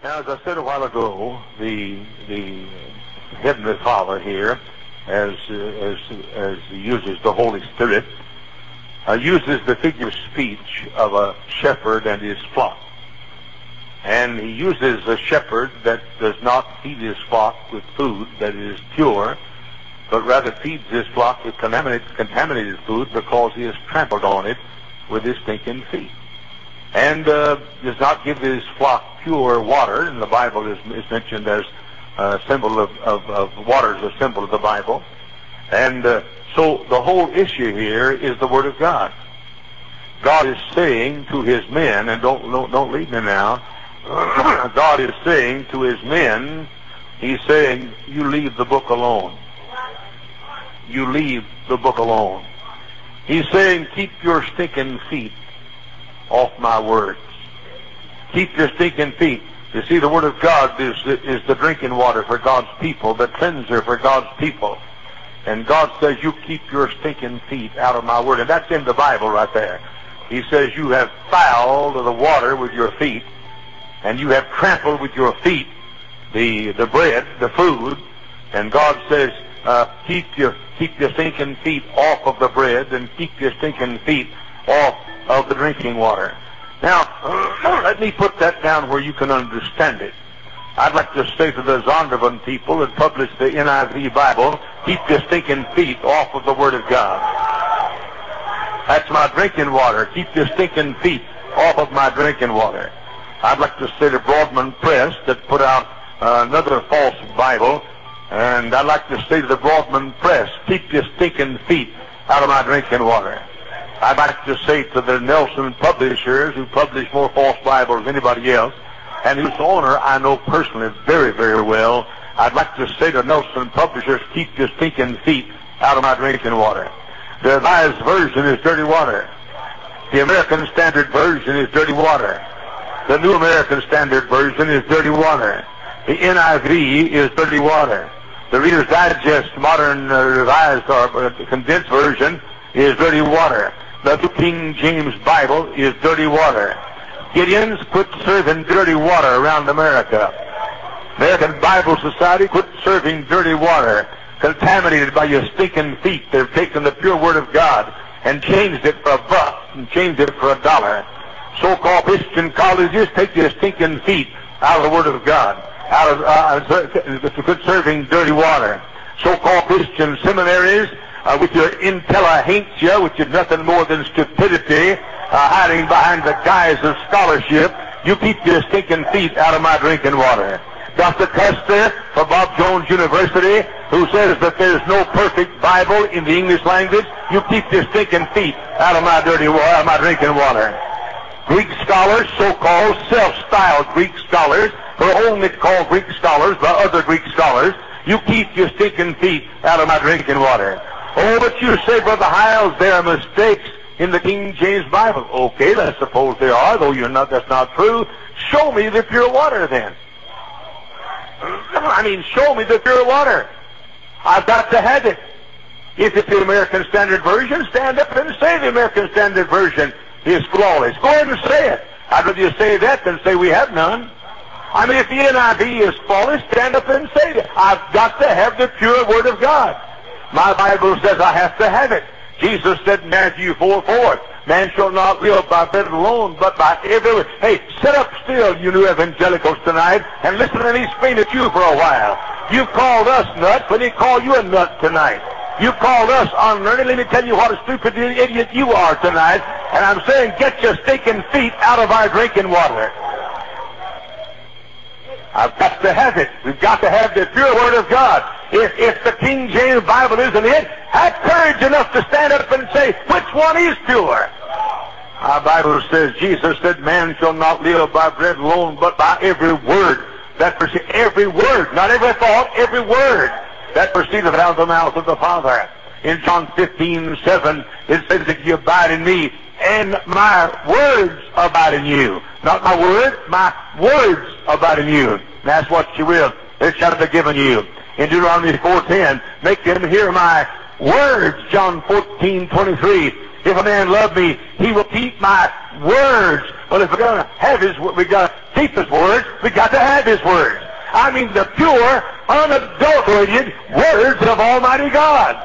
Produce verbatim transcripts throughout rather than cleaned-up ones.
Now, as I said a while ago, the the Heavenly Father here, as uh, as as he uses the Holy Spirit, uh, uses the figure of speech of a shepherd and his flock. And he uses a shepherd that does not feed his flock with food that is pure, but rather feeds his flock with contaminated, contaminated food because he has trampled on it with his stinking feet. And uh, does not give his flock pure water, and the Bible is, is mentioned as a symbol of, of, of water is a symbol of the Bible. And uh, so the whole issue here is the Word of God. God is saying to his men, and don't, don't, don't leave me now, God is saying to his men, he's saying, you leave the book alone. You leave the book alone. He's saying, keep your stinking feet off my words. Keep your stinking feet. You see, the Word of God is, is the drinking water for God's people, the cleanser for God's people. And God says, you keep your stinking feet out of my Word. And that's in the Bible right there. He says, you have fouled the water with your feet, and you have trampled with your feet the, the bread, the food. And God says, uh, keep your, keep your stinking feet off of the bread, and keep your stinking feet off of the drinking water. Now, let me put that down where you can understand it. I'd like to say to the Zondervan people that publish the N I V Bible, keep your stinking feet off of the Word of God. That's my drinking water. Keep your stinking feet off of my drinking water. I'd like to say to Broadman Press that put out uh, another false Bible, and I'd like to say to the Broadman Press, keep your stinking feet out of my drinking water. I'd like to say to the Nelson publishers who publish more false Bibles than anybody else, and whose owner I know personally very, very well, I'd like to say to Nelson publishers, keep your stinking feet out of my drinking water. The Revised Version is dirty water. The American Standard Version is dirty water. The New American Standard Version is dirty water. The N I V is dirty water. The Reader's Digest Modern uh, Revised or uh, Condensed Version is dirty water. The King James Bible is dirty water. Gideons, quit serving dirty water around America. American Bible Society, quit serving dirty water, contaminated by your stinking feet. They've taken the pure Word of God and changed it for a buck and changed it for a dollar. So-called Christian colleges, take your stinking feet out of the Word of God, out of uh, quit serving dirty water. So-called Christian seminaries, Uh, with your intelligentsia, which is nothing more than stupidity, uh, hiding behind the guise of scholarship, you keep your stinking feet out of my drinking water. Doctor Custer for Bob Jones University, who says that there's no perfect Bible in the English language, you keep your stinking feet out of my dirty water, out of my drinking water. Greek scholars, so-called self-styled Greek scholars, who are only called Greek scholars by other Greek scholars, you keep your stinking feet out of my drinking water. Oh, but you say, Brother Hiles, there are mistakes in the King James Bible. Okay, let's suppose there are, though you're not, that's not true. Show me the pure water then. I mean, show me the pure water. I've got to have it. If it's the American Standard Version, stand up and say the American Standard Version is flawless. Go ahead and say it. I'd rather you say that than say we have none. I mean, if the N I V is flawless, stand up and say it. I've got to have the pure Word of God. My Bible says I have to have it. Jesus said in Matthew four four, man shall not live by bread alone, but by every word. Hey, sit up still, you new evangelicals tonight, and listen to me scream at you for a while. You've called us nuts. Let me call you a nut tonight. You've called us unlearned. Let me tell you what a stupid idiot you are tonight. And I'm saying, get your stinking feet out of our drinking water. I've got to have it. We've got to have the pure Word of God. If, if the King James Bible isn't it, have courage enough to stand up and say, which one is pure? Our Bible says, Jesus said, man shall not live by bread alone, but by every word that proceeds, every word, not every thought, every word that proceedeth out of the mouth of the Father. In John fifteen seven, it says that you abide in me, and my words abide in you. Not my word, my words abide in you. That's what you will. It shall be given you. In Deuteronomy four ten, make them hear my words. John fourteen twenty-three, if a man love me, he will keep my words. Well, if we're going to have His word, we've got to keep His words. We've got to have His words. I mean the pure, unadulterated words of Almighty God.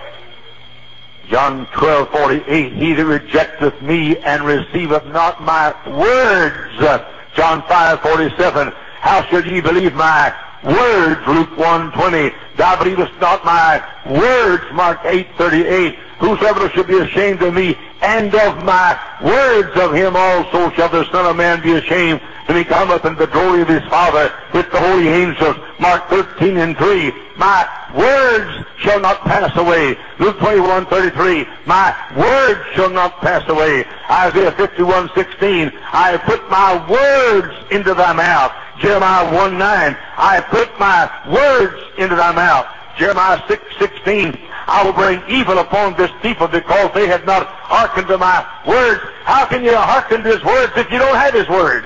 John twelve forty-eight, he that rejecteth me and receiveth not my words. John five forty-seven, how should ye believe my words? Luke one twenty, thou believest not my words. Mark eight thirty-eight, whosoever shall be ashamed of me and of my words, of him also shall the Son of Man be ashamed when he cometh in the glory of his Father with the holy angels. Mark thirteen and three, my words shall not pass away. Luke twenty-one thirty-three, my words shall not pass away. Isaiah fifty-one sixteen, I have put my words into thy mouth. Jeremiah one nine, I have put my words into thy mouth. Jeremiah six sixteen, I will bring evil upon this people because they have not hearkened to my words. How can you hearken to His words if you don't have His words?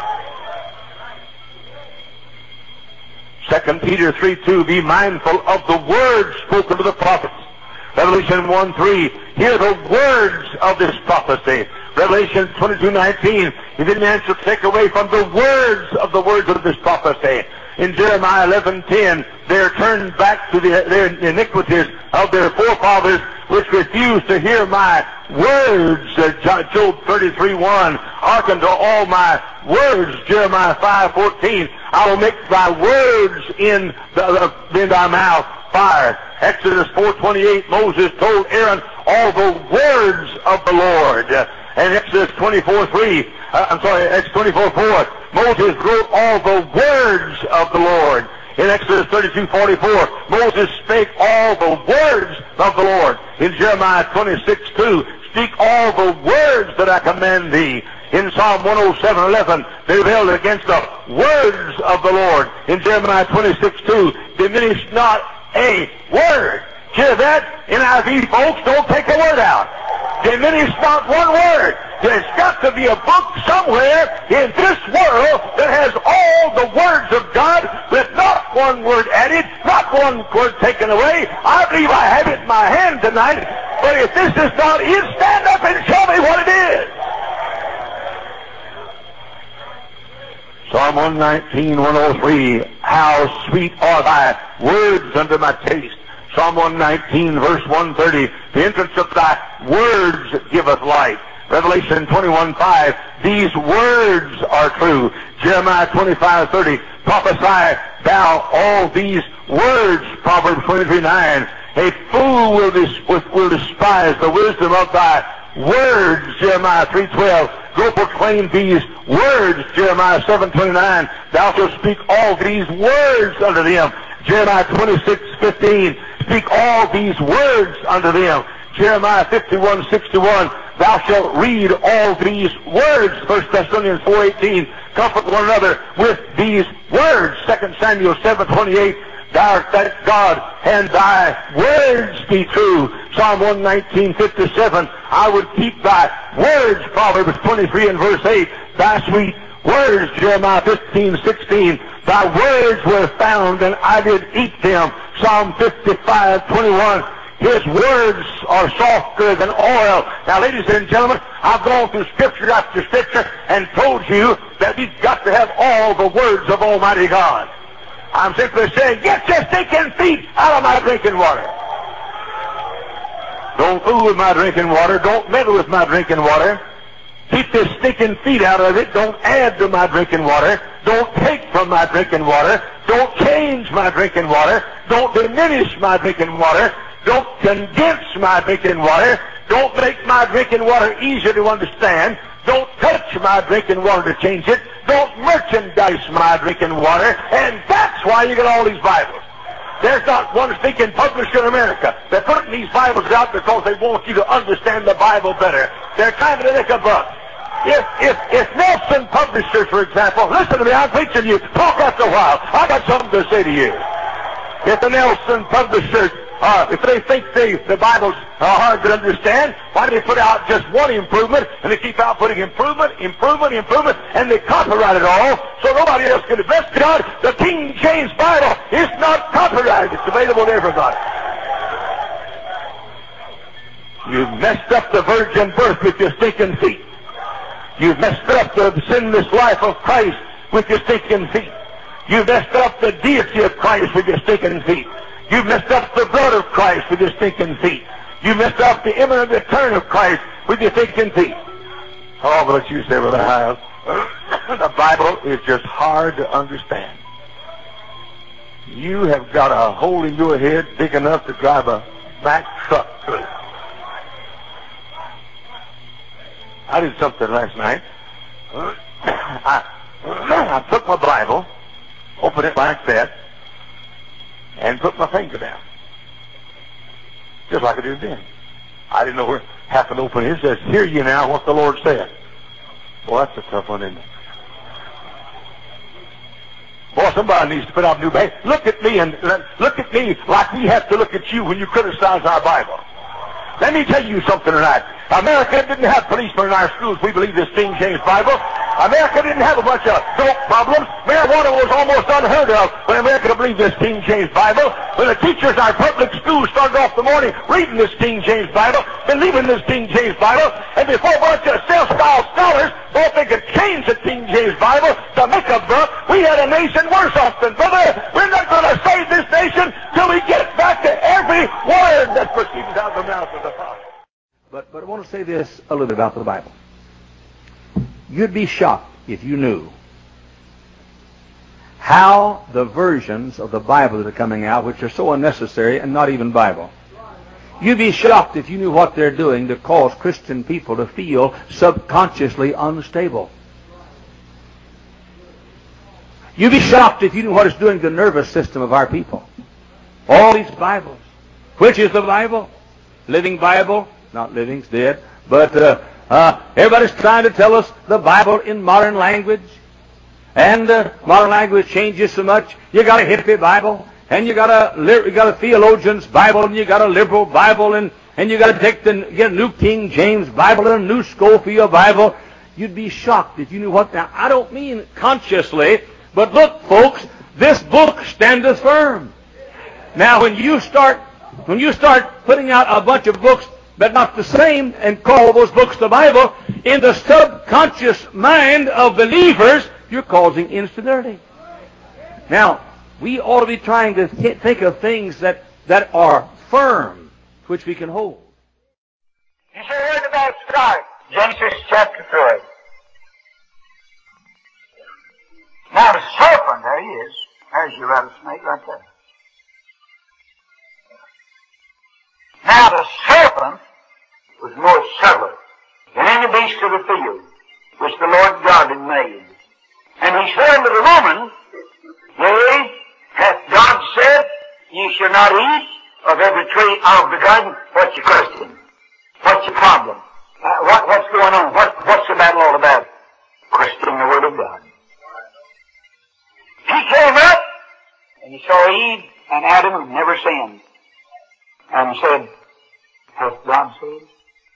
Second Peter three two, be mindful of the words spoken to the prophets. Revelation one three, hear the words of this prophecy. Revelation twenty-two nineteen, if any man shall take away from the words of the words of this prophecy. In Jeremiah eleven ten, they are turned back to the, their iniquities of their forefathers, which refused to hear my words. Uh, Job thirty-three one, hearken to all my words. Jeremiah five fourteen, I will make thy words in, the, uh, in thy mouth fire. Exodus four twenty-eight, Moses told Aaron all the words of the Lord. And Exodus twenty-four three, uh, I'm sorry, Exodus twenty-four four, Moses wrote all the words of the Lord. In Exodus thirty-two forty-four, Moses spake all the words of the Lord. In Jeremiah twenty-six two, speak all the words that I command thee. In Psalm one oh seven eleven, they rebelled against the words of the Lord. In Jeremiah twenty-six two, diminish not a word. Hear that? N I V folks, don't take a word out. Diminish not one word. There's got to be a book somewhere in this world that has all the words of God with not one word added, not one word taken away. I believe I have it in my hand tonight, but if this is not it, stand up and show me what it is. Psalm one nineteen, one oh three, how sweet are thy words unto my taste. Psalm one nineteen, verse one thirty, the entrance of thy words giveth light. Revelation twenty-one five, these words are true. Jeremiah twenty-five thirty, prophesy thou all these words. Proverbs twenty-three nine, a fool will, dis- will despise the wisdom of thy words. Jeremiah three twelve, go proclaim these words. Jeremiah seven twenty-nine, thou shalt speak all these words unto them. Jeremiah twenty-six fifteen, speak all these words unto them. Jeremiah fifty-one sixty-one, thou shalt read all these words. First Thessalonians four eighteen, comfort one another with these words. Second Samuel seven twenty-eight, thou art that God, and thy words be true. Psalm one nineteen fifty-seven, I would keep thy words. Proverbs twenty-three and verse eight, thy sweet words. Jeremiah fifteen sixteen, thy words were found, and I did eat them. Psalm fifty-five twenty-one, his words are softer than oil. Now, ladies and gentlemen, I've gone through scripture after scripture and told you that we've got to have all the words of Almighty God. I'm simply saying, get your stinking feet out of my drinking water. Don't fool with my drinking water. Don't meddle with my drinking water. Keep your stinking feet out of it. Don't add to my drinking water. Don't take from my drinking water. Don't change my drinking water. Don't diminish my drinking water. Don't condense my drinking water. Don't make my drinking water easier to understand. Don't touch my drinking water to change it. Don't merchandise my drinking water. And that's why you get all these Bibles. There's not one stinking publisher in America. They're putting these Bibles out because they want you to understand the Bible better. They're trying to make a buck. If, if, if Nelson Publishers, for example, listen to me, I'm preaching to you, talk after a while. I got something to say to you. If the Nelson Publishers, uh, if they think they, the Bible's uh, hard to understand, why do they put out just one improvement, and they keep out putting improvement, improvement, improvement, and they copyright it all, so nobody else can invest in God? The King James Bible is not copyrighted. It's available to everybody. You've messed up the virgin birth with your stinking feet. You've messed up the sinless life of Christ with your stinking feet. You've messed up the deity of Christ with your stinking feet. You've messed up the blood of Christ with your stinking feet. You've messed up the imminent return of Christ with your stinking feet. Oh, but you say, well, I have. The Bible is just hard to understand. You have got a hole in your head big enough to drive a Mack truck through. I did something last night. I, I took my Bible, opened it like that, and put my finger down. Just like I did then. I didn't know where it happened to open it. It says, hear ye now what the Lord said. Well, that's a tough one, isn't it? Boy, somebody needs to put out a new Bible. Look at me and look at me like we have to look at you when you criticize our Bible. Let me tell you something tonight. America didn't have policemen in our schools. We believe this King James Bible. America didn't have a bunch of dope problems. Marijuana was almost unheard of when America believed this King James Bible. When the teachers in our public schools started off the morning reading this King James Bible, believing this King James Bible, and before a bunch of self-styled scholars thought they could change the King James Bible to make a buck, we had a nation worse off than brother. We're not going to save this nation till we get back to every word that proceeds out of the mouth of the Father. But, but I want to say this a little bit about the Bible. You'd be shocked if you knew how the versions of the Bible that are coming out, which are so unnecessary and not even Bible. You'd be shocked if you knew what they're doing to cause Christian people to feel subconsciously unstable. You'd be shocked if you knew what it's doing to the nervous system of our people. All these Bibles. Which is the Bible? Living Bible? Not living, it's dead. But uh, uh, everybody's trying to tell us the Bible in modern language. And uh, modern language changes so much. You got a hippie Bible, and you got a you got a theologian's Bible, and you got a liberal Bible, and, and you got to take the get a new King James Bible and a new Scofield Bible. You'd be shocked if you knew what. Now, I don't mean consciously, but look, folks, this book standeth firm. Now, when you start when you start putting out a bunch of books but not the same, and call those books the Bible, in the subconscious mind of believers, you're causing instability. Now, we ought to be trying to think of things that, that are firm, which we can hold. You say where did that start? Genesis chapter three. Now the serpent, there he is. There's your rattlesnake right there. Now the serpent was more subtle than any beast of the field which the Lord God had made. And he said unto the woman, Yea, hath God said, Ye shall not eat of every tree of the garden? What's your question? What's your problem? Uh, what, what's going on? What, what's the battle all about? Questioning the Word of God. He came up, and he saw Eve and Adam who never sinned, and said, Hath God said?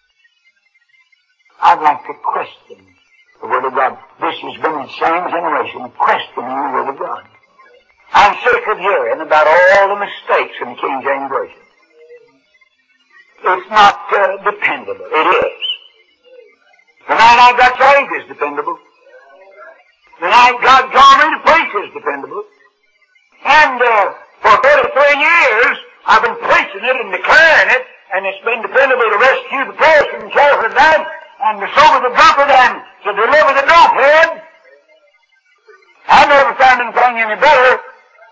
I'd like to question the Word of God. This has been the same generation questioning the Word of God. I'm sick of hearing about all the mistakes in the King James Version. It's not uh, dependable. It is. The night I got saved is dependable. The night God called me to preach is dependable. And uh, for thirty-three years, I've been preaching it and declaring it, and it's been dependable to rescue the person and care for them, and to sober the drunkard, and to deliver the dopehead. I never found anything any better.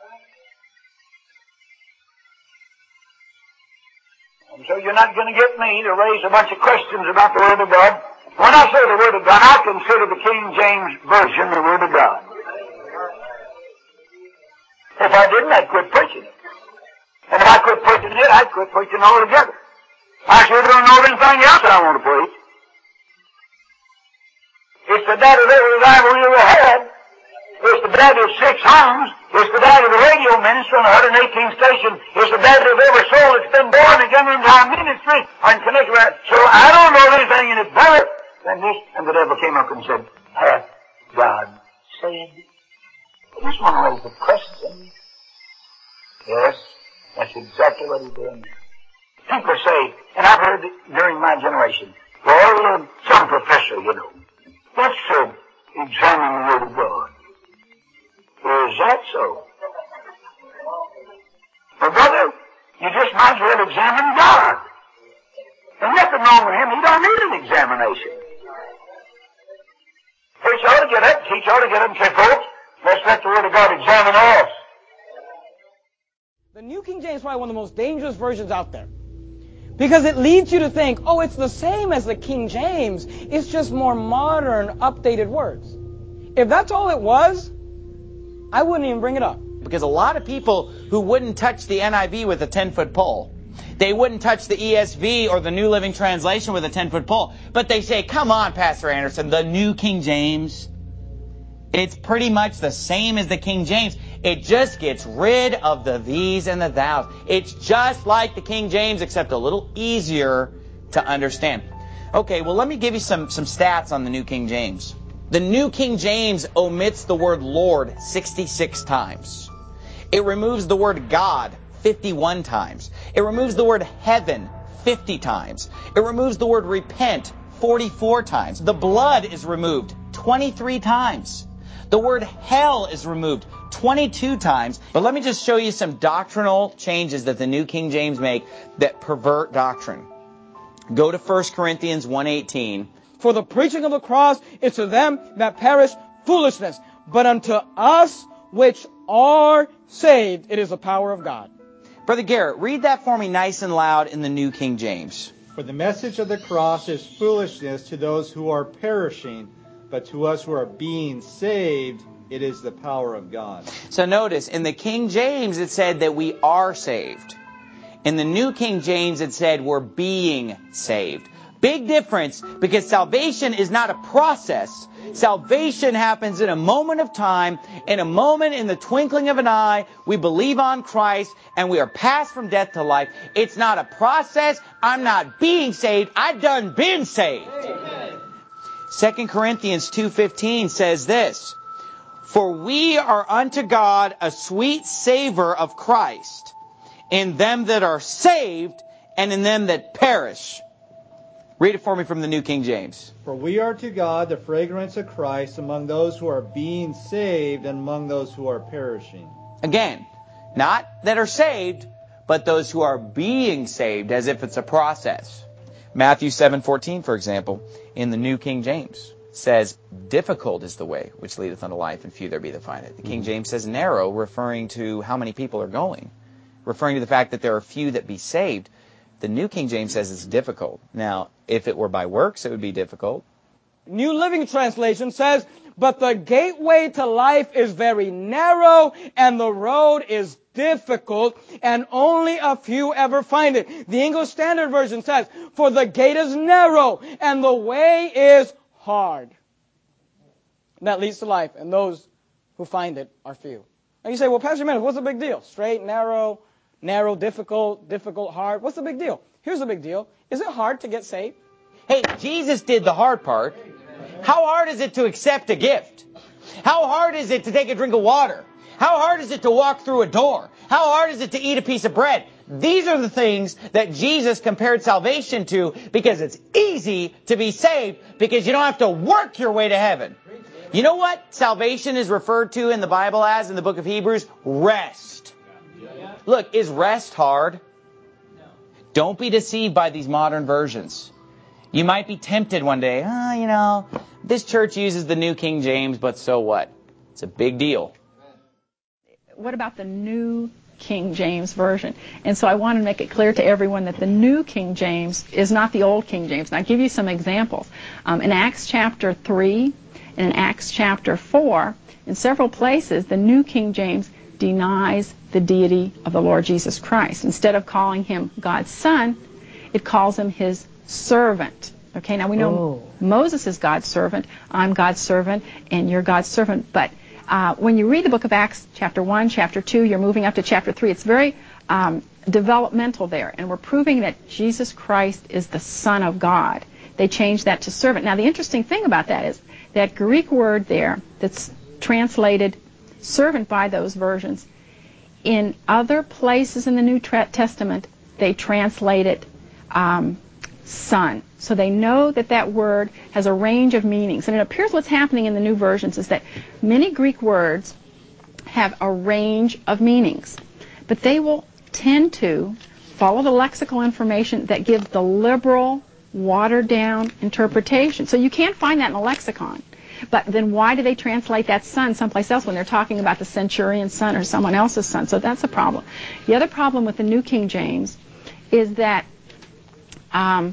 And so you're not going to get me to raise a bunch of questions about the Word of God. When I say the Word of God, I consider the King James Version the Word of God. If I didn't, I'd quit preaching it. And if I quit preaching it, I'd quit preaching altogether. I sure don't know anything else I want to preach. It's the dad of every revival we ever had. It's the dad of six homes. It's the dad of the radio ministry on one hundred eighteenth station. It's the dad of every soul that's been born again into our ministry and connected with it. So I don't know anything any better than this. And the devil came up and said, Hath God said? I just want to raise the question. Yes, that's exactly what he did. People say, and I've heard it during my generation, well, uh, some professor, you know, Let's uh, examine the Word of God. Is that so? Well, brother, you just might as well examine God. There's nothing wrong with Him. He don't need an examination. Preacher ought to get up, teacher ought to get up and say, folks, let's let the Word of God examine us. The New King James is probably one of the most dangerous versions out there. Because it leads you to think, oh, it's the same as the King James. It's just more modern, updated words. If that's all it was, I wouldn't even bring it up. Because a lot of people who wouldn't touch the N I V with a ten-foot pole, they wouldn't touch the E S V or the New Living Translation with a ten-foot pole, but they say, come on, Pastor Anderson, the New King James, it's pretty much the same as the King James. It just gets rid of the these and the thous. It's just like the King James, except a little easier to understand. Okay, well, let me give you some, some stats on the New King James. The New King James omits the word Lord sixty-six times. It removes the word God fifty-one times. It removes the word heaven fifty times. It removes the word repent forty-four times. The blood is removed twenty-three times. The word hell is removed twenty-two times. But let me just show you some doctrinal changes that the New King James make that pervert doctrine. Go to First Corinthians one eighteen. For the preaching of the cross is to them that perish foolishness, but unto us which are saved it is the power of God. Brother Garrett, read that for me nice and loud in the New King James. For the message of the cross is foolishness to those who are perishing, but to us who are being saved, it is the power of God. So notice, in the King James it said that we are saved. In the New King James it said we're being saved. Big difference, because salvation is not a process. Salvation happens in a moment of time, in a moment, in the twinkling of an eye. We believe on Christ and we are passed from death to life. It's not a process. I'm not being saved. I've done been saved. Amen. Second Corinthians two fifteen says this, for we are unto God a sweet savor of Christ in them that are saved and in them that perish. Read it for me from the New King James. For we are to God the fragrance of Christ among those who are being saved and among those who are perishing. Again, not that are saved, but those who are being saved, as if it's a process. Matthew seven fourteen, for example, in the New King James, says, difficult is the way which leadeth unto life, and few there be that find it. The King James says narrow, referring to how many people are going, referring to the fact that there are few that be saved. The New King James says it's difficult. Now, if it were by works, it would be difficult. New Living Translation says, but the gateway to life is very narrow, and the road is difficult, and only a few ever find it. The English Standard Version says, for the gate is narrow, and the way is hard. And that leads to life, and those who find it are few. And you say, well, Pastor Menace, what's the big deal? Straight, narrow, narrow, difficult, difficult, hard. What's the big deal? Here's the big deal. Is it hard to get saved? Hey, Jesus did the hard part. How hard is it to accept a gift? How hard is it to take a drink of water? How hard is it to walk through a door? How hard is it to eat a piece of bread? These are the things that Jesus compared salvation to, because it's easy to be saved because you don't have to work your way to heaven. You know what salvation is referred to in the Bible as, in the book of Hebrews? Rest. Look, is rest hard? Don't be deceived by these modern versions. You might be tempted one day, oh, you know, this church uses the New King James, but so what? It's a big deal. What about the New King James Version? And so I want to make it clear to everyone that the New King James is not the Old King James. And I'll give you some examples. Um, in Acts chapter three and in Acts chapter four, in several places, the New King James denies the deity of the Lord Jesus Christ. Instead of calling him God's Son, it calls him his servant. Okay, now we know oh. Moses is God's servant, I'm God's servant, and you're God's servant. But uh, when you read the book of Acts, chapter one, chapter two, you're moving up to chapter three, it's very um, developmental there. And we're proving that Jesus Christ is the Son of God. They changed that to servant. Now the interesting thing about that is that Greek word there that's translated servant by those versions, in other places in the New Testament, they translate it um, son. So they know that that word has a range of meanings. And it appears what's happening in the new versions is that many Greek words have a range of meanings, but they will tend to follow the lexical information that gives the liberal, watered-down interpretation. So you can't find that in a lexicon. But then why do they translate that son someplace else when they're talking about the centurion's son or someone else's son? So that's a problem. The other problem with the New King James is that um,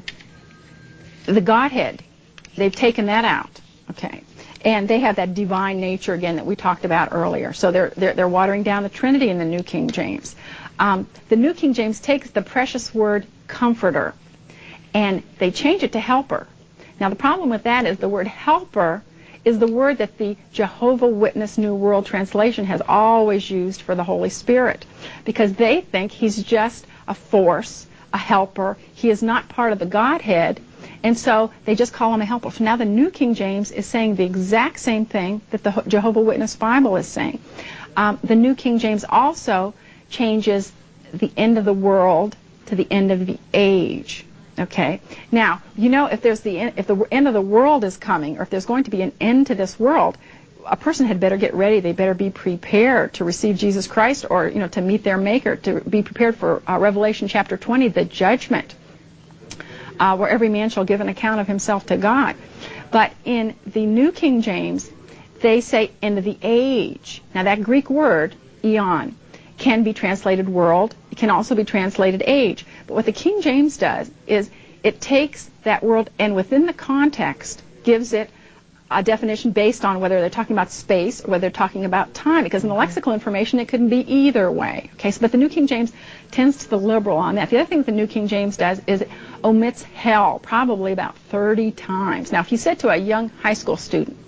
the Godhead, they've taken that out, okay? And they have that divine nature again that we talked about earlier. So they're they're, they're watering down the Trinity in the New King James. Um, the New King James takes the precious word comforter and they change it to helper. Now the problem with that is the word helper is the word that the Jehovah Witness New World Translation has always used for the Holy Spirit, because they think he's just a force, a helper. He is not part of the Godhead, and so they just call him a helper. So now the New King James is saying the exact same thing that the Jehovah Witness Bible is saying. Um, the New King James also changes the end of the world to the end of the age. Okay. Now, you know, if there's the if the end of the world is coming, or if there's going to be an end to this world, a person had better get ready. They better be prepared to receive Jesus Christ, or you know, to meet their Maker. To be prepared for uh, Revelation chapter twenty, the judgment, uh, where every man shall give an account of himself to God. But in the New King James, they say end of the age. Now, that Greek word eon can be translated world. It can also be translated age. But what the King James does is it takes that world and within the context gives it a definition based on whether they're talking about space or whether they're talking about time, because in the lexical information it couldn't be either way. Okay, so but the New King James tends to the liberal on that. The other thing the New King James does is it omits hell probably about thirty times. Now, if you said to a young high school student,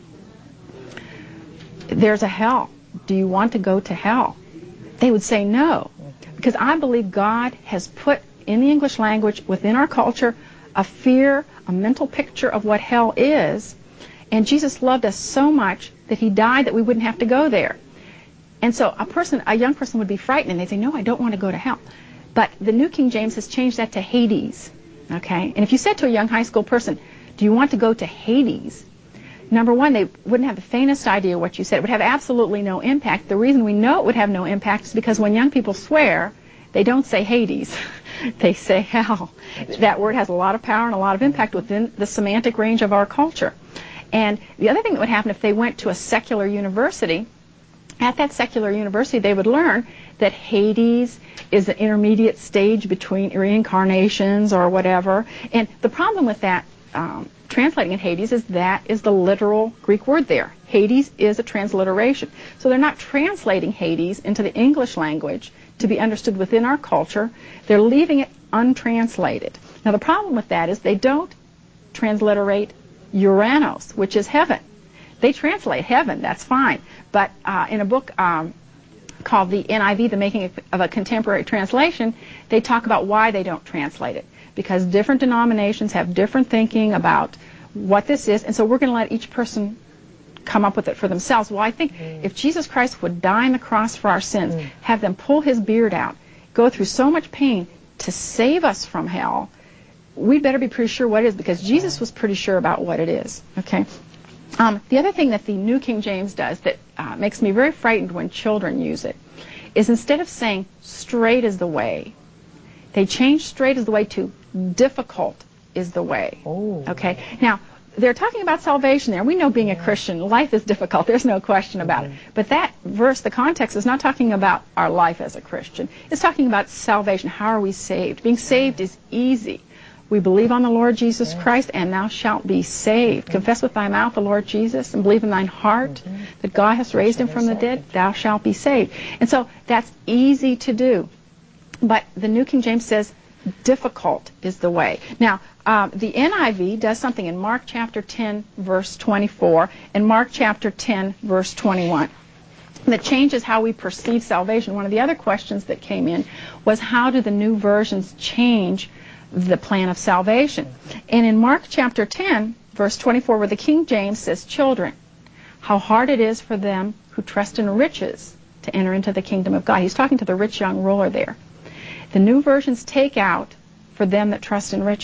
there's a hell, do you want to go to hell? They would say no, because I believe God has put in the English language within our culture a fear, a mental picture of what hell is, and Jesus loved us so much that he died that we wouldn't have to go there. And so a person, a young person would be frightened and they'd say, no, I don't want to go to hell. But the New King James has changed that to Hades, okay? And if you said to a young high school person, do you want to go to Hades? Number one, they wouldn't have the faintest idea what you said. It would have absolutely no impact. The reason we know it would have no impact is because when young people swear, they don't say Hades. They say hell. That word has a lot of power and a lot of impact within the semantic range of our culture. And the other thing that would happen if they went to a secular university, at that secular university they would learn that Hades is an intermediate stage between reincarnations or whatever. And the problem with that, um, translating in Hades, is that is the literal Greek word there. Hades is a transliteration. So they're not translating Hades into the English language to be understood within our culture. They're leaving it untranslated. Now the problem with that is they don't transliterate Uranos, which is heaven. They translate heaven, that's fine. But uh, in a book um, called the N I V, The Making of a Contemporary Translation, they talk about why they don't translate it. Because different denominations have different thinking about what this is, and so we're going to let each person come up with it for themselves. Well, I think mm. if Jesus Christ would die on the cross for our sins, mm. have them pull his beard out, go through so much pain to save us from hell, we'd better be pretty sure what it is, because Jesus was pretty sure about what it is. Okay. Um, the other thing that the New King James does that uh, makes me very frightened when children use it is instead of saying straight is the way, they change straight is the way to difficult is the way. Oh. Okay. Now, they're talking about salvation there. We know being a Christian, life is difficult. There's no question about mm-hmm. it. But that verse, the context, is not talking about our life as a Christian. It's talking about salvation. How are we saved? Being saved is easy. We believe on the Lord Jesus yes. Christ, and thou shalt be saved. Mm-hmm. Confess with thy mouth the Lord Jesus, and believe in thine heart mm-hmm. that God has raised him from the dead, thou shalt be saved. And so that's easy to do. But the New King James says difficult is the way. Now, um, the N I V does something in Mark chapter ten, verse twenty-four, and Mark chapter ten, verse twenty-one, that changes how we perceive salvation. One of the other questions that came in was, how do the new versions change the plan of salvation? And in Mark chapter ten, verse twenty-four, where the King James says, children, how hard it is for them who trust in riches to enter into the kingdom of God. He's talking to the rich young ruler there. The new versions take out, for them that trust in riches.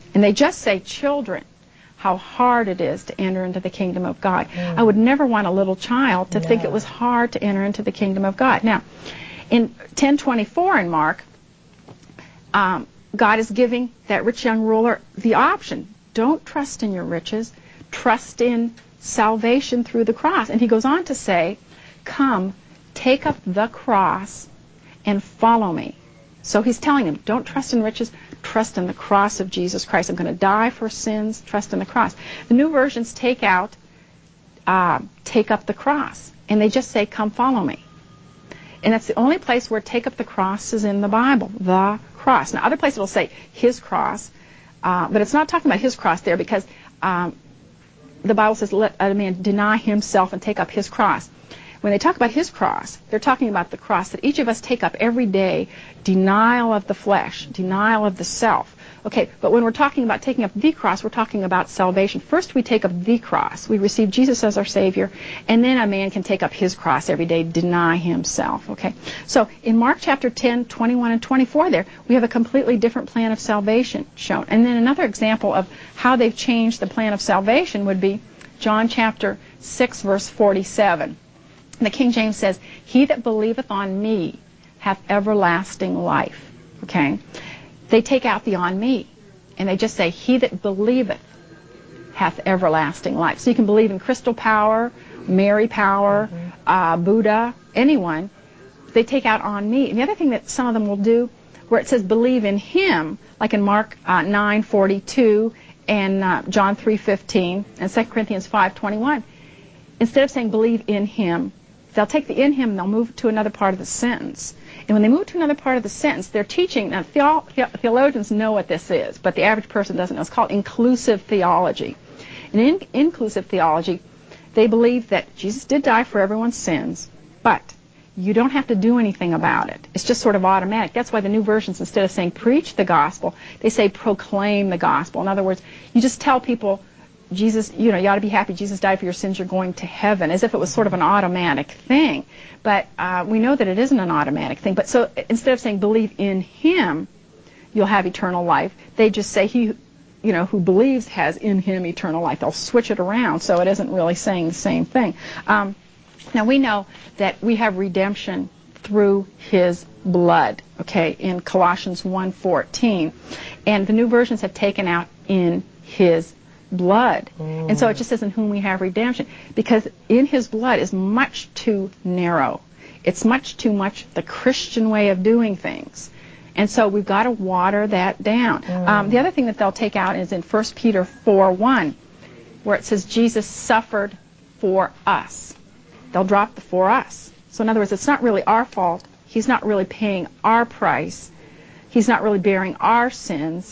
And they just say children, how hard it is to enter into the kingdom of God. Mm. I would never want a little child to no. think it was hard to enter into the kingdom of God. Now, in ten twenty-four in Mark, um, God is giving that rich young ruler the option. Don't trust in your riches. Trust in salvation through the cross. And he goes on to say, come, take up the cross and follow me. So he's telling him, don't trust in riches, trust in the cross of Jesus Christ. I'm going to die for sins, trust in the cross. The new versions take out, uh, take up the cross. And they just say, come follow me. And that's the only place where take up the cross is in the Bible, the cross. Now, other places will say his cross, uh, but it's not talking about his cross there because um, the Bible says let a man deny himself and take up his cross. When they talk about his cross, they're talking about the cross that each of us take up every day, denial of the flesh, denial of the self. Okay, but when we're talking about taking up the cross, we're talking about salvation. First we take up the cross. We receive Jesus as our Savior, and then a man can take up his cross every day, deny himself. Okay, so in Mark chapter ten, twenty-one and twenty-four there, we have a completely different plan of salvation shown. And then another example of how they've changed the plan of salvation would be John chapter six, verse forty-seven. The King James says, he that believeth on me hath everlasting life. Okay? They take out the on me, and they just say, he that believeth hath everlasting life. So you can believe in crystal power, Mary power, mm-hmm. uh, Buddha, anyone. They take out on me. And the other thing that some of them will do, where it says believe in him, like in Mark uh, nine forty-two and uh, John three fifteen and Second Corinthians five twenty-one, instead of saying believe in him, they'll take the in him and they'll move to another part of the sentence. And when they move to another part of the sentence, they're teaching, now theo- the- theologians know what this is, but the average person doesn't know. It's called inclusive theology. And in inclusive theology, they believe that Jesus did die for everyone's sins, but you don't have to do anything about it. It's just sort of automatic. That's why the new versions, instead of saying preach the gospel, they say proclaim the gospel. In other words, you just tell people, Jesus, you know, you ought to be happy Jesus died for your sins, you're going to heaven, as if it was sort of an automatic thing. But uh, we know that it isn't an automatic thing. But so instead of saying believe in him, you'll have eternal life, they just say he, you know, who believes has in him eternal life. They'll switch it around so it isn't really saying the same thing. Um, now we know that we have redemption through his blood, okay, in Colossians one fourteen. And the new versions have taken out in his blood. Mm. And so it just says in whom we have redemption. Because in his blood is much too narrow. It's much too much the Christian way of doing things. And so we've got to water that down. Mm. Um, the other thing that they'll take out is in First Peter four one, where it says Jesus suffered for us. They'll drop the for us. So in other words, it's not really our fault. He's not really paying our price. He's not really bearing our sins.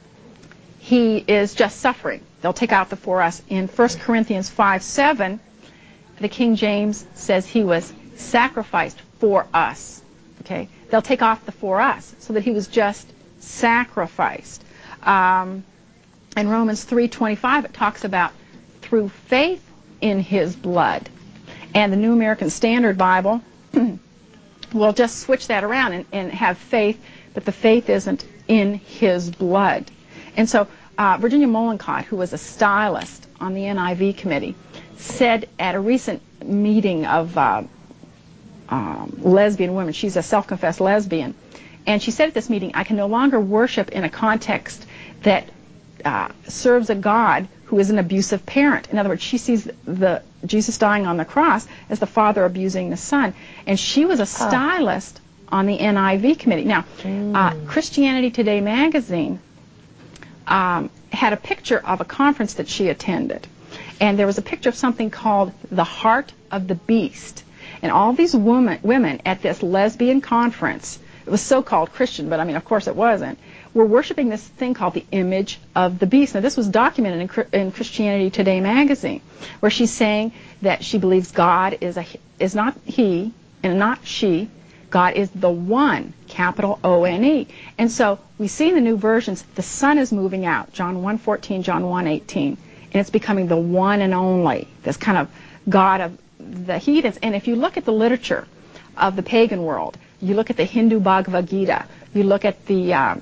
He is just suffering. They'll take out the for us. In First Corinthians five seven, the King James says he was sacrificed for us. Okay? They'll take off the for us so that he was just sacrificed. Um, in Romans three twenty-five, it talks about through faith in his blood. And the New American Standard Bible will just switch that around and, and have faith, but the faith isn't in his blood. And so uh, Virginia Mollenkott, who was a stylist on the N I V committee, said at a recent meeting of uh, um, lesbian women, she's a self-confessed lesbian, and she said at this meeting, I can no longer worship in a context that uh, serves a God who is an abusive parent. In other words, she sees the Jesus dying on the cross as the father abusing the son. And she was a stylist oh. on the N I V committee. Now, mm. uh, Christianity Today magazine um, had a picture of a conference that she attended. And there was a picture of something called the Heart of the Beast. And all these women, women at this lesbian conference, it was so-called Christian, but I mean, of course it wasn't, were worshiping this thing called the image of the beast. Now, this was documented in, in Christianity Today magazine, where she's saying that she believes God is a is not he and not she. God is the one, capital O N E. And so we see in the new versions, the Son is moving out, John one fourteen, John one eighteen, and it's becoming the one and only, this kind of God of the heathens. And if you look at the literature of the pagan world, you look at the Hindu Bhagavad Gita, you look at the uh,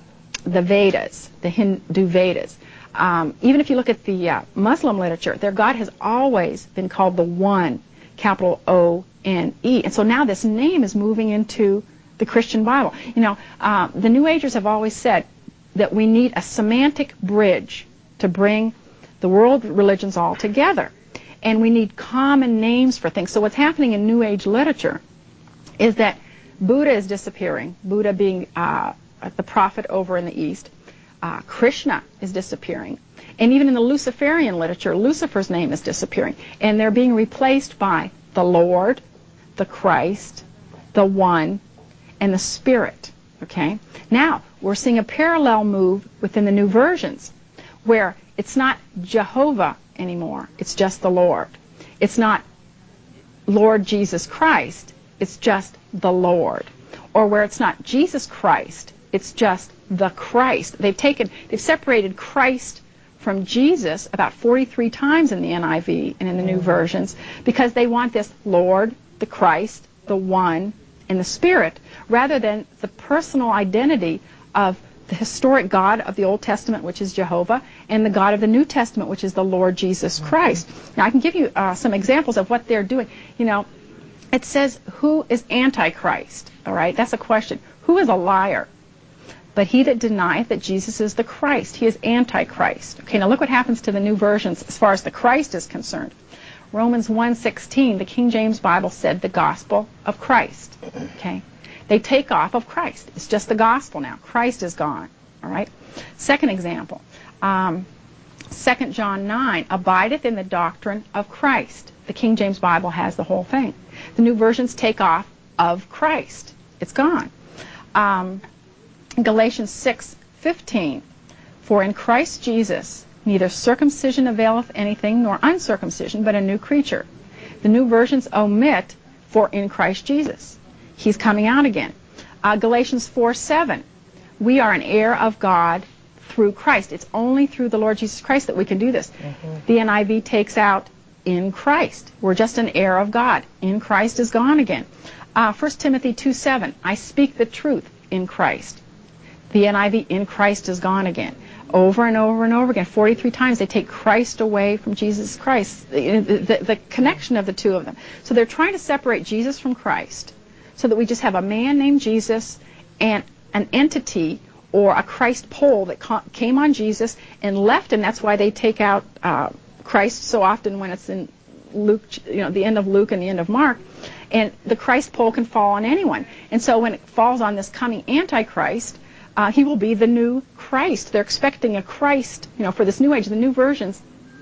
the Vedas, the Hindu Vedas. Um, even if you look at the uh, Muslim literature, their God has always been called the One, capital O N E. And so now this name is moving into the Christian Bible. You know, uh, the New Agers have always said that we need a semantic bridge to bring the world religions all together. And we need common names for things. So what's happening in New Age literature is that Buddha is disappearing, Buddha being uh, the prophet over in the East. Uh, Krishna is disappearing. And even in the Luciferian literature, Lucifer's name is disappearing. And they're being replaced by the Lord, the Christ, the One, and the Spirit. Okay? Now, we're seeing a parallel move within the new versions where it's not Jehovah anymore. It's just the Lord. It's not Lord Jesus Christ. It's just the Lord. Or where it's not Jesus Christ. It's just the Christ. They've taken, they've separated Christ from Jesus about forty-three times in the N I V and in the new versions because they want this Lord, the Christ, the One, and the Spirit, rather than the personal identity of the historic God of the Old Testament, which is Jehovah, and the God of the New Testament, which is the Lord Jesus Christ. Now, I can give you uh, some examples of what they're doing. You know, it says, who is Antichrist? All right, that's a question. Who is a liar? But he that denieth that Jesus is the Christ, he is Antichrist. Okay, now look what happens to the new versions as far as the Christ is concerned. Romans one sixteen, the King James Bible said the gospel of Christ. Okay, they take off of Christ. It's just the gospel now. Christ is gone. All right. Second example, um, Second John nine, abideth in the doctrine of Christ. The King James Bible has the whole thing. The new versions take off of Christ. It's gone. Um, Galatians six fifteen, for in Christ Jesus neither circumcision availeth anything nor uncircumcision, but a new creature. The new versions omit for in Christ Jesus. He's coming out again. Uh, Galatians four seven, we are an heir of God through Christ. It's only through the Lord Jesus Christ that we can do this. Mm-hmm. The N I V takes out in Christ. We're just an heir of God. In Christ is gone again. Uh, First Timothy two seven, I speak the truth in Christ. The N I V, in Christ is gone again. Over and over and over again, forty-three times they take Christ away from Jesus Christ, the, the, the connection of the two of them. So they're trying to separate Jesus from Christ so that we just have a man named Jesus and an entity or a Christ pole that ca- came on Jesus and left him. That's why they take out uh, Christ so often when it's in Luke, you know, the end of Luke and the end of Mark. And the Christ pole can fall on anyone. And so when it falls on this coming Antichrist, Uh, he will be the new Christ. They're expecting a Christ, you know, for this new age. The new versions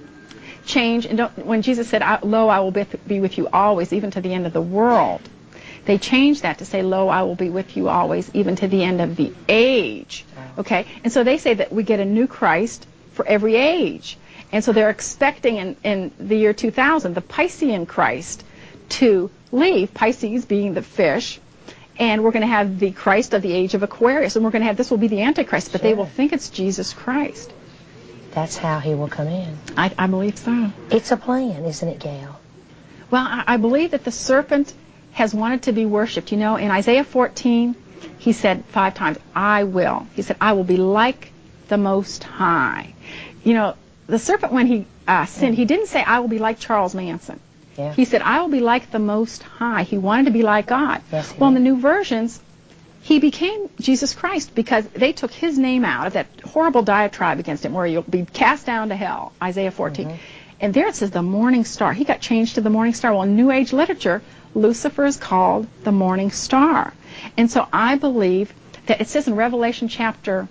change. And don't, when Jesus said, lo, I will be, be with you always, even to the end of the world, they changed that to say, lo, I will be with you always, even to the end of the age. Okay? And so they say that we get a new Christ for every age. And so they're expecting in, in the year two thousand, the Piscean Christ to leave, Pisces being the fish, and we're going to have the Christ of the age of Aquarius, and we're going to have, this will be the Antichrist, but sure. They will think it's Jesus Christ. That's how he will come in. I, I believe so. It's a plan, isn't it, Gail? Well, I, I believe that the serpent has wanted to be worshipped. You know, in Isaiah fourteen, he said five times, I will. He said, I will be like the Most High. You know, the serpent, when he uh, sinned, he didn't say, I will be like Charles Manson. Yeah. He said, I will be like the Most High. He wanted to be like God. Yes, well, in the new versions, he became Jesus Christ because they took his name out of that horrible diatribe against him where you'll be cast down to hell, Isaiah fourteen. Mm-hmm. And there it says the morning star. He got changed to the morning star. Well, in New Age literature, Lucifer is called the morning star. And so I believe that it says in Revelation chapter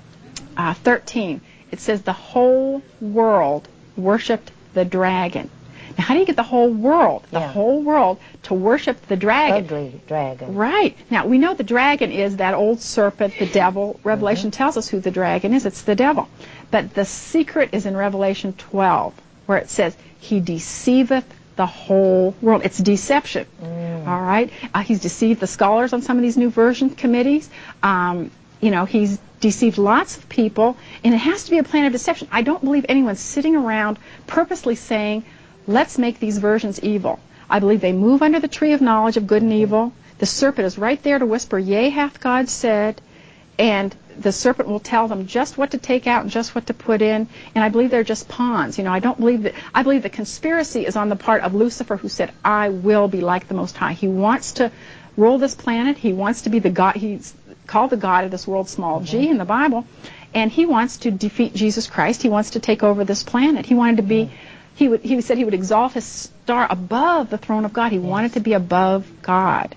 uh, thirteen, it says the whole world worshipped the dragon. Now, how do you get the whole world, the yeah. whole world, to worship the dragon? Ugly dragon. Right. Now, we know the dragon is that old serpent, the devil. Revelation mm-hmm. tells us who the dragon is. It's the devil. But the secret is in Revelation twelve, where it says, he deceiveth the whole world. It's deception. Mm. All right? Uh, he's deceived the scholars on some of these new version committees. Um, you know, he's deceived lots of people, and it has to be a plan of deception. I don't believe anyone's sitting around purposely saying, let's make these versions evil. I believe they move under the tree of knowledge of good and evil. The serpent is right there to whisper, yea, hath God said. and the serpent will tell them just what to take out and just what to put in, and I believe they're just pawns. You know, I don't believe that. I believe the conspiracy is on the part of Lucifer, who said, I will be like the Most High. He wants to rule this planet. He wants to be the God. He's called the God of this world, small g, in the Bible, and he wants to defeat Jesus Christ. He wants to take over this planet. He wanted to be, he would, he said he would exalt his star above the throne of God. He wanted to be above God.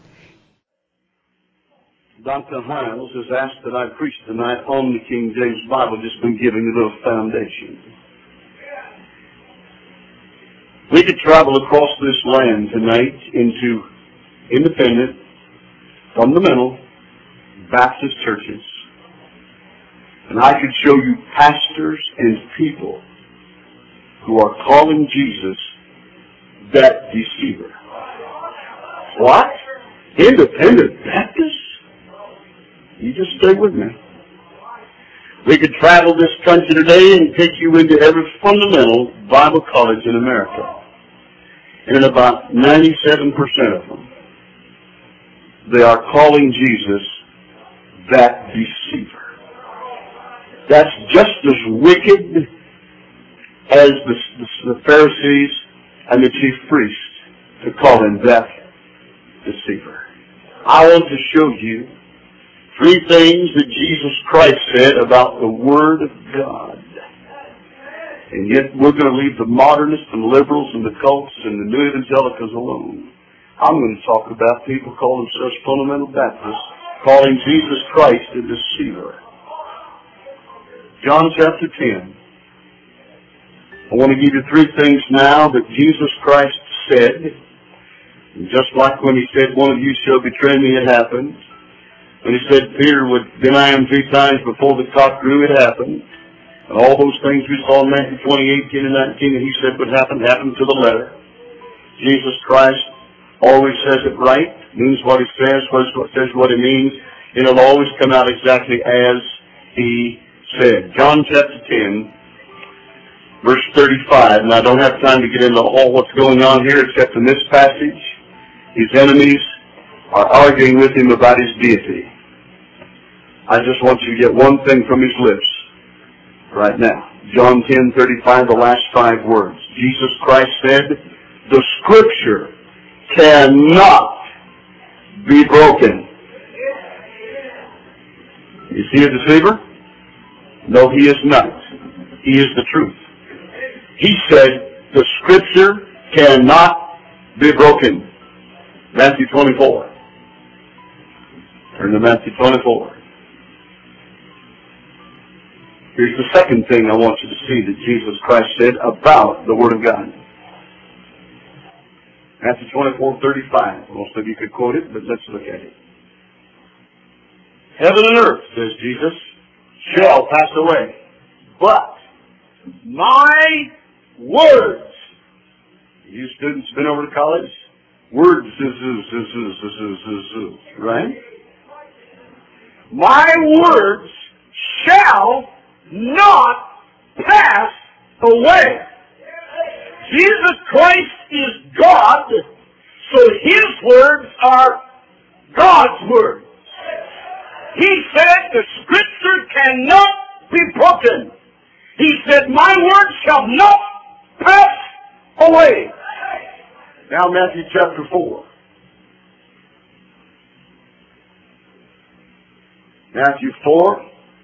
Doctor Hiles has asked that I preach tonight on the King James Bible, just been giving a little foundation. We could travel across this land tonight into independent, fundamental Baptist churches, and I could show you pastors and people who are calling Jesus that deceiver. What? Independent Baptists? You just stay with me. We could travel this country today and take you into every fundamental Bible college in America. And in about ninety-seven percent of them, they are calling Jesus that deceiver. That's just as wicked as the, the, the Pharisees and the chief priests to call him that deceiver. I want to show you three things that Jesus Christ said about the Word of God. And yet we're going to leave the modernists and liberals and the cults and the new evangelicals alone. I'm going to talk about people calling themselves fundamental Baptists, calling Jesus Christ a deceiver. John chapter ten. I want to give you three things now that Jesus Christ said. And just like when he said, one of you shall betray me, it happened. When he said Peter would deny him three times before the cock crew, it happened. And all those things we saw in Matthew twenty, eighteen, and nineteen that he said would happen, happened to the letter. Jesus Christ always says it right, means what he says, says what he means, and it'll always come out exactly as he said. John chapter ten, verse thirty-five, and I don't have time to get into all what's going on here except in this passage. His enemies are arguing with him about his deity. I just want you to get one thing from his lips right now. John ten thirty-five, the last five words. Jesus Christ said, the Scripture cannot be broken. Is he a deceiver? No, he is not. He is the truth. He said, the Scripture cannot be broken. Matthew twenty-four. Turn to Matthew twenty-four. Here's the second thing I want you to see that Jesus Christ said about the Word of God. Matthew twenty-four thirty-five. Most of you could quote it, but let's look at it. Heaven and earth, says Jesus, shall pass away, but my words. You students been over to college? Words, right? My words shall not pass away. Jesus Christ is God, so his words are God's words. He said the Scripture cannot be broken. He said, my words shall not pass away. Now Matthew chapter four. Matthew four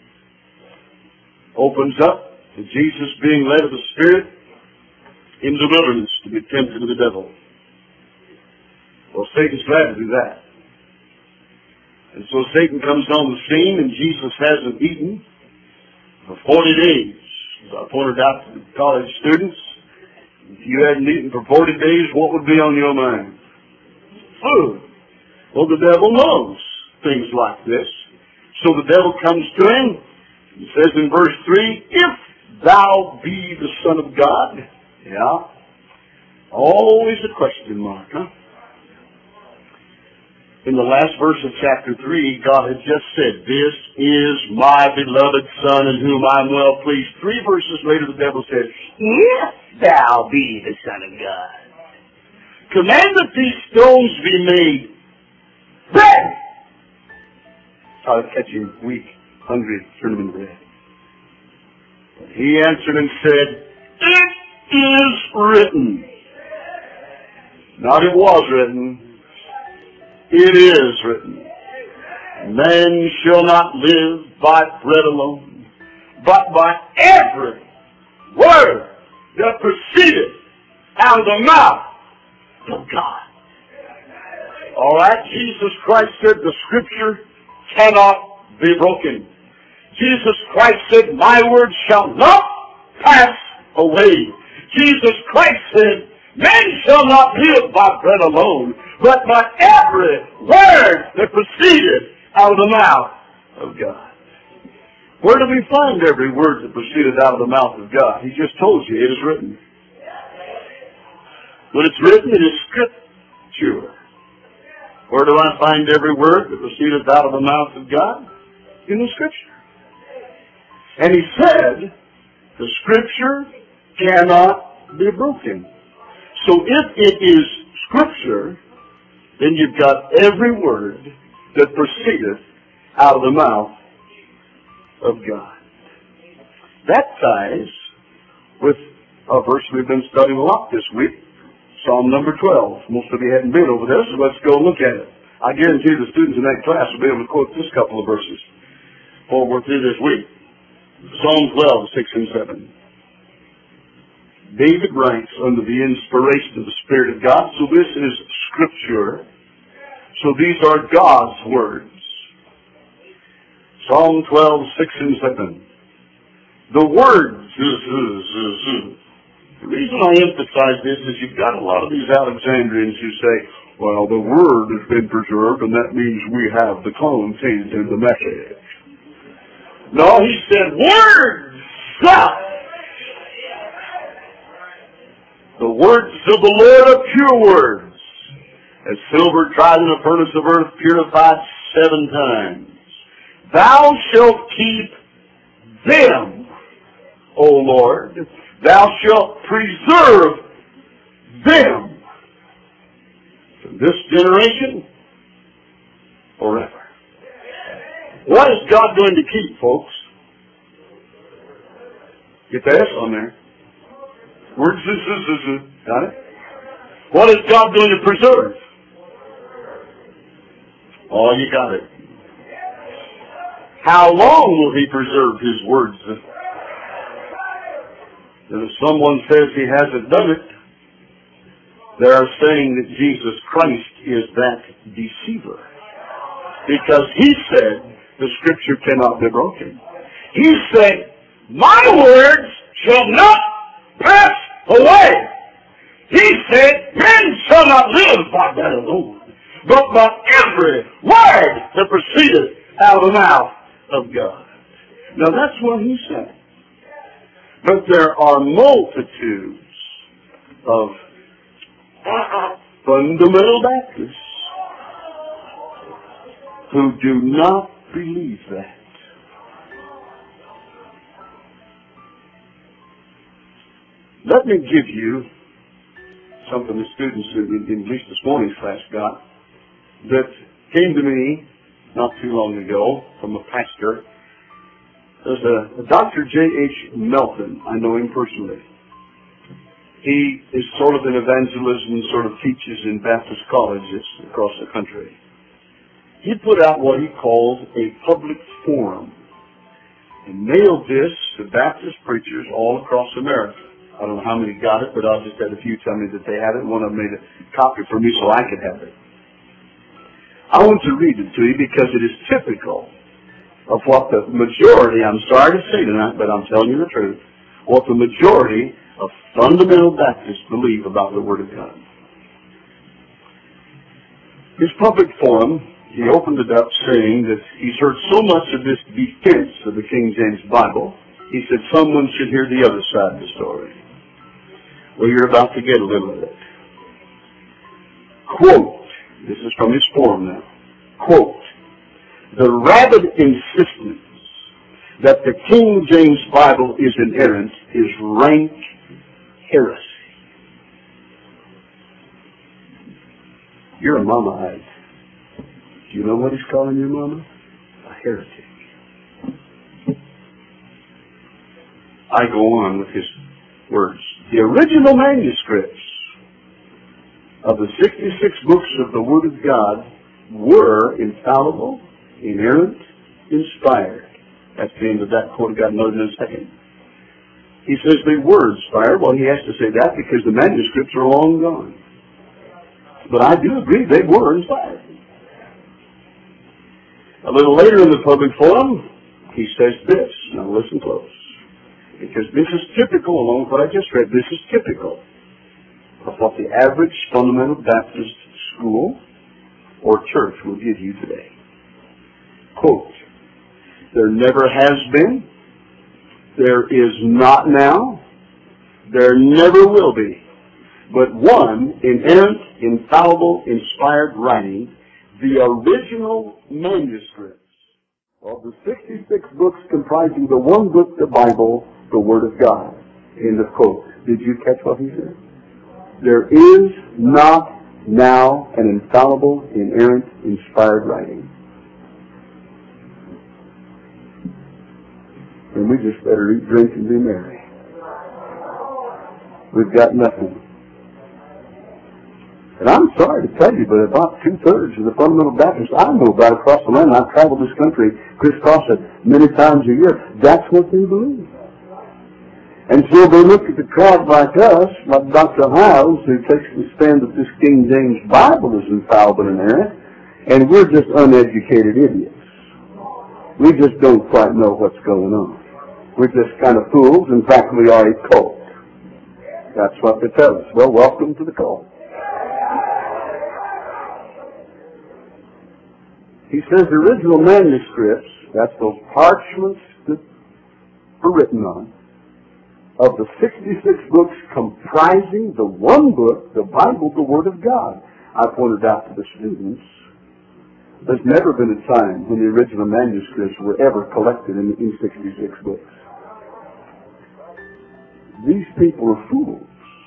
opens up to Jesus being led of the Spirit into the wilderness to be tempted of the devil. Well, Satan's glad to do that. And so Satan comes on the scene, and Jesus hasn't eaten for forty days. As I pointed out to the college students, if you hadn't eaten for forty days, what would be on your mind? Food. Well, the devil knows things like this. So the devil comes to him and says in verse three, if thou be the Son of God. Yeah. Always a question mark, huh? In the last verse of chapter three, God had just said, this is my beloved Son in whom I am well pleased. Three verses later, the devil said, if thou be the Son of God, command that these stones be made bread. I'll catch you weak hungry, turn them into bread. He answered and said, it is written. Not it was written. It is written. Man shall not live by bread alone, but by every word that proceedeth out of the mouth of God. All right, Jesus Christ said the Scripture cannot be broken. Jesus Christ said, my word shall not pass away. Jesus Christ said, man shall not live by bread alone, but by every word that proceeded out of the mouth of God. Where do we find every word that proceeded out of the mouth of God? He just told you, it is written. When it's written, it is Scripture. Where do I find every word that proceeded out of the mouth of God? In the Scripture. And he said, the Scripture cannot be broken. So if it is Scripture, then you've got every word that proceedeth out of the mouth of God. That ties with a verse we've been studying a lot this week, Psalm number twelve. Most of you hadn't been over there, so let's go look at it. I guarantee the students in that class will be able to quote this couple of verses before we're through this week. Psalm twelve, six and seven. David writes under the inspiration of the Spirit of God, so this is Scripture. So these are God's words. Psalm twelve, six and seven. The words. The reason I emphasize this is you've got a lot of these Alexandrians who say, well, the Word has been preserved, and that means we have the content and the message. No, he said, words! The words of the Lord are pure words, as silver tried in a furnace of earth, purified seven times. Thou shalt keep them, O Lord. Thou shalt preserve them from this generation forever. What is God going to keep, folks? Get the S on there. Words, got it? What is God going to preserve? Oh, you got it. How long will he preserve his words? And if someone says he hasn't done it, they are saying that Jesus Christ is that deceiver. Because he said the Scripture cannot be broken. He said, my words shall not pass away. He said, men shall not live by bread alone, but by every word that proceedeth out of the mouth of God. Now that's what he said. But there are multitudes of fundamental Baptists who do not believe that. Let me give you something the students in, in at least this morning's class got that came to me not too long ago from a pastor. There's a, a Doctor J H Melton. I know him personally. He is sort of an evangelist and sort of teaches in Baptist colleges across the country. He put out what he called a public forum and mailed this to Baptist preachers all across America. I don't know how many got it, but I just had a few tell me that they had it. One of them made a copy for me so I could have it. I want to read it to you because it is typical of what the majority, I'm sorry to say tonight, but I'm telling you the truth, what the majority of fundamental Baptists believe about the Word of God. His public forum, he opened it up saying that he's heard so much of this defense of the King James Bible, he said someone should hear the other side of the story. Well, you're about to get a little of it. Quote, this is from his forum now, quote, the rabid insistence that the King James Bible is inerrant is rank heresy. You're a mamaite. Do you know what he's calling your mama? A heretic. I go on with his words. The original manuscripts of the sixty-six books of the Word of God were infallible, inerrant, inspired. That's the end of that quote. I got another in a second. He says they were inspired. Well, he has to say that because the manuscripts are long gone. But I do agree they were inspired. A little later in the public forum, he says this. Now listen close. Because this is typical, along with what I just read, this is typical of what the average fundamental Baptist school or church will give you today. Quote, there never has been, there is not now, there never will be, but one inerrant, infallible, inspired writing, the original manuscripts of the sixty-six books comprising the one book, the Bible, the Word of God. End of quote. Did you catch what he said? There is not now an infallible, inerrant, inspired writing. And we just better eat, drink, and be merry. We've got nothing. And I'm sorry to tell you, but about two-thirds of the fundamental Baptists I know about across the land, I've traveled this country, crisscross it many times a year, that's what they believe. And so they look at the crowd like us, like Doctor Hiles, who takes the stand that this King James Bible is infallible and inerrant, and we're just uneducated idiots. We just don't quite know what's going on. We're just kind of fools. In fact, we are a cult. That's what they tell us. Well, welcome to the cult. He says the original manuscripts, that's those parchments that were written on, of the sixty-six books comprising the one book, the Bible, the Word of God. I pointed out to the students, there's never been a time when the original manuscripts were ever collected in these sixty-six books. These people are fools.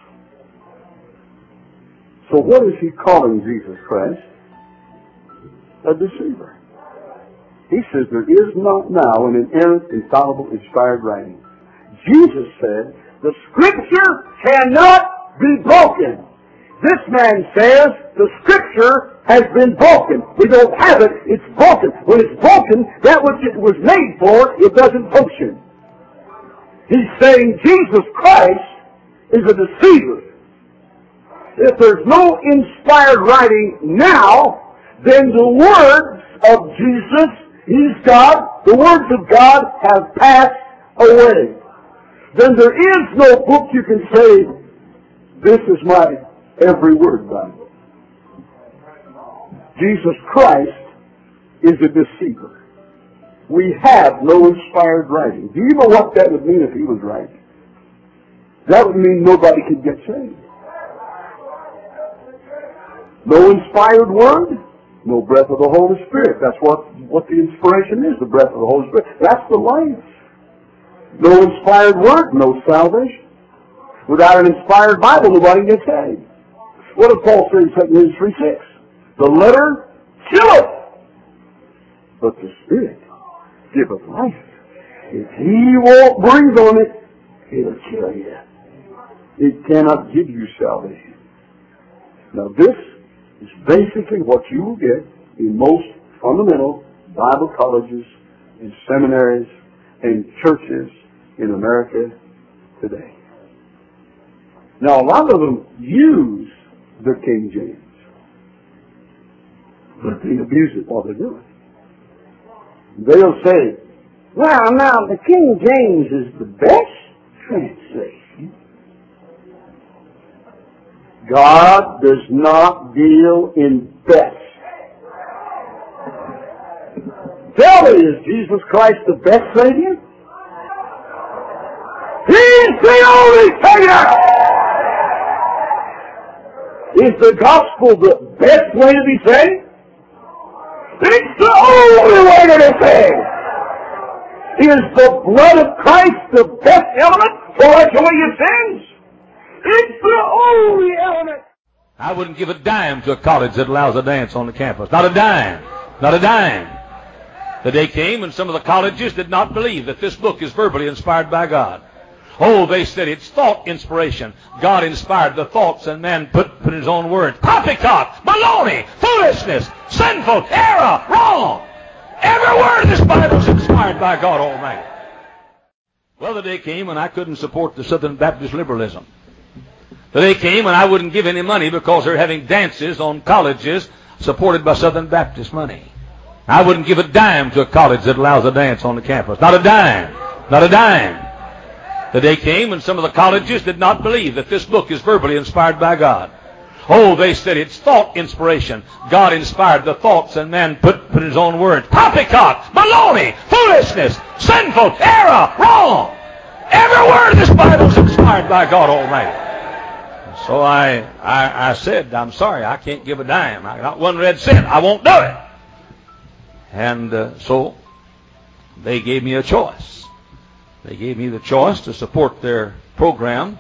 So what is he calling Jesus Christ? A deceiver. He says there is not now an inerrant, infallible, inspired writing. Jesus said, the Scripture cannot be broken. This man says the Scripture has been broken. We don't have it, it's broken. When it's broken, that which it was made for, it doesn't function. He's saying Jesus Christ is a deceiver. If there's no inspired writing now, then the words of Jesus, He's God, the words of God have passed away. Then there is no book you can say, this is my every word Bible. Jesus Christ is a deceiver. We have no inspired writing. Do you know what that would mean if he was right? That would mean nobody could get saved. No inspired word, no breath of the Holy Spirit. That's what, what the inspiration is, the breath of the Holy Spirit. That's the life. No inspired word, no salvation. Without an inspired Bible, nobody gets saved. What did Paul say in Second Corinthians three six? The letter killeth, but the Spirit giveth life. If he won't breathe on it, it'll kill you. It cannot give you salvation. Now this is basically what you will get in most fundamental Bible colleges and seminaries and churches in America today. Now, a lot of them use the King James, but they abuse it while they're doing it. They'll say, well, now, the King James is the best translation. God does not deal in best. Tell me, is Jesus Christ the best Savior? He's the only Savior! Is the gospel the best way to be saved? It's the only way to be saved! Is the blood of Christ the best element for washing away your sins? It's the only element. I wouldn't give a dime to a college that allows a dance on the campus. Not a dime. Not a dime. The day came when some of the colleges did not believe that this book is verbally inspired by God. Oh, they said it's thought inspiration. God inspired the thoughts and man put, put his own words. Poppycock, baloney, foolishness, sinful, error, wrong. Every word of this Bible is inspired by God Almighty. Well, the day came when I couldn't support the Southern Baptist liberalism. The day came when I wouldn't give any money because they're having dances on colleges supported by Southern Baptist money. I wouldn't give a dime to a college that allows a dance on the campus. Not a dime. Not a dime. The day came when some of the colleges did not believe that this book is verbally inspired by God. Oh, they said it's thought inspiration. God inspired the thoughts and man put, put his own words. Poppycock, baloney, foolishness, sinful, error, wrong. Every word of this Bible is inspired by God Almighty. So I, I, I said, I'm sorry, I can't give a dime. I got one red cent. I won't do it. And uh, so they gave me a choice. They gave me the choice to support their program.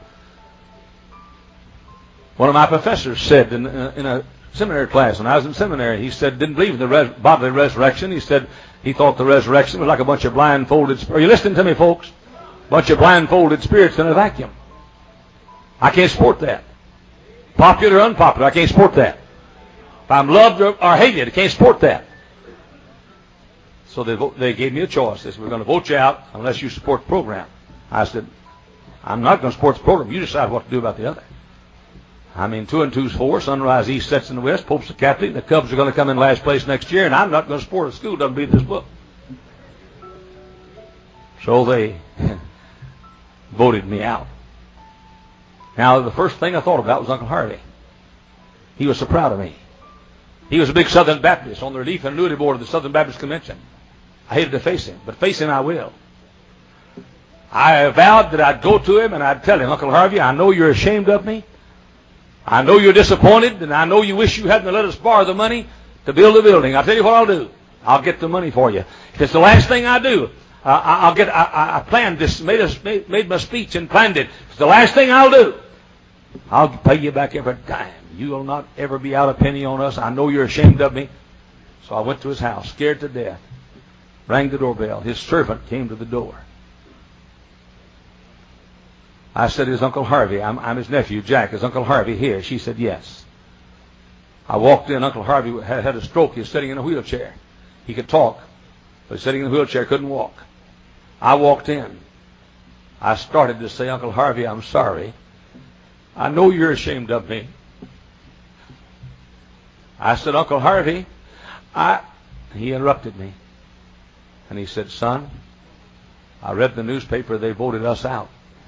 One of my professors said in, uh, in a seminary class, when I was in seminary, he said, didn't believe in the res- bodily resurrection. He said he thought the resurrection was like a bunch of blindfolded... Are you listening to me, folks? A bunch of blindfolded spirits in a vacuum. I can't support that. Popular or unpopular, I can't support that. If I'm loved or, or hated, I can't support that. So they, they gave me a choice. They said, we're going to vote you out unless you support the program. I said, I'm not going to support the program. You decide what to do about the other. I mean, two and two's four. Sunrise East sets in the west. Pope's the Catholic. The Cubs are going to come in last place next year, and I'm not going to support a school that doesn't read this book. So they voted me out. Now, the first thing I thought about was Uncle Harvey. He was so proud of me. He was a big Southern Baptist on the Relief and Annuity Board of the Southern Baptist Convention. I hated to face him, but face him I will. I vowed that I'd go to him and I'd tell him, Uncle Harvey, I know you're ashamed of me. I know you're disappointed, and I know you wish you hadn't let us borrow the money to build a building. I'll tell you what I'll do. I'll get the money for you. If it's the last thing I do, uh, I'll get. I, I planned this, made, a, made, made my speech and planned it. If it's the last thing I'll do, I'll pay you back every dime. You will not ever be out a penny on us. I know you're ashamed of me. So I went to his house, scared to death. Rang the doorbell. His servant came to the door. I said, is Uncle Harvey, I'm, I'm his nephew, Jack, is Uncle Harvey here? She said, yes. I walked in. Uncle Harvey had, had a stroke. He was sitting in a wheelchair. He could talk, but sitting in a wheelchair, couldn't walk. I walked in. I started to say, Uncle Harvey, I'm sorry. I know you're ashamed of me. I said, Uncle Harvey, I... He interrupted me. And he said, son, I read the newspaper. They voted us out.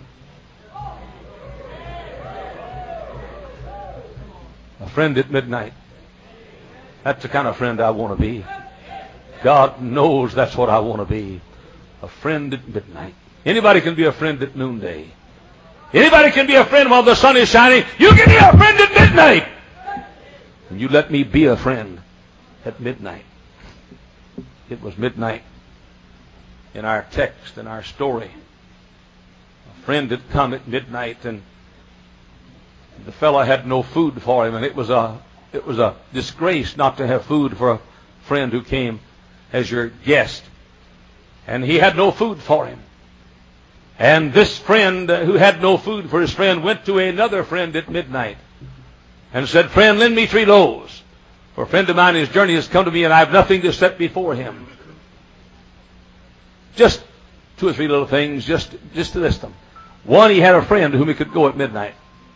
A friend at midnight. That's the kind of friend I want to be. God knows that's what I want to be. A friend at midnight. Anybody can be a friend at noonday. Anybody can be a friend while the sun is shining. You can be a friend at midnight. And you let me be a friend at midnight. It was midnight in our text, in our story. A friend had come at midnight, and the fellow had no food for him, and it was a it was a disgrace not to have food for a friend who came as your guest. And he had no food for him. And this friend who had no food for his friend went to another friend at midnight and said, friend, lend me three loaves. For a friend of mine, his journey has come to me, and I have nothing to set before him. Just two or three little things, just, just to list them. One, he had a friend to whom he could go at midnight.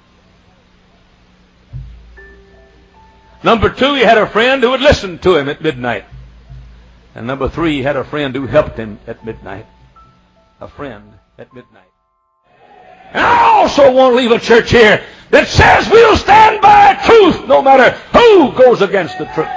Number two, he had a friend who would listen to him at midnight. And number three, he had a friend who helped him at midnight. A friend at midnight. And I also want to leave a church here that says we'll stand by truth no matter who goes against the truth.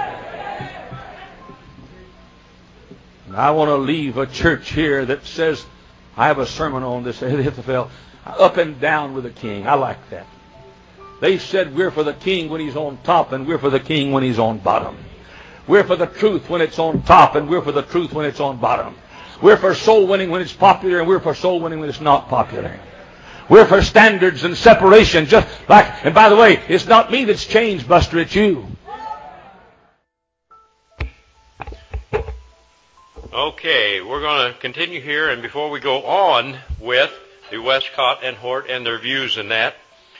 And I want to leave a church here that says, I have a sermon on this, Ahithophel, up and down with the king. I like that. They said we're for the king when he's on top, and we're for the king when he's on bottom. We're for the truth when it's on top, and we're for the truth when it's on bottom. We're for soul winning when it's popular, and we're for soul winning when it's not popular. We're for standards and separation, just like, and by the way, it's not me that's changed, Buster, it's you. Okay, we're going to continue here, and before we go on with the Westcott and Hort and their views in that.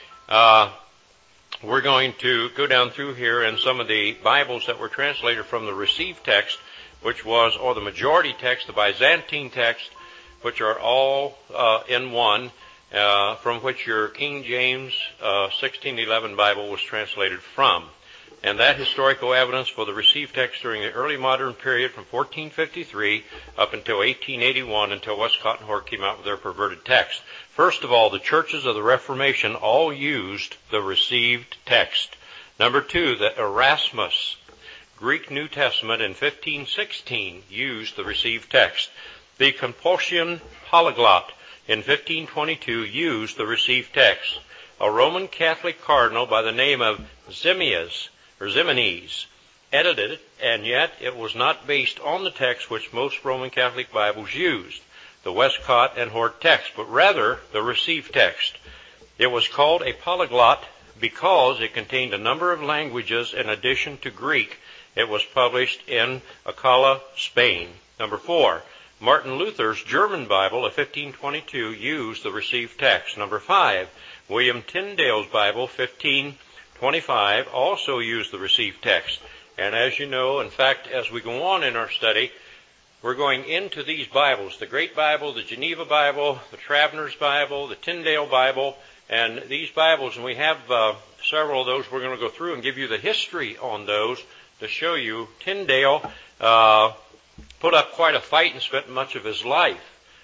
Uh, we're going to go down through here in some of the Bibles that were translated from the received text, which was, or the majority text, the Byzantine text, which are all uh, in one, uh, from which your King James uh, sixteen eleven Bible was translated from. And that historical evidence for the received text during the early modern period from fourteen fifty-three up until eighteen eighty-one, until Westcott and Hort came out with their perverted text. First of all, the churches of the Reformation all used the received text. Number two, the Erasmus Greek New Testament in fifteen sixteen used the received text. The Compulsion Polyglot in fifteen twenty-two used the received text. A Roman Catholic cardinal by the name of Ximenes, or Ximenes, edited it, and yet it was not based on the text which most Roman Catholic Bibles used, the Westcott and Hort text, but rather the received text. It was called a polyglot because it contained a number of languages in addition to Greek. It was published in Alcalá, Spain. Number four, Martin Luther's German Bible of fifteen twenty-two used the received text. Number five, William Tyndale's Bible, fifteen twenty-five, also used the received text. And as you know, in fact, as we go on in our study, we're going into these Bibles, the Great Bible, the Geneva Bible, the Travener's Bible, the Tyndale Bible, and these Bibles, and we have uh, several of those we're going to go through and give you the history on those to show you. Tyndale uh, put up quite a fight and spent much of his life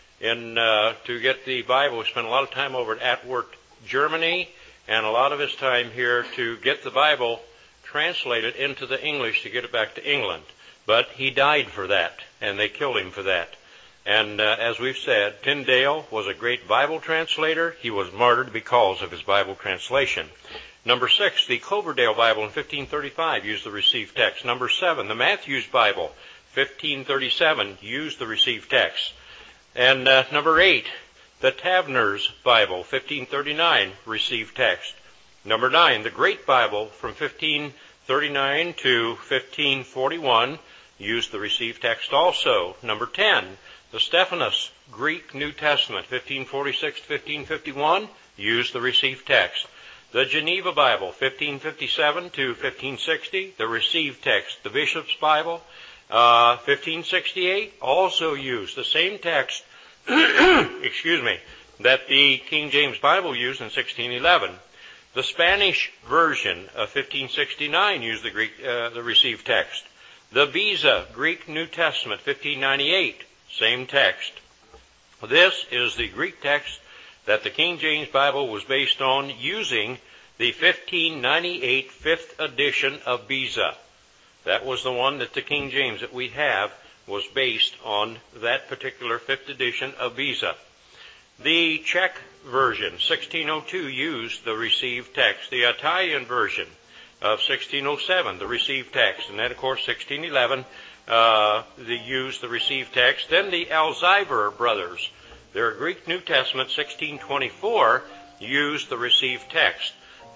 in uh, to get the Bible. He spent a lot of time over at Antwerp, Germany, and a lot of his time here to get the Bible translated into the English to get it back to England. But he died for that, and they killed him for that. And uh, as we've said, Tyndale was a great Bible translator. He was martyred because of his Bible translation. Number six, the Coverdale Bible in fifteen thirty-five used the received text. Number seven, the Matthews Bible, fifteen thirty-seven, used the received text. And uh, number eight, the Taverner's Bible, fifteen thirty-nine, received text. Number nine, the Great Bible from fifteen thirty-nine to fifteen forty-one used the received text also. Number ten, the Stephanus Greek New Testament, fifteen forty-six to fifteen fifty-one, used the received text. The Geneva Bible, fifteen fifty-seven to fifteen sixty, the received text. The Bishop's Bible, uh, fifteen sixty-eight, also used the same text, excuse me, that the King James Bible used in sixteen eleven. The Spanish version of fifteen sixty-nine used the Greek, uh, the received text. The Beza Greek New Testament, fifteen ninety-eight, same text. This is the Greek text that the King James Bible was based on, using the fifteen ninety-eight fifth edition of Beza. That was the one that the King James that we have was based on, that particular fifth edition of Beza. The Czech version, sixteen oh two, used the received text. The Italian version of sixteen oh seven, the received text. And then, of course, sixteen eleven, uh, they used the received text. Then the Alzheimer brothers, their Greek New Testament, sixteen twenty-four, used the received text.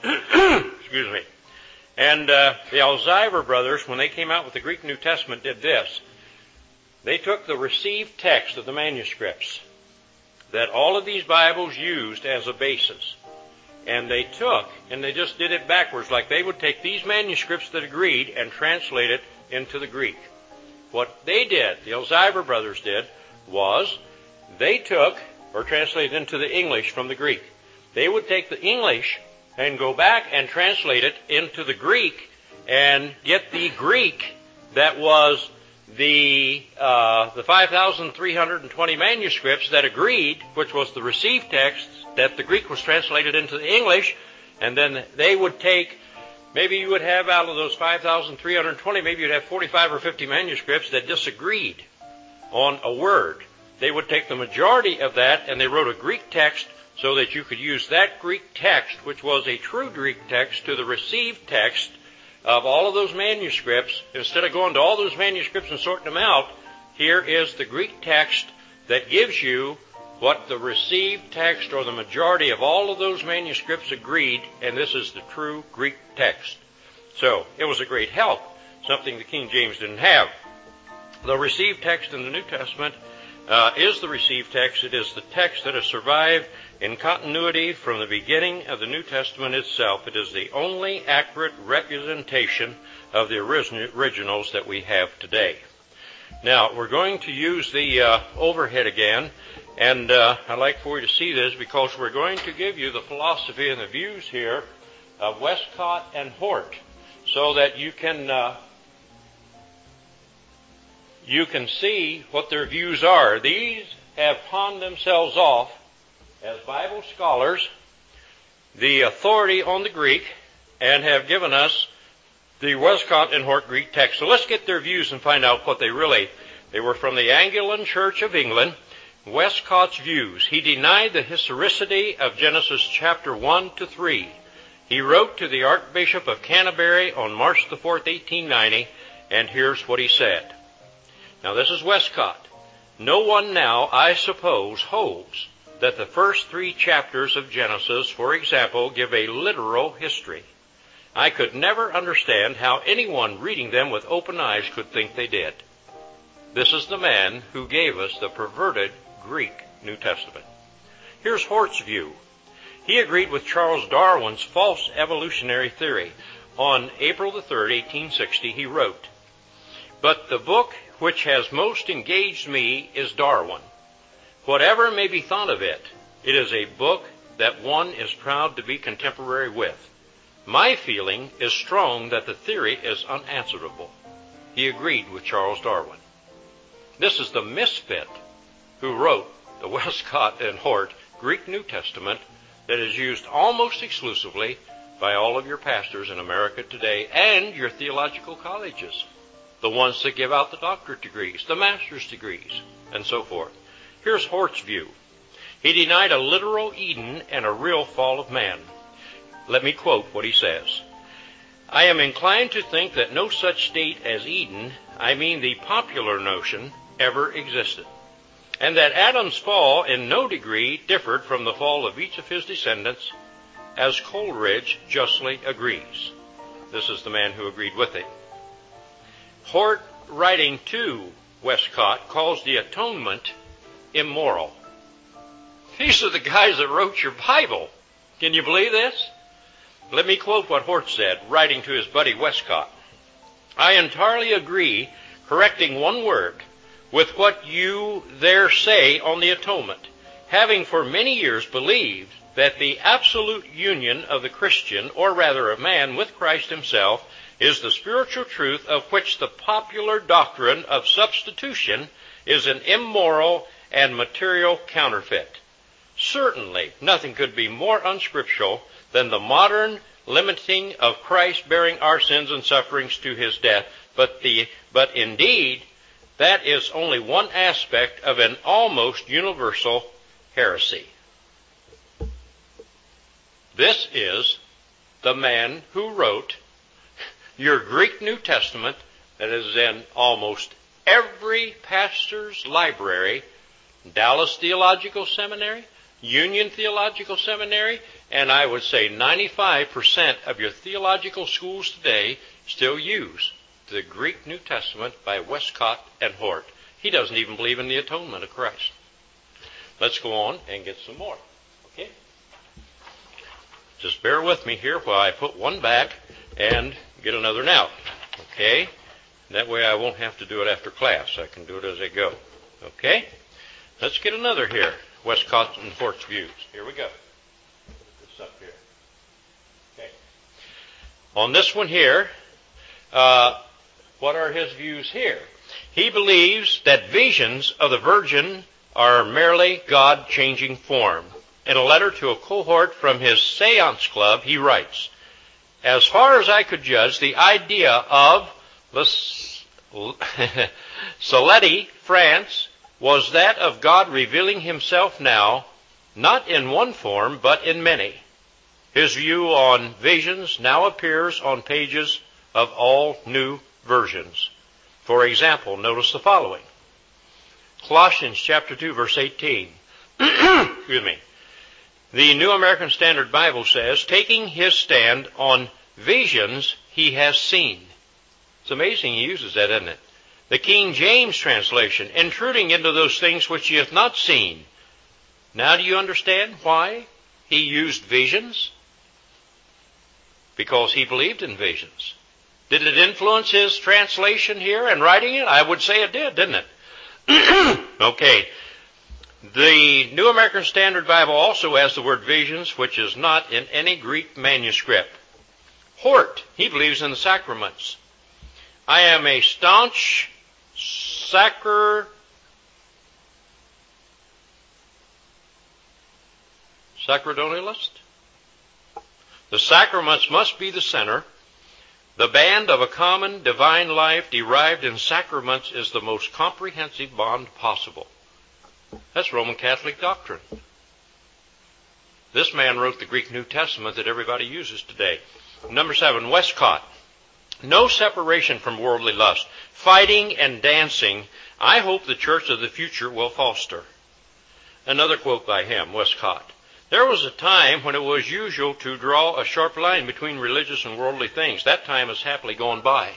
Excuse me. And uh, the Alzheimer brothers, when they came out with the Greek New Testament, did this. They took the received text of the manuscripts that all of these Bibles used as a basis, and they took and they just did it backwards. Like they would take these manuscripts that agreed and translate it into the Greek. What they did, the Alzheimer brothers did, was they took or translated into the English from the Greek. They would take the English and go back and translate it into the Greek and get the Greek that was the uh, the five thousand three hundred twenty manuscripts that agreed, which was the received text, that the Greek was translated into the English, and then they would take, maybe you would have out of those five thousand three hundred twenty, maybe you'd have forty-five or fifty manuscripts that disagreed on a word. They would take the majority of that and they wrote a Greek text so that you could use that Greek text, which was a true Greek text, to the received text of all of those manuscripts. Instead of going to all those manuscripts and sorting them out, here is the Greek text that gives you what the received text or the majority of all of those manuscripts agreed, and this is the true Greek text. So it was a great help, something the King James didn't have. The received text in the New Testament uh, is the received text. It is the text that has survived in continuity from the beginning of the New Testament itself. It is the only accurate representation of the originals that we have today. Now, we're going to use the uh, overhead again, and uh, I'd like for you to see this because we're going to give you the philosophy and the views here of Westcott and Hort so that you can uh, you can see what their views are. These have pawned themselves off as Bible scholars, the authority on the Greek, and have given us the Westcott and Hort Greek text. So let's get their views and find out what they really... They were from the Anglican Church of England. Westcott's views. He denied the historicity of Genesis chapter one to three. He wrote to the Archbishop of Canterbury on March the fourth, eighteen ninety, and here's what he said. Now this is Westcott. No one now, I suppose, holds that the first three chapters of Genesis, for example, give a literal history. I could never understand how anyone reading them with open eyes could think they did. This is the man who gave us the perverted Greek New Testament. Here's Hort's view. He agreed with Charles Darwin's false evolutionary theory. On April the third, eighteen sixty, he wrote, "But the book which has most engaged me is Darwin. Whatever may be thought of it, it is a book that one is proud to be contemporary with. My feeling is strong that the theory is unanswerable." He agreed with Charles Darwin. This is the misfit who wrote the Westcott and Hort Greek New Testament that is used almost exclusively by all of your pastors in America today and your theological colleges, the ones that give out the doctorate degrees, the master's degrees, and so forth. Here's Hort's view. He denied a literal Eden and a real fall of man. Let me quote what he says. "I am inclined to think that no such state as Eden, I mean the popular notion, ever existed, and that Adam's fall in no degree differed from the fall of each of his descendants, as Coleridge justly agrees." This is the man who agreed with him. Hort, writing to Westcott, calls the atonement immoral. These are the guys that wrote your Bible. Can you believe this? Let me quote what Hort said, writing to his buddy Westcott. "I entirely agree, correcting one word, with what you there say on the atonement, having for many years believed that the absolute union of the Christian, or rather of man, with Christ himself, is the spiritual truth of which the popular doctrine of substitution is an immoral and material counterfeit. Certainly, nothing could be more unscriptural than the modern limiting of Christ bearing our sins and sufferings to his death, but the but indeed, that is only one aspect of an almost universal heresy." This is the man who wrote your Greek New Testament that is in almost every pastor's library, Dallas Theological Seminary, Union Theological Seminary, and I would say ninety-five percent of your theological schools today still use the Greek New Testament by Westcott and Hort. He doesn't even believe in the atonement of Christ. Let's go on and get some more. Okay? Just bear with me here while I put one back and get another out. Okay? That way I won't have to do it after class. I can do it as I go. Okay? Let's get another here. Westcott and Hort's views. Here we go. Put this up here. Okay. On this one here, uh, what are his views here? He believes that visions of the Virgin are merely God changing form. In a letter to a cohort from his Seance Club, he writes, "As far as I could judge, the idea of Saletti, France, was that of God revealing himself now, not in one form, but in many. His view on visions now appears on pages of all new versions. For example, notice the following. Colossians chapter two, verse eighteen. Excuse me. The New American Standard Bible says, taking his stand on visions he has seen. It's amazing he uses that, isn't it? The King James translation, intruding into those things which he hath not seen. Now do you understand why he used visions? Because he believed in visions. Did it influence his translation here and writing it? I would say it did, didn't it? Okay. The New American Standard Bible also has the word visions, which is not in any Greek manuscript. Hort, he believes in the sacraments. I am a staunch sacr... sacerdotalialist. The sacraments must be the center. The band of a common divine life derived in sacraments is the most comprehensive bond possible. That's Roman Catholic doctrine. This man wrote the Greek New Testament that everybody uses today. Number seven, Westcott. No separation from worldly lust. Fighting and dancing, I hope the church of the future will foster. Another quote by him, Westcott. There was a time when it was usual to draw a sharp line between religious and worldly things. That time is happily gone by.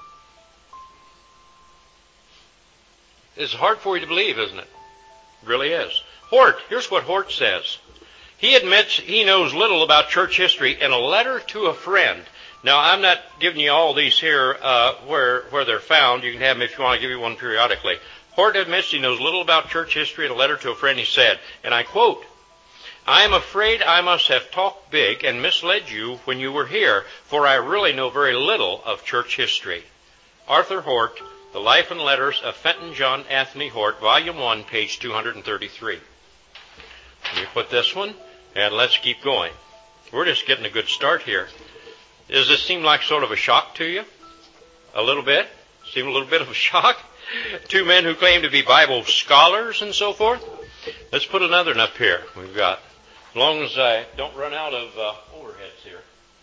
It's hard for you to believe, isn't it? It really is. Hort, here's what Hort says. He admits he knows little about church history in a letter to a friend. Now, I'm not giving you all these here uh, where, where they're found. You can have them if you want to give you one periodically. Hort admits he knows little about church history in a letter to a friend. He said, and I quote, I am afraid I must have talked big and misled you when you were here, for I really know very little of church history. Arthur Hort, The Life and Letters of Fenton John Anthony Hort, Volume one, page two hundred thirty-three. Let me put this one, and let's keep going. We're just getting a good start here. Does this seem like sort of a shock to you? A little bit? Seem a little bit of a shock? Two men who claim to be Bible scholars and so forth? Let's put another one up here. We've got, as long as I don't run out of uh, overheads here.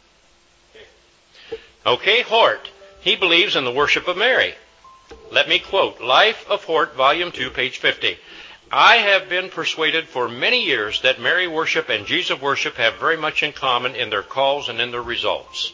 Okay. Okay, Hort. He believes in the worship of Mary. Let me quote, Life of Hort, Volume two, page fifty. I have been persuaded for many years that Mary worship and Jesus worship have very much in common in their calls and in their results.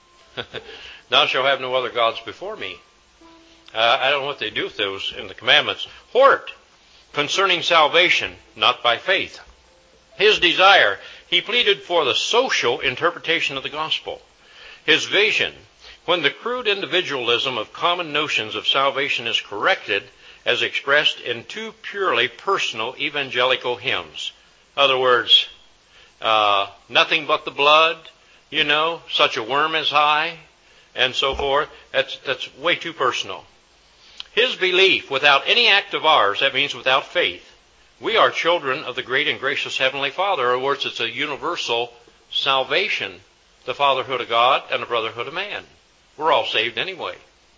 Thou shalt have no other gods before me. Uh, I don't know what they do with those in the commandments. Hort, concerning salvation, not by faith. His desire, he pleaded for the social interpretation of the gospel. His vision, when the crude individualism of common notions of salvation is corrected, as expressed in two purely personal evangelical hymns. In other words, uh, nothing but the blood, you know, such a worm as I, and so forth. That's, that's way too personal. His belief, without any act of ours, that means without faith, we are children of the great and gracious Heavenly Father. In other words, it's a universal salvation, the fatherhood of God and the brotherhood of man. We're all saved anyway.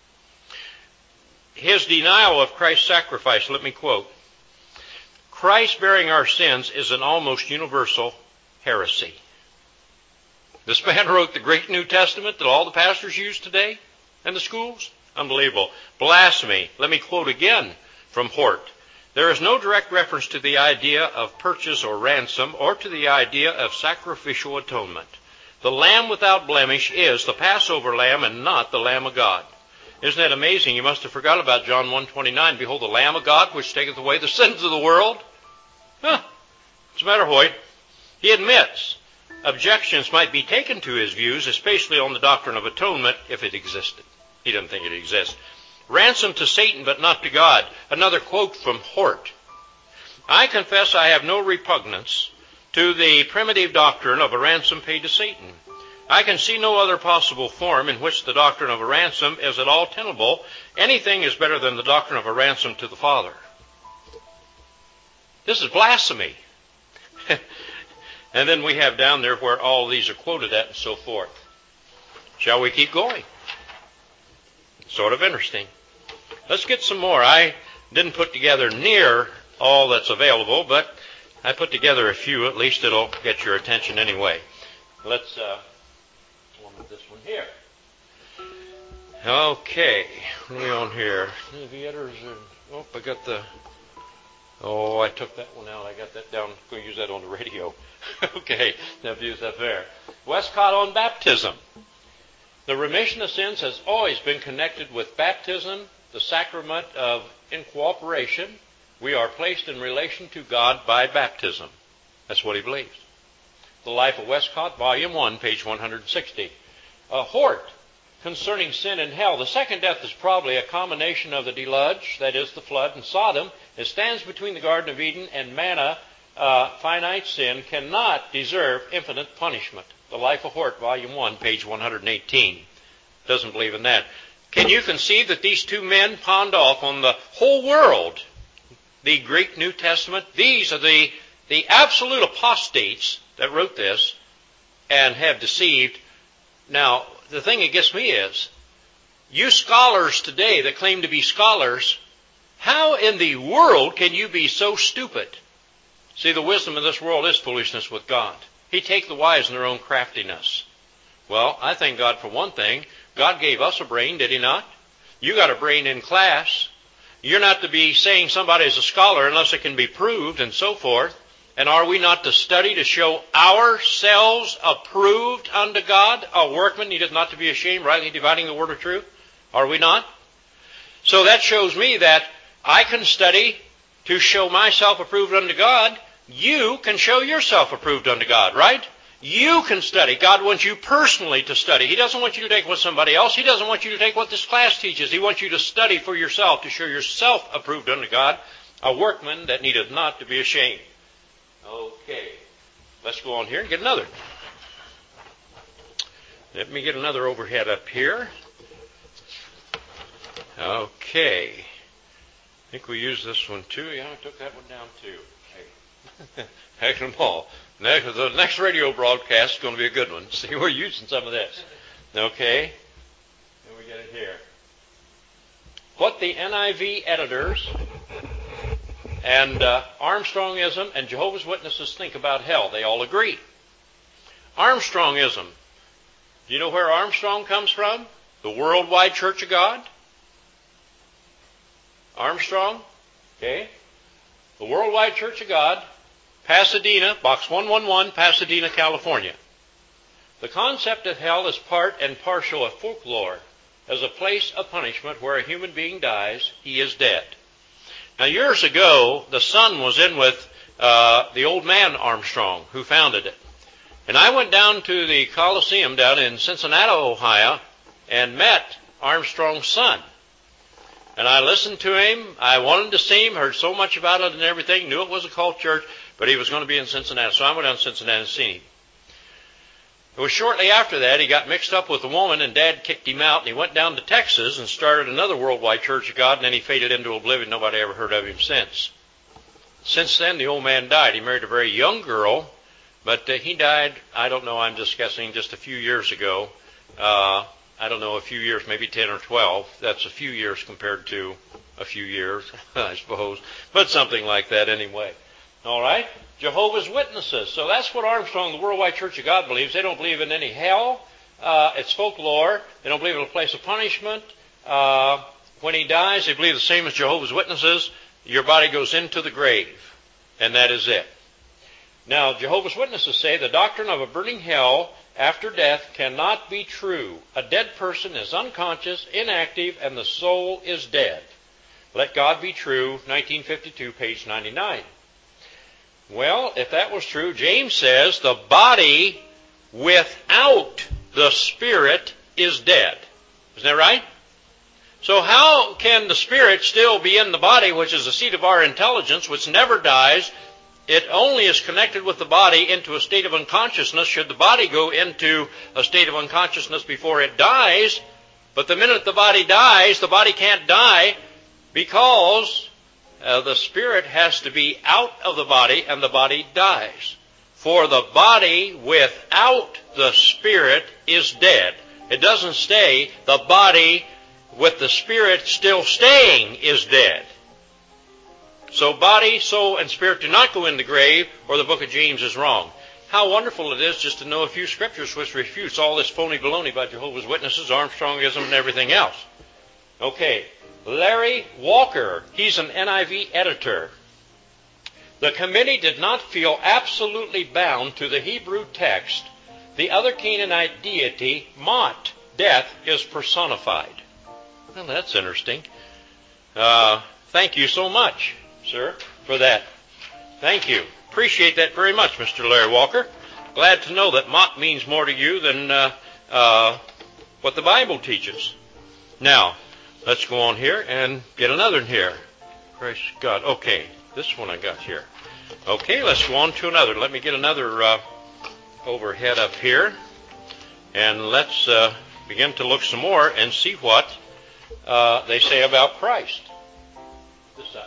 His denial of Christ's sacrifice, let me quote, Christ bearing our sins is an almost universal heresy. This man wrote the great New Testament that all the pastors use today in the schools. Unbelievable. Blasphemy. Let me quote again from Hort. There is no direct reference to the idea of purchase or ransom or to the idea of sacrificial atonement. The Lamb without blemish is the Passover Lamb and not the Lamb of God. Isn't that amazing? You must have forgot about John one twenty-nine. Behold, the Lamb of God, which taketh away the sins of the world. Huh. What's the matter, Hoyt? He admits objections might be taken to his views, especially on the doctrine of atonement, if it existed. He doesn't think it exists. Ransom to Satan, but not to God. Another quote from Hort. I confess I have no repugnance to the primitive doctrine of a ransom paid to Satan. I can see no other possible form in which the doctrine of a ransom is at all tenable. Anything is better than the doctrine of a ransom to the Father. This is blasphemy. And then we have down there where all these are quoted at and so forth. Shall we keep going? Sort of interesting. Let's get some more. I didn't put together near all that's available, but I put together a few. At least it'll get your attention anyway. Let's... Uh, this one here. Okay, what are we on here? The editors are, oh, I got the, oh, I took that one out. I got that down. I'm going to use that on the radio. Okay, now use that there. Westcott on baptism. The remission of sins has always been connected with baptism the sacrament of in cooperation. We are placed in relation to God by baptism. That's what he believes. The Life of Westcott, Volume one, page one hundred sixty. Uh, Hort, concerning sin and hell. The second death is probably a combination of the deluge, that is the flood, and Sodom. It stands between the Garden of Eden and manna. Uh, finite sin cannot deserve infinite punishment. The Life of Hort, Volume one, page one hundred eighteen. Doesn't believe in that. Can you conceive that these two men pawned off on the whole world the Greek New Testament? These are the, the absolute apostates that wrote this and have deceived. Now, the thing that gets me is, you scholars today that claim to be scholars, how in the world can you be so stupid? See, the wisdom of this world is foolishness with God. He takes the wise in their own craftiness. Well, I thank God for one thing. God gave us a brain, did he not? You got a brain in class. You're not to be saying somebody is a scholar unless it can be proved and so forth. And are we not to study to show ourselves approved unto God? A workman needeth not to be ashamed, rightly dividing the word of truth. Are we not? So that shows me that I can study to show myself approved unto God. You can show yourself approved unto God, right? You can study. God wants you personally to study. He doesn't want you to take what somebody else. He doesn't want you to take what this class teaches. He wants you to study for yourself, to show yourself approved unto God, a workman that needeth not to be ashamed. Okay. Let's go on here and get another. Let me get another overhead up here. Okay. I think we used this one too. Yeah, I took that one down too. Okay. Heck of them all. Next, the next radio broadcast is going to be a good one. See, we're using some of this. Okay. Here we get it here. What the N I V editors and uh, Armstrongism and Jehovah's Witnesses think about hell. They all agree. Armstrongism. Do you know where Armstrong comes from? The Worldwide Church of God? Armstrong? Okay. The Worldwide Church of God, Pasadena, box one one one, Pasadena, California. The concept of hell is part and parcel of folklore. As a place of punishment where a human being dies, he is dead. Now, years ago, the son was in with uh, the old man Armstrong, who founded it. And I went down to the Coliseum down in Cincinnati, Ohio, and met Armstrong's son. And I listened to him. I wanted to see him, heard so much about it and everything, knew it was a cult church, but he was going to be in Cincinnati. So I went down to Cincinnati and seen him. It was shortly after that he got mixed up with a woman, and Dad kicked him out, and he went down to Texas and started another Worldwide Church of God, and then he faded into oblivion. Nobody ever heard of him since. Since then, the old man died. He married a very young girl, but uh, he died, I don't know, I'm just guessing, just a few years ago. Uh, I don't know, a few years, maybe ten or twelve. That's a few years compared to a few years, I suppose, but something like that anyway. All right? Jehovah's Witnesses. So that's what Armstrong, the Worldwide Church of God, believes. They don't believe in any hell. Uh, it's folklore. They don't believe in a place of punishment. Uh, when he dies, they believe the same as Jehovah's Witnesses. Your body goes into the grave, and that is it. Now, Jehovah's Witnesses say the doctrine of a burning hell after death cannot be true. A dead person is unconscious, inactive, and the soul is dead. Let God be true, nineteen fifty-two, page ninety-nine. Well, if that was true, James says the body without the spirit is dead. Isn't that right? So how can the spirit still be in the body, which is the seat of our intelligence, which never dies? It only is connected with the body into a state of unconsciousness. Should the body go into a state of unconsciousness before it dies, but the minute the body dies, the body can't die because uh, the spirit has to be out of the body and the body dies. For the body without the spirit is dead. It doesn't stay. The body with the spirit still staying is dead. So body, soul, and spirit do not go in the grave, or the book of James is wrong. How wonderful it is just to know a few scriptures which refutes all this phony baloney by Jehovah's Witnesses, Armstrongism, and everything else. Okay, Larry Walker, he's an N I V editor. The committee did not feel absolutely bound to the Hebrew text. The other Canaanite deity, Mot, death, is personified. Well, that's interesting. Uh, thank you so much, sir, for that. Thank you. Appreciate that very much, Mister Larry Walker. Glad to know that mock means more to you than uh, uh, what the Bible teaches. Now, let's go on here and get another one here. Praise God. Okay, this one I got here. Okay, let's go on to another. Let me get another uh, overhead up here. And let's uh, begin to look some more and see what uh, they say about Christ. This side.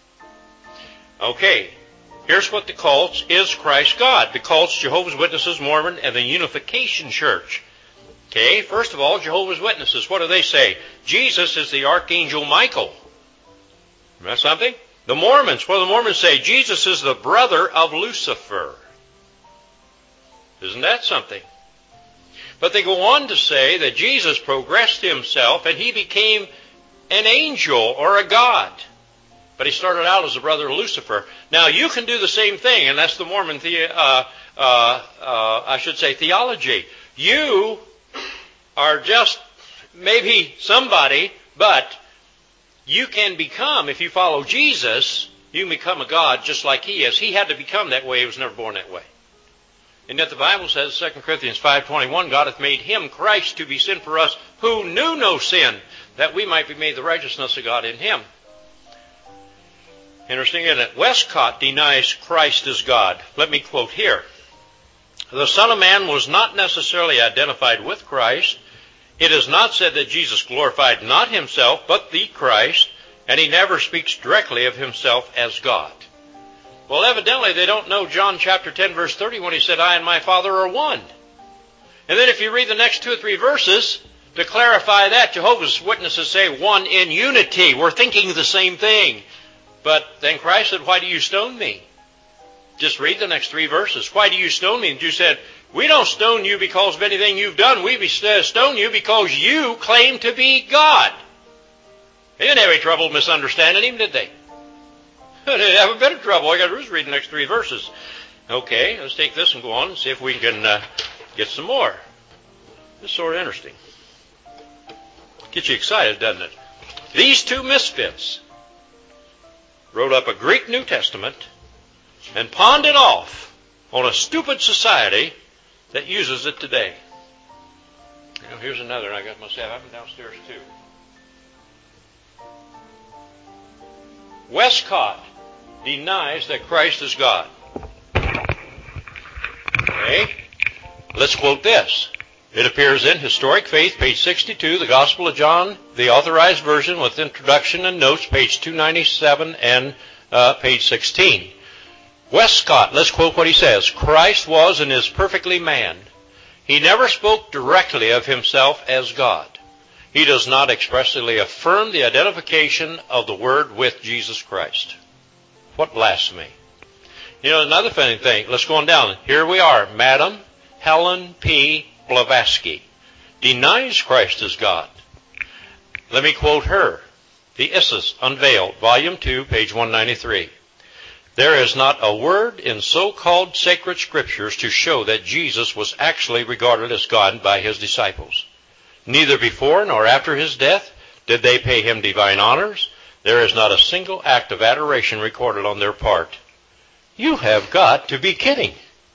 Okay, here's what the cults is Christ God. The cults, Jehovah's Witnesses, Mormon, and the Unification Church. Okay, first of all, Jehovah's Witnesses, what do they say? Jesus is the Archangel Michael. Isn't that something? The Mormons, what do the Mormons say? Jesus is the brother of Lucifer. Isn't that something? But they go on to say that Jesus progressed himself and he became an angel or a god. But he started out as a brother of Lucifer. Now, you can do the same thing, and that's the Mormon, the, uh, uh, uh, I should say, theology. You are just maybe somebody, but you can become, if you follow Jesus, you can become a god just like he is. He had to become that way. He was never born that way. And yet the Bible says, Second Corinthians five twenty-one, God hath made him, Christ, to be sin for us, who knew no sin, that we might be made the righteousness of God in him. Interesting, isn't it? Westcott denies Christ as God. Let me quote here. The Son of Man was not necessarily identified with Christ. It is not said that Jesus glorified not himself, but the Christ, and he never speaks directly of himself as God. Well, evidently they don't know John chapter ten, verse thirty, when he said, I and my Father are one. And then if you read the next two or three verses, to clarify that, Jehovah's Witnesses say one in unity. We're thinking the same thing. But then Christ said, why do you stone me? Just read the next three verses. Why do you stone me? And you said, we don't stone you because of anything you've done. We stone you because you claim to be God. They didn't have any trouble misunderstanding him, did they? They didn't have a bit of trouble. All you got to do is read the next three verses. Okay, let's take this and go on and see if we can uh, get some more. This is sort of interesting. Gets you excited, doesn't it? These two misfits wrote up a Greek New Testament and pawned it off on a stupid society that uses it today. You know, here's another. I got myself up and downstairs too. Westcott denies that Christ is God. Okay? Let's quote this. It appears in Historic Faith, page sixty-two, the Gospel of John, the Authorized Version with introduction and notes, page two ninety-seven and uh, page sixteen. Westcott, let's quote what he says. Christ was and is perfectly man. He never spoke directly of himself as God. He does not expressly affirm the identification of the Word with Jesus Christ. What blasphemy. You know, another funny thing. Let's go on down. Here we are. Madam Helen P. Blavatsky denies Christ as God. Let me quote her. The Isis Unveiled, Volume two, page one ninety-three. There is not a word in so-called sacred scriptures to show that Jesus was actually regarded as God by his disciples. Neither before nor after his death did they pay him divine honors. There is not a single act of adoration recorded on their part. You have got to be kidding.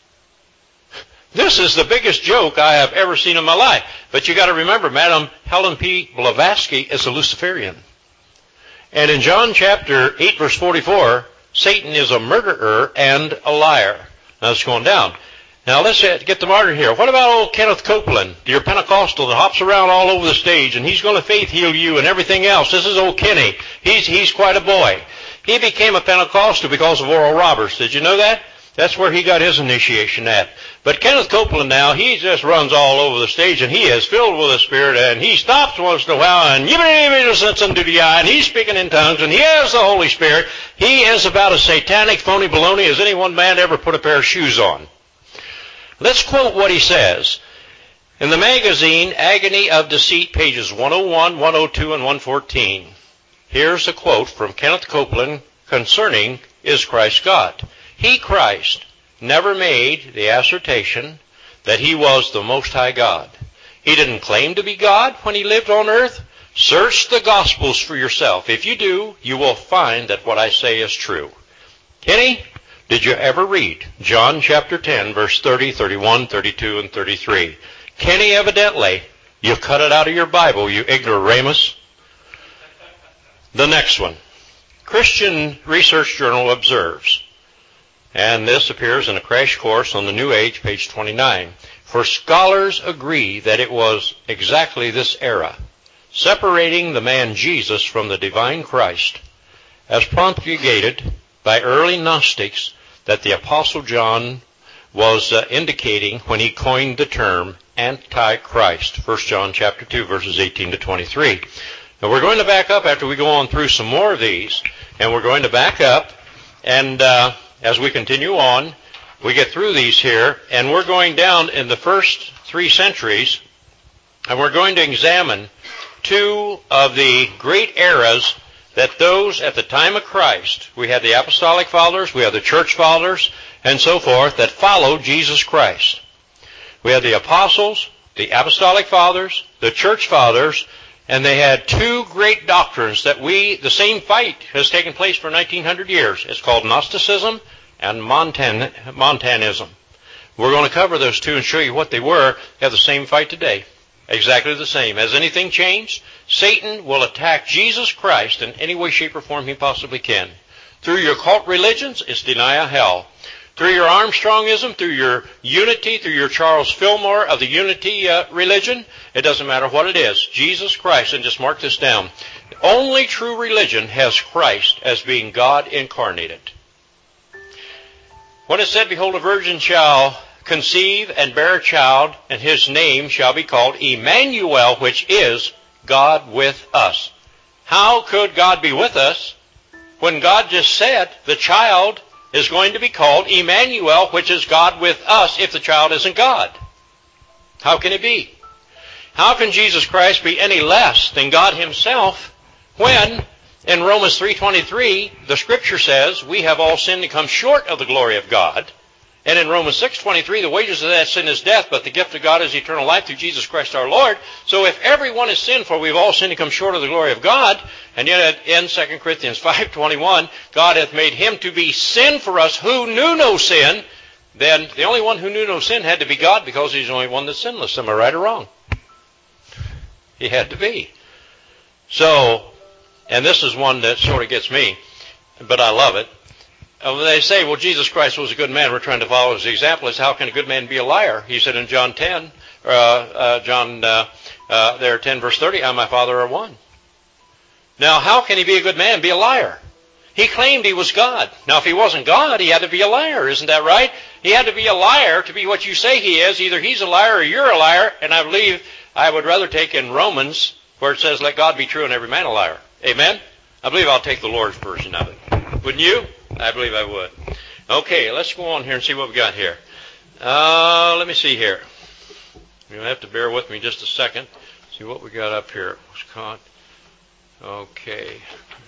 This is the biggest joke I have ever seen in my life. But you got to remember, Madam Helen P. Blavatsky is a Luciferian. And in John chapter eight, verse forty-four, Satan is a murderer and a liar. Now it's going down. Now let's get the martyr here. What about old Kenneth Copeland, your Pentecostal that hops around all over the stage, and he's going to faith heal you and everything else? This is old Kenny. He's he's quite a boy. He became a Pentecostal because of Oral Roberts. Did you know that? That's where he got his initiation at. But Kenneth Copeland now, he just runs all over the stage, and he is filled with the Spirit, and he stops once in a while, and and he's speaking in tongues, and he has the Holy Spirit. He is about as satanic, phony baloney as any one man ever put a pair of shoes on. Let's quote what he says. In the magazine, Agony of Deceit, pages one oh one, one oh two, and one fourteen. Here's a quote from Kenneth Copeland concerning Is Christ God? He, Christ, never made the assertion that he was the Most High God. He didn't claim to be God when he lived on earth, Search the Gospels for yourself. If you do, you will find that what I say is true. Kenny, did you ever read John chapter ten, verse thirty, thirty-one, thirty-two, and thirty-three? Kenny, evidently, you cut it out of your Bible, you ignoramus. The next one. Christian Research Journal observes, and this appears in a crash course on the New Age, page twenty-nine, for scholars agree that it was exactly this era, separating the man Jesus from the divine Christ, as promulgated by early Gnostics, that the Apostle John was uh, indicating when he coined the term Antichrist. First John chapter two, verses eighteen to twenty-three. Now we're going to back up after we go on through some more of these, and we're going to back up, and uh, as we continue on, we get through these here, and we're going down in the first three centuries, and we're going to examine two of the great eras that those at the time of Christ, we had the apostolic fathers, we had the church fathers, and so forth, that followed Jesus Christ. We had the apostles, the apostolic fathers, the church fathers, and they had two great doctrines that we, the same fight has taken place for nineteen hundred years. It's called Gnosticism and Montan, Montanism. We're going to cover those two and show you what they were. They have the same fight today. Exactly the same. Has anything changed? Satan will attack Jesus Christ in any way, shape, or form he possibly can. Through your cult religions, it's deny of hell. Through your Armstrongism, through your unity, through your Charles Fillmore of the unity uh, religion, it doesn't matter what it is. Jesus Christ, and just mark this down, only true religion has Christ as being God incarnated. When it said, behold, a virgin shall conceive and bear a child, and his name shall be called Emmanuel, which is God with us. How could God be with us when God just said the child is going to be called Emmanuel, which is God with us, if the child isn't God? How can it be? How can Jesus Christ be any less than God himself when in Romans three twenty-three the scripture says we have all sinned and come short of the glory of God? And in Romans six twenty-three, the wages of that sin is death, but the gift of God is eternal life through Jesus Christ our Lord. So if everyone is sinned, for we've all sinned and come short of the glory of God, and yet in Second Corinthians five twenty-one, God hath made him to be sin for us who knew no sin, then the only one who knew no sin had to be God, because he's the only one that's sinless. Am I right or wrong? He had to be. So, and this is one that sort of gets me, but I love it. Uh, they say, well, Jesus Christ was a good man. We're trying to follow his example. Is how can a good man be a liar? He said in John ten, uh, uh, John uh, uh, there ten verse thirty, I and my Father are one. Now, how can he be a good man, be a liar? He claimed he was God. Now, if he wasn't God, he had to be a liar. Isn't that right? He had to be a liar to be what you say he is. Either he's a liar or you're a liar. And I believe I would rather take in Romans where it says, let God be true and every man a liar. Amen? I believe I'll take the Lord's version of it. Wouldn't you? I believe I would. Okay, let's go on here and see what we got here. Uh, let me see here. You'll have to bear with me just a second. See what we got up here. Wisconsin. Okay.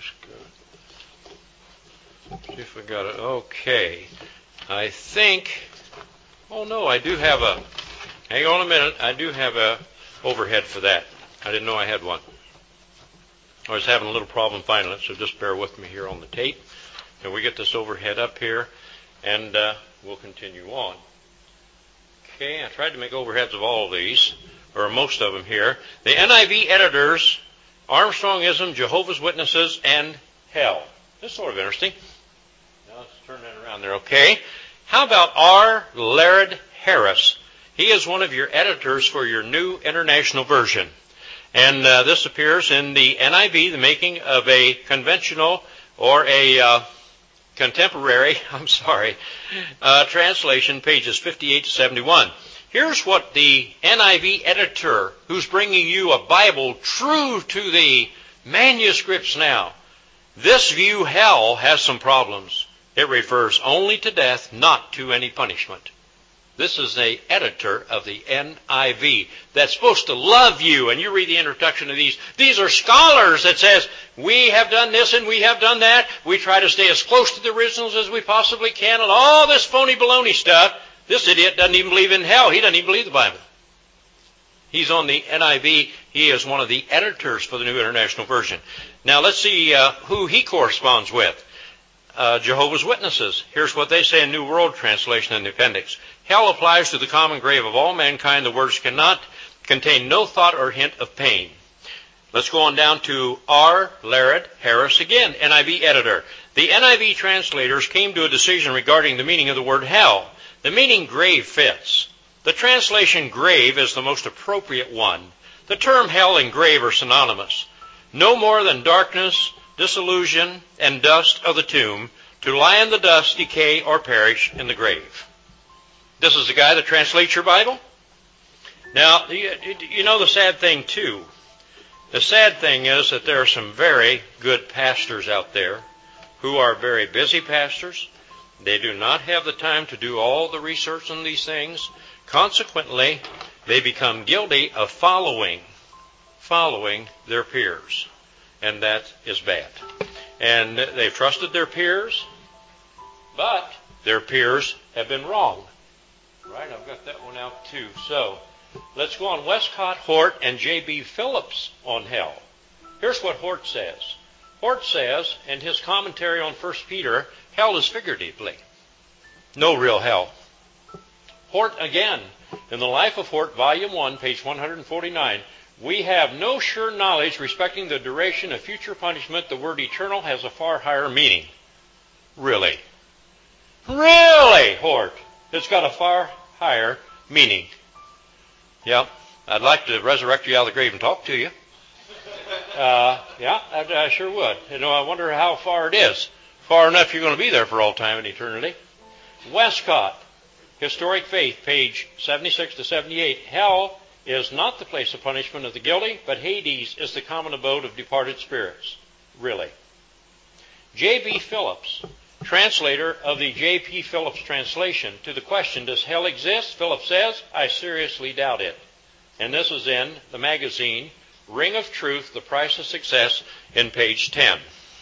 That's good. See if we got it. Okay. I think, oh no, I do have a, hang on a minute, I do have a overhead for that. I didn't know I had one. I was having a little problem finding it, so just bear with me here on the tape. And we get this overhead up here, and uh, we'll continue on. Okay, I tried to make overheads of all of these, or most of them here. The N I V editors, Armstrongism, Jehovah's Witnesses, and hell. This is sort of interesting. Now let's turn that around there, okay? How about R. Laird Harris? He is one of your editors for your new international version. And uh, this appears in the N I V, the making of a conventional or a uh, contemporary, I'm sorry, uh, translation, pages fifty-eight to seventy-one. Here's what the N I V editor, who's bringing you a Bible true to the manuscripts now. This view, hell, has some problems. It refers only to death, not to any punishment. This is an editor of the N I V that's supposed to love you. And you read the introduction of these. These are scholars that says, we have done this and we have done that. We try to stay as close to the originals as we possibly can. And all this phony baloney stuff. This idiot doesn't even believe in hell. He doesn't even believe the Bible. He's on the N I V. He is one of the editors for the New International Version. Now let's see uh, who he corresponds with. Uh, Jehovah's Witnesses. Here's what they say in New World Translation in the appendix. Hell applies to the common grave of all mankind. The words cannot contain no thought or hint of pain. Let's go on down to R. Laird Harris again, N I V editor. The N I V translators came to a decision regarding the meaning of the word hell. The meaning grave fits. The translation grave is the most appropriate one. The term hell and grave are synonymous. No more than darkness, disillusion, and dust of the tomb, to lie in the dust, decay, or perish in the grave. This is the guy that translates your Bible? Now, you know the sad thing, too. The sad thing is that there are some very good pastors out there who are very busy pastors. They do not have the time to do all the research on these things. Consequently, they become guilty of following, following their peers. And that is bad. And they've trusted their peers, but their peers have been wrong. Right, I've got that one out too. So, let's go on. Westcott, Hort, and J B Phillips on hell. Here's what Hort says. Hort says, in his commentary on First Peter, hell is figuratively. No real hell. Hort again, in the Life of Hort, Volume one, page one forty-nine, we have no sure knowledge respecting the duration of future punishment. The word eternal has a far higher meaning. Really? Really, Hort? It's got a far higher meaning. Yep. I'd like to resurrect you out of the grave and talk to you. Uh, yeah, I, I sure would. You know, I wonder how far it is. Far enough you're going to be there for all time and eternity. Westcott, Historic Faith, page seventy-six to seventy-eight. Hell is not the place of punishment of the guilty, but Hades is the common abode of departed spirits. Really. J B Phillips, translator of the J P Phillips translation, to the question, does hell exist? Phillips says, I seriously doubt it. And this is in the magazine, Ring of Truth, The Price of Success, in page ten.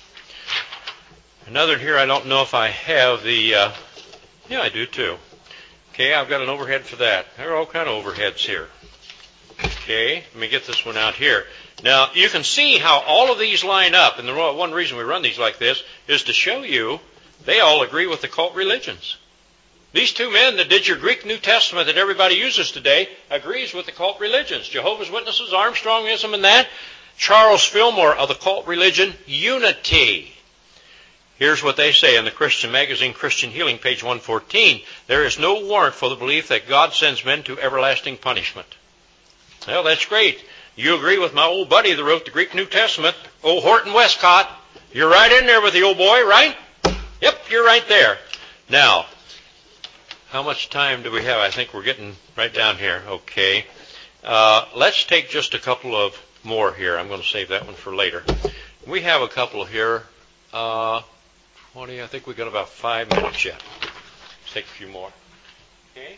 Another here, I don't know if I have the, uh, yeah, I do too. Okay, I've got an overhead for that. There are all kind of overheads here. Okay, let me get this one out here. Now, you can see how all of these line up, and the one reason we run these like this is to show you they all agree with the cult religions. These two men that did your Greek New Testament that everybody uses today agrees with the cult religions. Jehovah's Witnesses, Armstrongism, and that. Charles Fillmore of the cult religion, Unity. Here's what they say in the Christian magazine, Christian Healing, page one fourteen. There is no warrant for the belief that God sends men to everlasting punishment. Well, that's great. You agree with my old buddy that wrote the Greek New Testament, old Horton Westcott. You're right in there with the old boy, right? Yep, you're right there. Now, how much time do we have? I think we're getting right down here. Okay. Uh, let's take just a couple of more here. I'm going to save that one for later. We have a couple here. Uh, twenty, I think we've got about five minutes yet. Let's take a few more. Okay.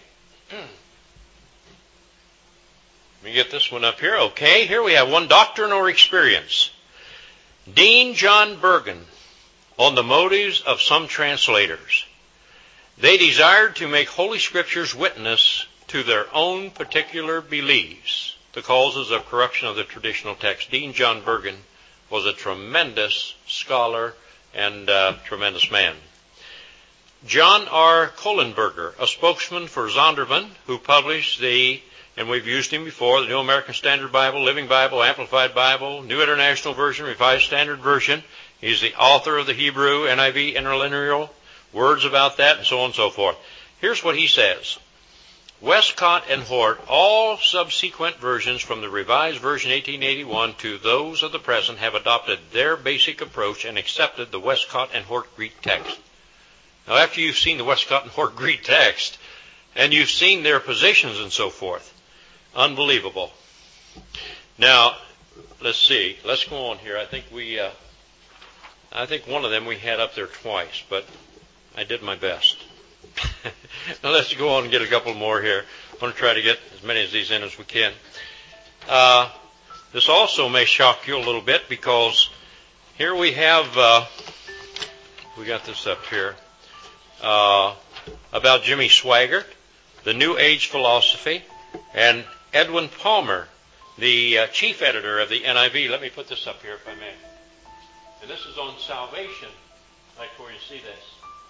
Let me get this one up here. Okay, here we have one, doctrine or experience. Dean John Bergen on the motives of some translators. They desired to make Holy Scriptures witness to their own particular beliefs, the causes of corruption of the traditional text. Dean John Bergen was a tremendous scholar and uh, tremendous man. John R. Kohlenberger, a spokesman for Zondervan, who published the, and we've used him before, the New American Standard Bible, Living Bible, Amplified Bible, New International Version, Revised Standard Version. He's the author of the Hebrew, N I V, interlinear, words about that, and so on and so forth. Here's what he says. Westcott and Hort, all subsequent versions from the Revised Version eighteen eighty-one to those of the present, have adopted their basic approach and accepted the Westcott and Hort Greek text. Now, after you've seen the Westcott and Hort Greek text, and you've seen their positions and so forth, unbelievable. Now, let's see. Let's go on here. I think we, uh, I think one of them we had up there twice, but I did my best. Now let's go on and get a couple more here. I want to try to get as many of these in as we can. Uh, this also may shock you a little bit because here we have, uh, we got this up here, uh, about Jimmy Swaggart, the New Age philosophy, and Edwin Palmer, the uh, chief editor of the N I V. Let me put this up here if I may. And this is on salvation. I'd like for you to see this.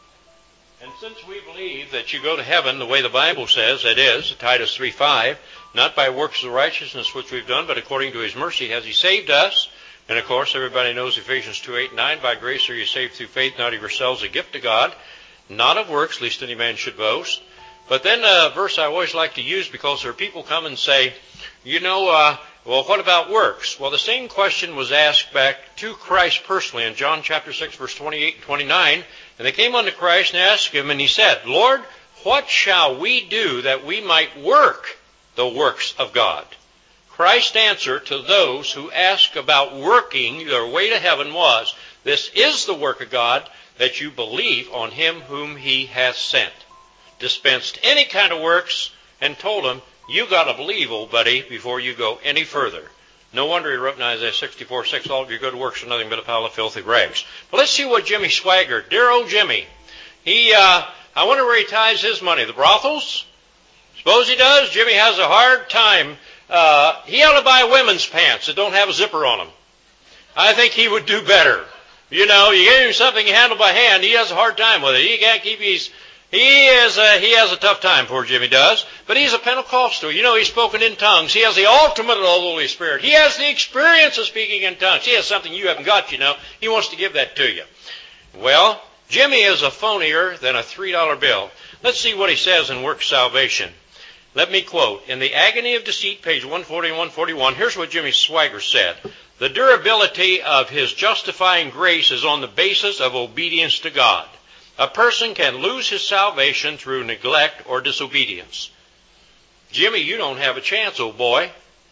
And since we believe that you go to heaven the way the Bible says it is, Titus three five, not by works of righteousness which we've done, but according to his mercy has he saved us. And of course, everybody knows Ephesians two eight and nine, by grace are you saved through faith, not of yourselves, a gift of God, not of works, lest any man should boast. But then a verse I always like to use, because there are people come and say, you know, uh, well, what about works? Well, the same question was asked back to Christ personally in John chapter six, verse twenty-eight and twenty-nine. And they came unto Christ and asked him, and he said, Lord, what shall we do that we might work the works of God? Christ's answer to those who ask about working their way to heaven was, this is the work of God, that you believe on him whom he has sent. Dispensed any kind of works and told him, you got to believe, old buddy, before you go any further. No wonder he wrote in Isaiah sixty-four six, all of your good works are nothing but a pile of filthy rags. But let's see what Jimmy Swaggart, dear old Jimmy, he, uh, I wonder where he ties his money. The brothels? Suppose he does? Jimmy has a hard time. Uh, he ought to buy women's pants that don't have a zipper on them. I think he would do better. You know, you give him something you handle by hand, he has a hard time with it. He can't keep his... He is a, he has a tough time, poor Jimmy does, but he's a Pentecostal. You know, he's spoken in tongues. He has the ultimate of the Holy Spirit. He has the experience of speaking in tongues. He has something you haven't got, you know. He wants to give that to you. Well, Jimmy is a phonier than a three dollar bill. Let's see what he says in Work Salvation. Let me quote, in The Agony of Deceit, page one forty and one forty-one, here's what Jimmy Swaggart said. The durability of his justifying grace is on the basis of obedience to God. A person can lose his salvation through neglect or disobedience. Jimmy, you don't have a chance, old boy.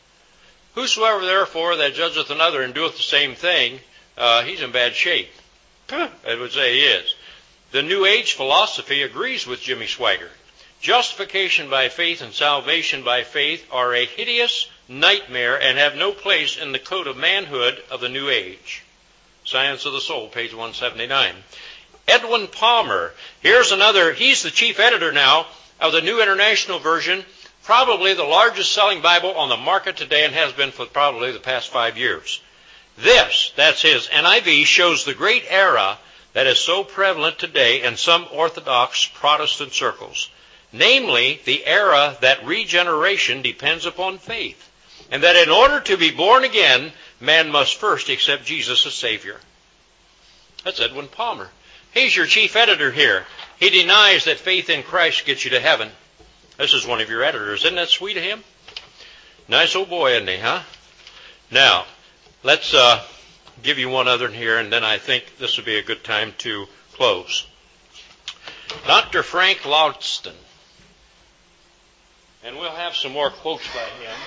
Whosoever therefore that judgeth another and doeth the same thing, uh, he's in bad shape. I would say he is. The New Age philosophy agrees with Jimmy Swaggart. Justification by faith and salvation by faith are a hideous nightmare and have no place in the code of manhood of the New Age. Science of the Soul, page one seventy-nine. Edwin Palmer, here's another, he's the chief editor now of the New International Version, probably the largest selling Bible on the market today and has been for probably the past five years. This, that's his N I V, shows the great error that is so prevalent today in some Orthodox Protestant circles, namely the error that regeneration depends upon faith, and that in order to be born again, man must first accept Jesus as Savior. That's Edwin Palmer. He's your chief editor here. He denies that faith in Christ gets you to heaven. This is one of your editors. Isn't that sweet of him? Nice old boy, isn't he, huh? Now, let's uh, give you one other here, and then I think this would be a good time to close. Doctor Frank Logston. And we'll have some more quotes by him.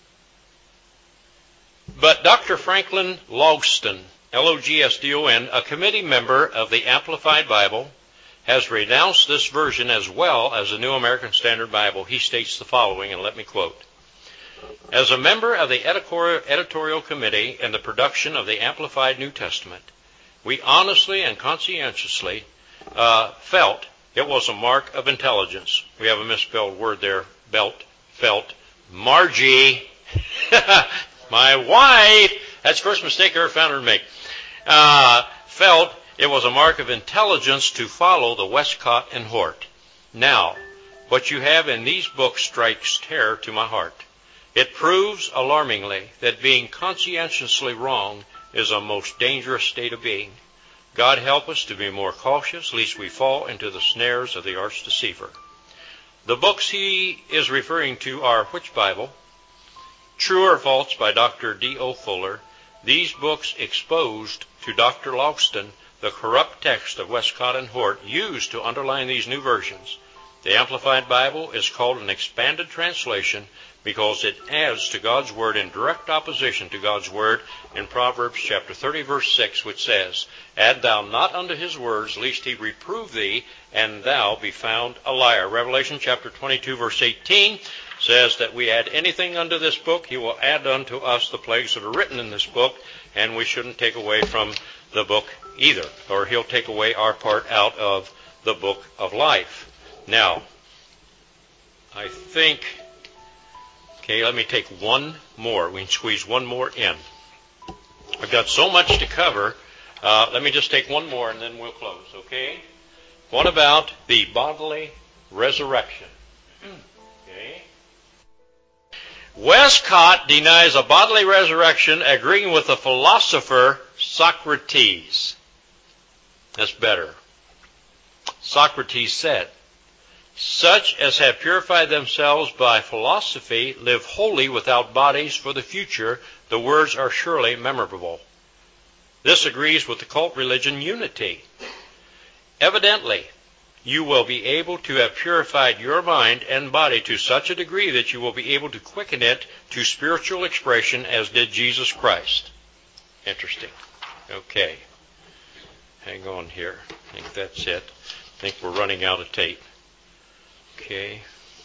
But Doctor Franklin Logston, L O G S D O N, a committee member of the Amplified Bible, has renounced this version as well as the New American Standard Bible. He states the following, and let me quote. As a member of the editorial committee in the production of the Amplified New Testament, we honestly and conscientiously uh, felt it was a mark of intelligence. We have a misspelled word there, belt, felt. Margie, my wife, that's the first mistake I ever found her to make. Uh, felt it was a mark of intelligence to follow the Westcott and Hort. Now, what you have in these books strikes terror to my heart. It proves alarmingly that being conscientiously wrong is a most dangerous state of being. God help us to be more cautious, lest we fall into the snares of the arch deceiver. The books he is referring to are which Bible? True or False by Doctor D O Fuller. These books exposed to Doctor Logston the corrupt text of Westcott and Hort used to underline these new versions. The Amplified Bible is called an expanded translation because it adds to God's Word in direct opposition to God's Word in Proverbs chapter thirty, verse six, which says, Add thou not unto his words, lest he reprove thee, and thou be found a liar. Revelation chapter twenty-two, verse eighteen says that we add anything unto this book, he will add unto us the plagues that are written in this book, and we shouldn't take away from the book either, or he'll take away our part out of the book of life. Now, I think Okay, let me take one more. We can squeeze one more in. I've got so much to cover. Uh, let me just take one more and then we'll close, okay? What about the bodily resurrection? Okay. Westcott denies a bodily resurrection, agreeing with the philosopher Socrates. That's better. Socrates said, "Such as have purified themselves by philosophy live wholly without bodies for the future. The words are surely memorable." This agrees with the cult religion unity. Evidently, you will be able to have purified your mind and body to such a degree that you will be able to quicken it to spiritual expression as did Jesus Christ. Interesting. Okay. Hang on here. I think that's it. I think we're running out of tape. Okay.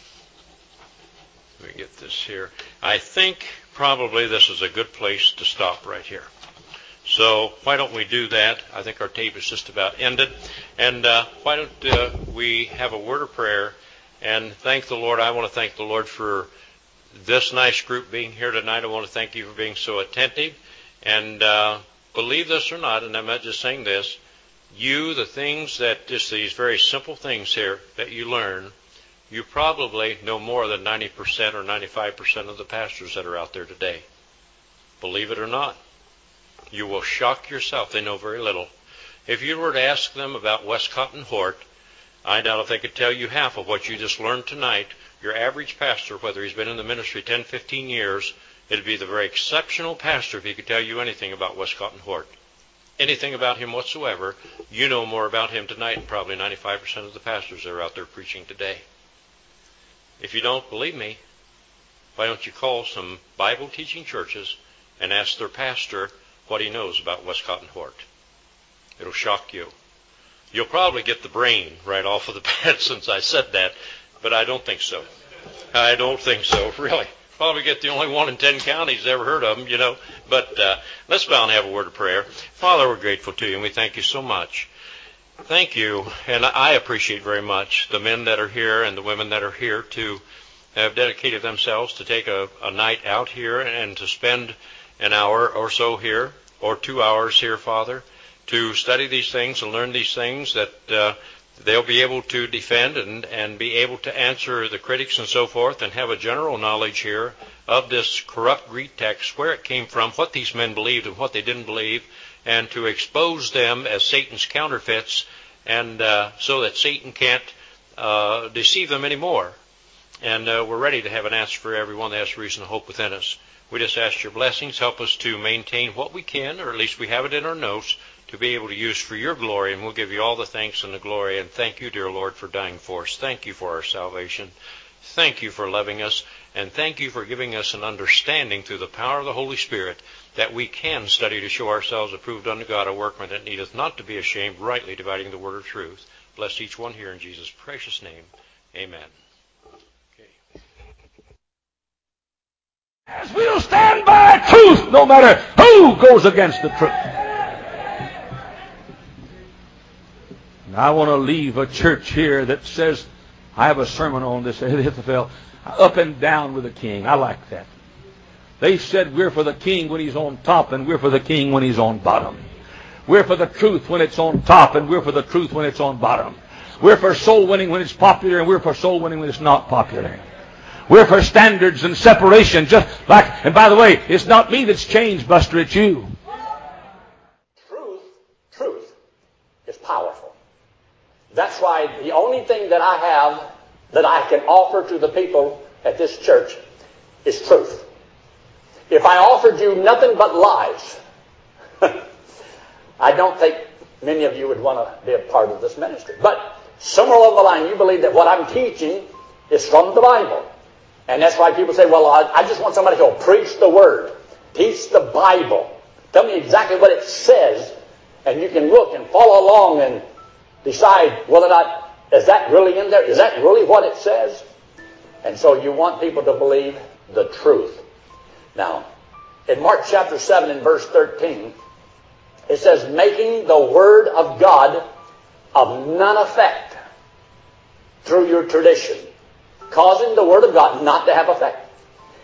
Let me get this here. I think probably this is a good place to stop right here. So why don't we do that? I think our tape is just about ended. And uh, why don't uh, we have a word of prayer and thank the Lord. I want to thank the Lord for this nice group being here tonight. I want to thank you for being so attentive. And uh, believe this or not, and I'm not just saying this, you, the things that, just these very simple things here that you learn, you probably know more than ninety percent or ninety-five percent of the pastors that are out there today. Believe it or not. You will shock yourself. They know very little. If you were to ask them about Westcott and Hort, I doubt if they could tell you half of what you just learned tonight. Your average pastor, whether he's been in the ministry ten, fifteen years, it'd be the very exceptional pastor if he could tell you anything about Westcott and Hort. Anything about him whatsoever, you know more about him tonight than probably ninety-five percent of the pastors that are out there preaching today. If you don't believe me, why don't you call some Bible-teaching churches and ask their pastor what he knows about Westcott and Hort. It'll shock you. You'll probably get the brain right off of the bat since I said that, but I don't think so. I don't think so, really. Probably get the only one in ten counties ever heard of them, you know. But uh, let's bow and have a word of prayer. Father, we're grateful to you, and we thank you so much. Thank you, and I appreciate very much the men that are here and the women that are here to have dedicated themselves to take a, a night out here and to spend an hour or so here, or two hours here, Father, to study these things and learn these things that uh, they'll be able to defend and, and be able to answer the critics and so forth and have a general knowledge here of this corrupt Greek text, where it came from, what these men believed and what they didn't believe, and to expose them as Satan's counterfeits, and uh, so that Satan can't uh, deceive them anymore. And uh, we're ready to have an answer for everyone that has reason to hope within us. We just ask your blessings. Help us to maintain what we can, or at least we have it in our notes, to be able to use for your glory. And we'll give you all the thanks and the glory. And thank you, dear Lord, for dying for us. Thank you for our salvation. Thank you for loving us. And thank you for giving us an understanding through the power of the Holy Spirit that we can study to show ourselves approved unto God, a workman that needeth not to be ashamed, rightly dividing the word of truth. Bless each one here in Jesus' precious name. Amen. As we'll stand by truth no matter who goes against the truth. And I want to leave a church here that says, I have a sermon on this, Ahithophel, up and down with the king. I like that. They said we're for the king when he's on top, and we're for the king when he's on bottom. We're for the truth when it's on top, and we're for the truth when it's on bottom. We're for soul winning when it's popular, and we're for soul winning when it's not popular. We're for standards and separation, just like, and by the way, it's not me that's changed, Buster, it's you. Truth, truth is powerful. That's why the only thing that I have that I can offer to the people at this church is truth. If I offered you nothing but lies, I don't think many of you would want to be a part of this ministry. But somewhere along the line, you believe that what I'm teaching is from the Bible. And that's why people say, well, I, I just want somebody who will preach the Word, teach the Bible, tell me exactly what it says, and you can look and follow along and decide whether or not, is that really in there? Is that really what it says? And so you want people to believe the truth. Now, in Mark chapter seven and verse thirteen, it says, making the Word of God of none effect through your tradition. Causing the Word of God not to have effect.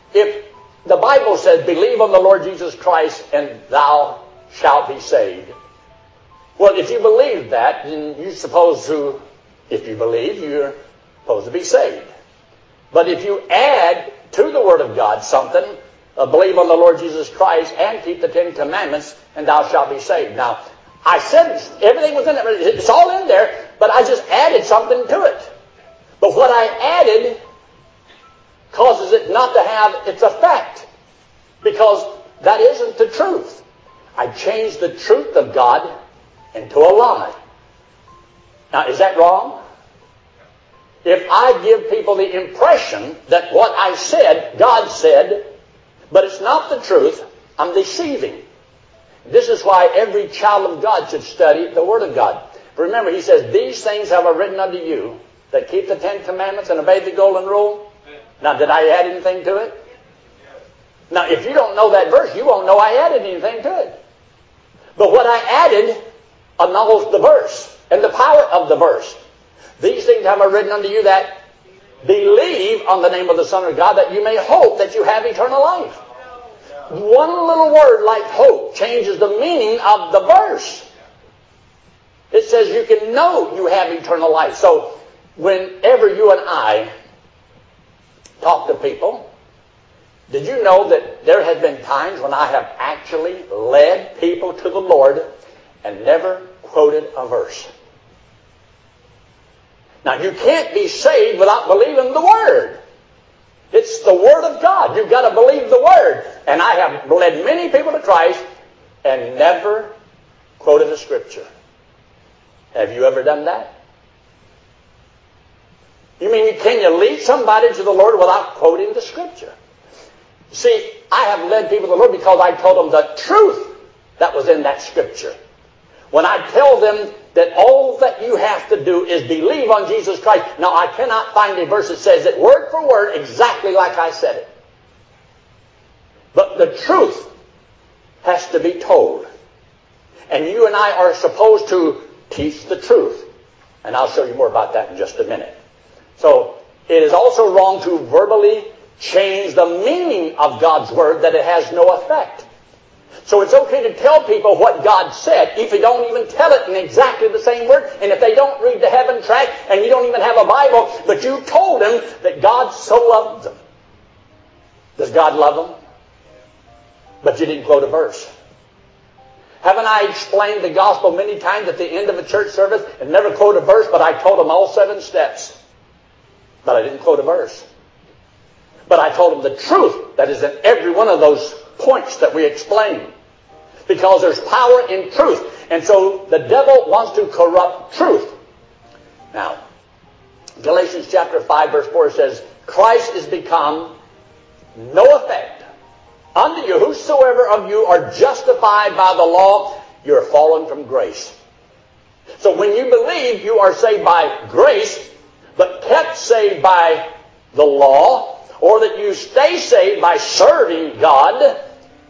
if the Bible says, believe on the Lord Jesus Christ and thou shalt be saved. Well, if you believe that, then you're supposed to, if you believe, you're supposed to be saved. But if you add to the Word of God something, uh, believe on the Lord Jesus Christ and keep the Ten Commandments, and thou shalt be saved. Now, I said everything was in it. It's all in there, but I just added something to it. But what I added causes it not to have its effect, because that isn't the truth. I changed the truth of God into a lie. Now, is that wrong? If I give people the impression that what I said, God said, but it's not the truth, I'm deceiving. This is why every child of God should study the Word of God. Remember, he says, these things have I written unto you that keep the Ten Commandments and obey the Golden Rule. Now, did I add anything to it? Now, if you don't know that verse, you won't know I added anything to it. But what I added annuls the verse and the power of the verse. These things have I written unto you that believe on the name of the Son of God, that you may hope that you have eternal life. One little word like hope changes the meaning of the verse. It says you can know you have eternal life. So whenever you and I talk to people, did you know that there have been times when I have actually led people to the Lord and never quoted a verse? Now, you can't be saved without believing the Word. It's the Word of God. You've got to believe the Word. And I have led many people to Christ and never quoted a Scripture. Have you ever done that? You mean, can you lead somebody to the Lord without quoting the Scripture? See, I have led people to the Lord because I told them the truth that was in that Scripture. When I tell them that all that you have to do is believe on Jesus Christ. Now, I cannot find a verse that says it word for word exactly like I said it. But the truth has to be told. And you and I are supposed to teach the truth. And I'll show you more about that in just a minute. So, it is also wrong to verbally change the meaning of God's Word, that it has no effect. So it's okay to tell people what God said if you don't even tell it in exactly the same word. And if they don't read the heaven tract and you don't even have a Bible, but you told them that God so loved them. Does God love them? But you didn't quote a verse. Haven't I explained the gospel many times at the end of a church service and never quote a verse, but I told them all seven steps. But I didn't quote a verse. But I told them the truth that is in every one of those points that we explained. Because there's power in truth. And so the devil wants to corrupt truth. Now, Galatians chapter five verse four says, Christ is become no effect unto you. Whosoever of you are justified by the law, you're fallen from grace. So when you believe you are saved by grace, but kept saved by the law, or that you stay saved by serving God,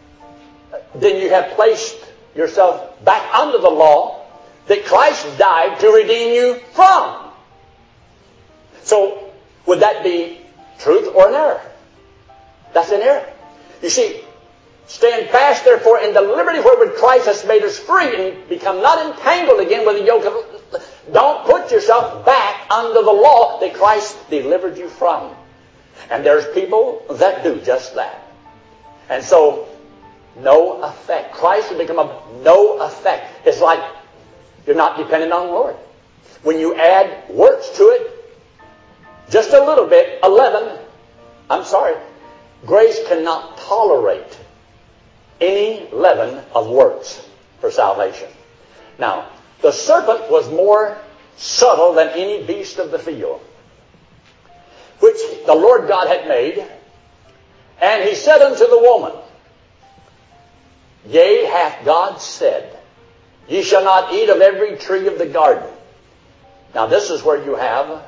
then you have placed yourself back under the law that Christ died to redeem you from. So, would that be truth or an error? That's an error. You see, stand fast therefore in the liberty wherewith Christ has made us free, and become not entangled again with the yoke of... Don't put yourself back under the law that Christ delivered you from. And there's people that do just that. And so, no effect. Christ will become of no effect. It's like you're not dependent on the Lord. When you add works to it, just a little bit, eleven, I'm sorry, grace cannot tolerate any leaven of works for salvation. Now, the serpent was more subtle than any beast of the field, which the Lord God had made. And he said unto the woman, Yea, hath God said, Ye shall not eat of every tree of the garden. Now this is where you have,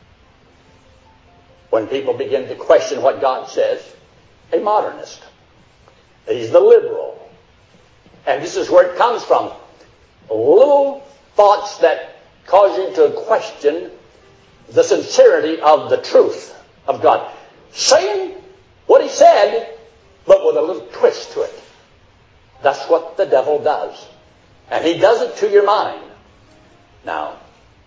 when people begin to question what God says, a modernist. He's the liberal. And this is where it comes from. Little thoughts that cause you to question the sincerity of the truth of God. Saying what what he said, but with a little twist to it. That's what the devil does. And he does it to your mind. Now,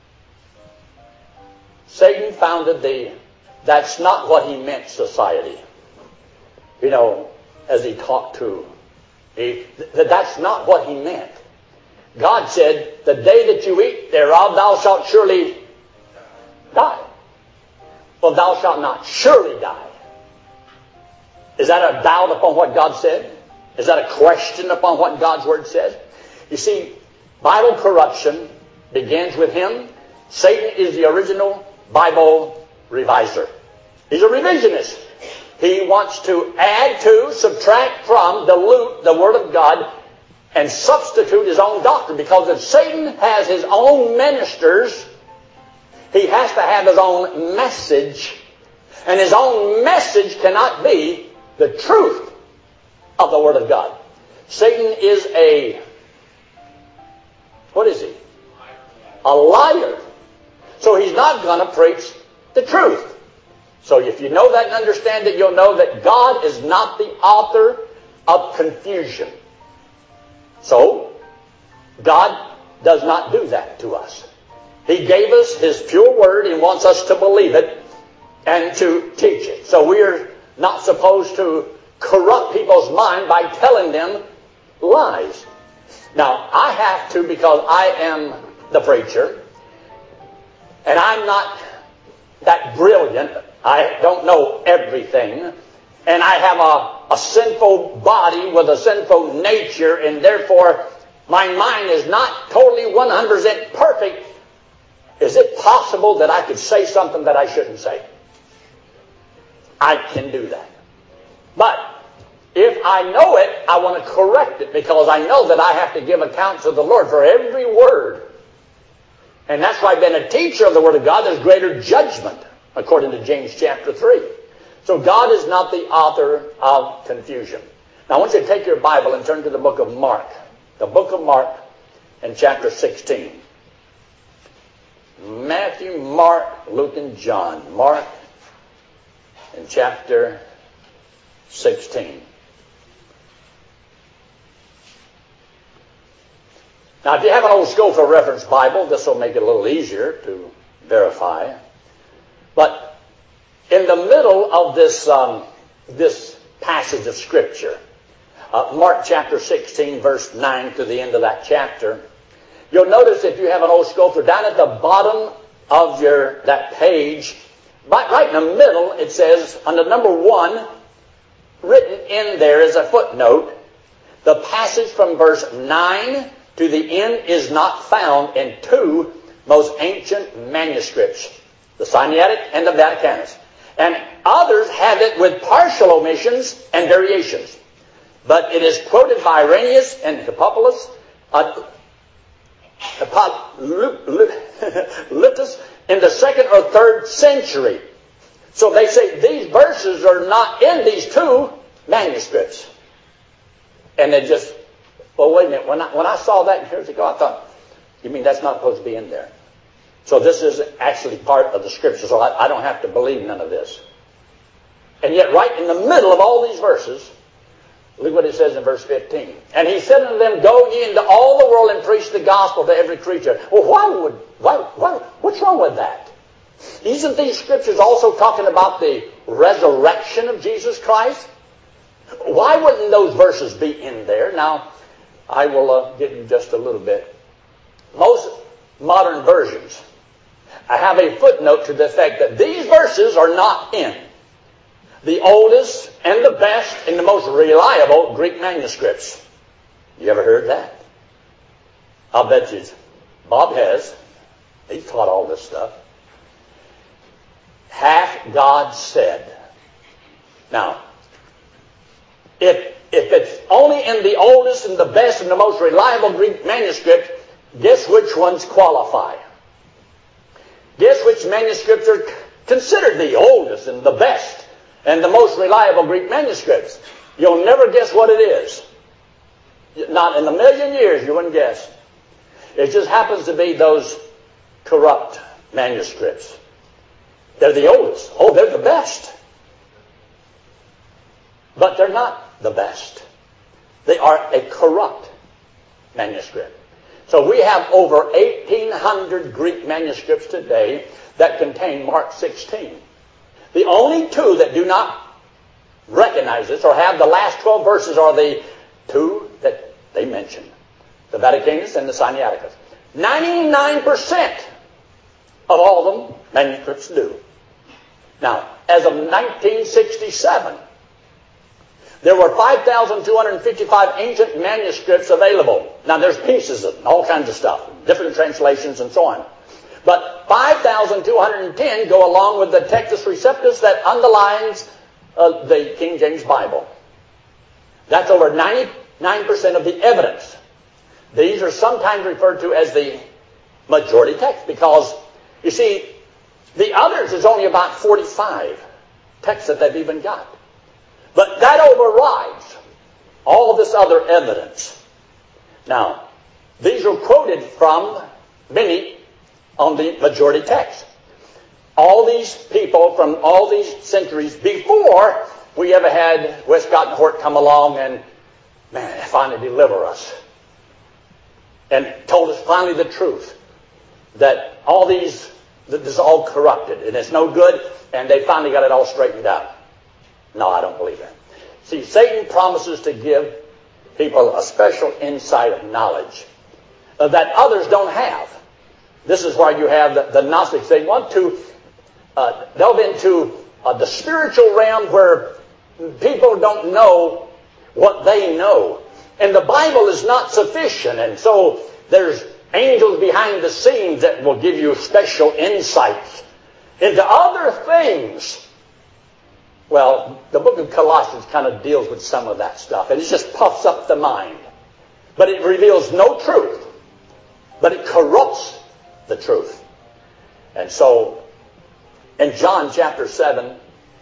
Satan founded the That's Not What He Meant society. You know, as he talked to Eve, that's not what he meant. God said, the day that you eat thereof, thou shalt surely die. Well, thou shalt not surely die. Is that a doubt upon what God said? Is that a question upon what God's Word says? You see, Bible corruption begins with him. Satan is the original Bible reviser. He's a revisionist. He wants to add to, subtract from, dilute the Word of God and substitute his own doctrine. Because if Satan has his own ministers, he has to have his own message. And his own message cannot be the truth of the Word of God. Satan is a, what is he? A liar. So he's not going to preach the truth. So if you know that and understand it, you'll know that God is not the author of confusion. So, God does not do that to us. He gave us His pure Word and wants us to believe it and to teach it. So we are not supposed to corrupt people's mind by telling them lies. Now, I have to, because I am the preacher, and I'm not that brilliant. I don't know everything. And I have a, a sinful body with a sinful nature, and therefore my mind is not totally one hundred percent perfect. Is it possible that I could say something that I shouldn't say? I can do that. But if I know it, I want to correct it, because I know that I have to give account to the Lord for every word. And that's why being a teacher of the Word of God, there's greater judgment, according to James chapter three. So God is not the author of confusion. Now I want you to take your Bible and turn to the book of Mark. The book of Mark and chapter sixteen. Matthew, Mark, Luke, and John. Mark and chapter sixteen. Now if you have an old Scofield Reference Bible, this will make it a little easier to verify. But in the middle of this um, this passage of Scripture, uh, Mark chapter sixteen, verse nine to the end of that chapter, you'll notice, if you have an old Scofield, down at the bottom of your that page, right, right in the middle, it says, under number one, written in there is a footnote, the passage from verse nine to the end is not found in two most ancient manuscripts, the Sinaitic and the Vaticanus. And others have it with partial omissions and variations. But it is quoted by Irenaeus and Hippolytus, uh, Hippolytus in the second or third century. So they say these verses are not in these two manuscripts. And they just, well, wait a minute. When I, when I saw that years ago, I thought, you mean that's not supposed to be in there? So this is actually part of the Scripture, so I, I don't have to believe none of this. And yet right in the middle of all these verses, look what it says in verse fifteen. And he said unto them, go ye into all the world and preach the gospel to every creature. Well, why would, why, why, what's wrong with that? Isn't these Scriptures also talking about the resurrection of Jesus Christ? Why wouldn't those verses be in there? Now, I will uh, get in just a little bit. Most modern versions, I have a footnote to the effect that these verses are not in the oldest and the best and the most reliable Greek manuscripts. You ever heard that? I'll bet you Bob has. He's taught all this stuff. Hath God said. Now, if, if it's only in the oldest and the best and the most reliable Greek manuscript, guess which ones qualify? Guess which manuscripts are considered the oldest and the best and the most reliable Greek manuscripts? You'll never guess what it is. Not in a million years you wouldn't guess. It just happens to be those corrupt manuscripts. They're the oldest. Oh, they're the best. but they're not the best. They are a corrupt manuscript. So we have over eighteen hundred Greek manuscripts today that contain Mark sixteen. The only two that do not recognize this or have the last twelve verses are the two that they mention, the Vaticanus and the Sinaiticus. ninety-nine percent of all of them manuscripts do. Now, as of nineteen sixty-seven, there were five thousand two hundred fifty-five ancient manuscripts available. Now, there's pieces of all kinds of stuff, different translations and so on. But five thousand two hundred ten go along with the Textus Receptus that underlines uh, the King James Bible. That's over ninety-nine percent of the evidence. These are sometimes referred to as the majority text because, you see, the others is only about forty-five texts that they've even got. But that overrides all of this other evidence. Now, these are quoted from many on the majority text. All these people from all these centuries before we ever had Westcott and Hort come along and, man, finally deliver us. And told us finally the truth. That all these, that this is all corrupted and it's no good, and they finally got it all straightened out. No, I don't believe that. See, Satan promises to give people a special insight of knowledge uh, that others don't have. This is why you have the, the Gnostics. They want to uh, delve into uh, the spiritual realm where people don't know what they know. And the Bible is not sufficient. And so there's angels behind the scenes that will give you special insights into other things. Well, the book of Colossians kind of deals with some of that stuff. And it just puffs up the mind. But it reveals no truth. But it corrupts the truth. And so, in John chapter seventeen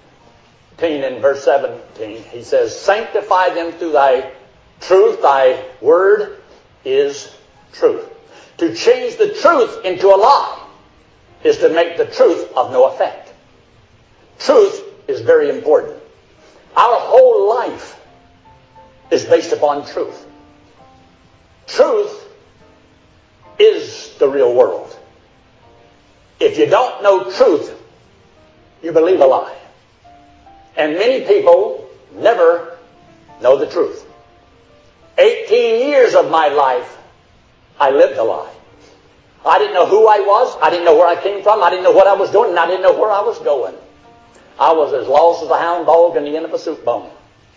and verse seventeen, he says, sanctify them through thy truth. Thy word is truth. To change the truth into a lie is to make the truth of no effect. Truth is very important. Our whole life is based upon truth. Truth is the real world. If you don't know truth, you believe a lie. And many people never know the truth. eighteen years of my life, I lived a lie. I didn't know who I was. I didn't know where I came from. I didn't know what I was doing, and I didn't know where I was going. I was as lost as a hound dog in the end of a soup bone.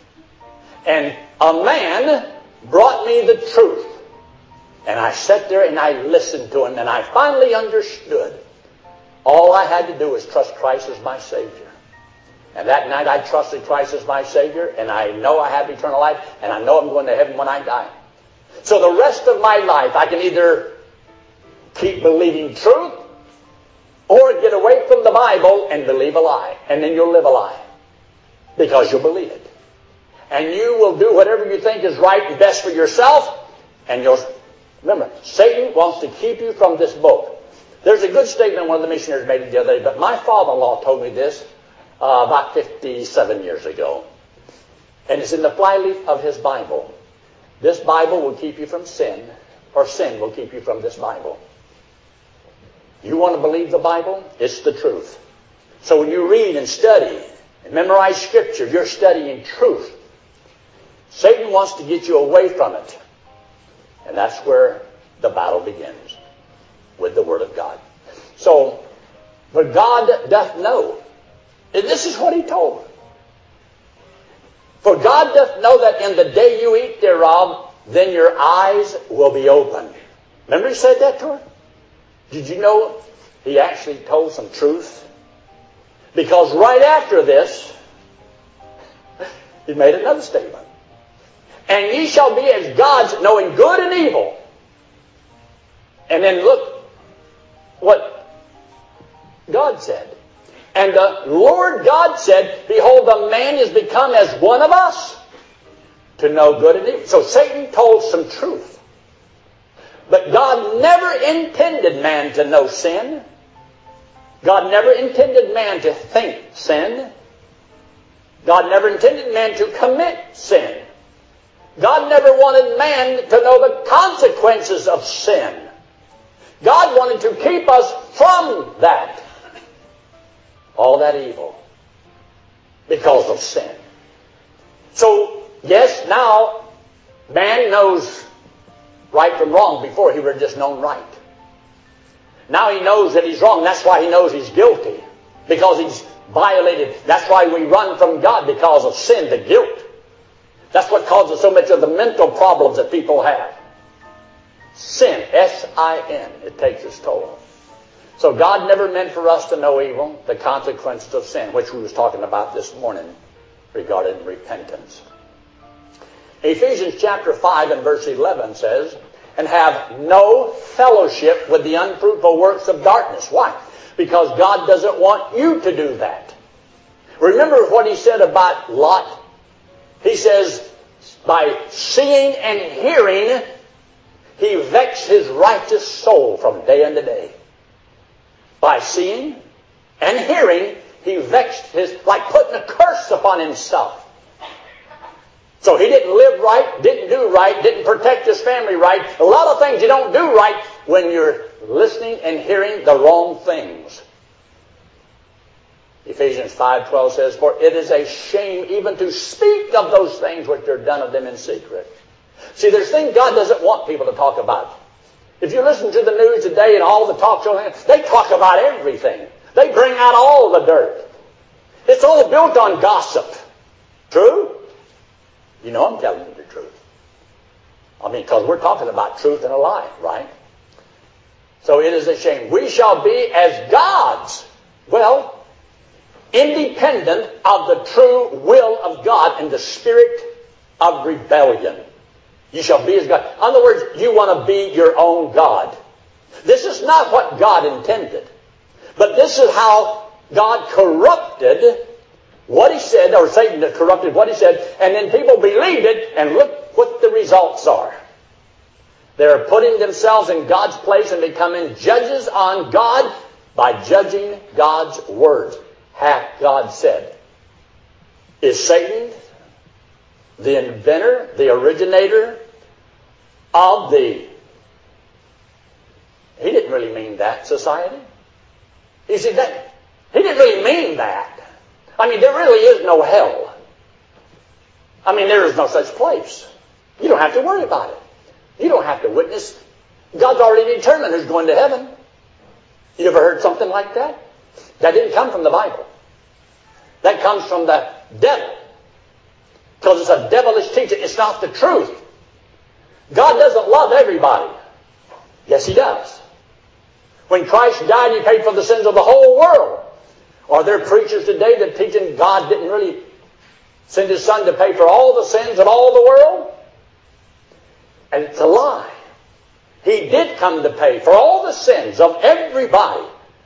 And a man brought me the truth. And I sat there and I listened to him, and I finally understood. All I had to do was trust Christ as my Savior. And that night I trusted Christ as my Savior, and I know I have eternal life, and I know I'm going to heaven when I die. So the rest of my life I can either keep believing truth or get away from the Bible and believe a lie. And then you'll live a lie because you'll believe it. And you will do whatever you think is right and best for yourself. And you'll, remember, Satan wants to keep you from this book. There's a good statement one of the missionaries made the other day, but my father-in-law told me this uh, about fifty-seven years ago. And it's in the flyleaf of his Bible. This Bible will keep you from sin, or sin will keep you from this Bible. You want to believe the Bible? It's the truth. So when you read and study and memorize Scripture, you're studying truth. Satan wants to get you away from it. And that's where the battle begins, with the Word of God. So, for God doth know. And this is what he told. For God doth know that in the day you eat thereof, then your eyes will be opened. Remember he said that to her? Did you know he actually told some truth? Because right after this, he made another statement. And ye shall be as gods, knowing good and evil. And then look what God said. And the Lord God said, behold, the man is become as one of us to know good and evil. So Satan told some truth. But God never intended man to know sin. God never intended man to think sin. God never intended man to commit sin. God never wanted man to know the consequences of sin. God wanted to keep us from that. All that evil. Because of sin. So, yes, now, man knows right from wrong. Before he would have just known right. Now he knows that he's wrong. That's why he knows he's guilty. Because he's violated. That's why we run from God, because of sin, the guilt. That's what causes so much of the mental problems that people have. Sin, S I N, it takes its toll. So God never meant for us to know evil, the consequences of sin, which we was talking about this morning regarding repentance. Ephesians chapter five and verse eleven says, and have no fellowship with the unfruitful works of darkness. Why? Because God doesn't want you to do that. Remember what he said about Lot? He says, by seeing and hearing, he vexed his righteous soul from day unto day. By seeing and hearing, he vexed his, like putting a curse upon himself. So he didn't live right, didn't do right, didn't protect his family right. A lot of things you don't do right when you're listening and hearing the wrong things. Ephesians five twelve says, for it is a shame even to speak of those things which are done of them in secret. See, there's things God doesn't want people to talk about. If you listen to the news today and all the talk shows, they talk about everything. They bring out all the dirt. It's all built on gossip. True? You know I'm telling you the truth. I mean, because we're talking about truth and a lie, right? So it is a shame. We shall be as gods. Well, independent of the true will of God and the spirit of rebellion. You shall be as God. In other words, you want to be your own God. This is not what God intended. But this is how God corrupted what he said, or Satan corrupted what he said, and then people believed it, and look what the results are. They're putting themselves in God's place and becoming judges on God by judging God's words. Hath God said? Is Satan the inventor, the originator of the... He didn't really mean that, society. You see, that, he didn't really mean that. I mean, there really is no hell. I mean, there is no such place. You don't have to worry about it. You don't have to witness. God's already determined who's going to heaven. You ever heard something like that? That didn't come from the Bible. That comes from the devil. Because it's a devilish teaching. It's not the truth. God doesn't love everybody. Yes, he does. When Christ died, he paid for the sins of the whole world. Are there preachers today that teaching God didn't really send his son to pay for all the sins of all the world? And it's a lie. He did come to pay for all the sins of everybody.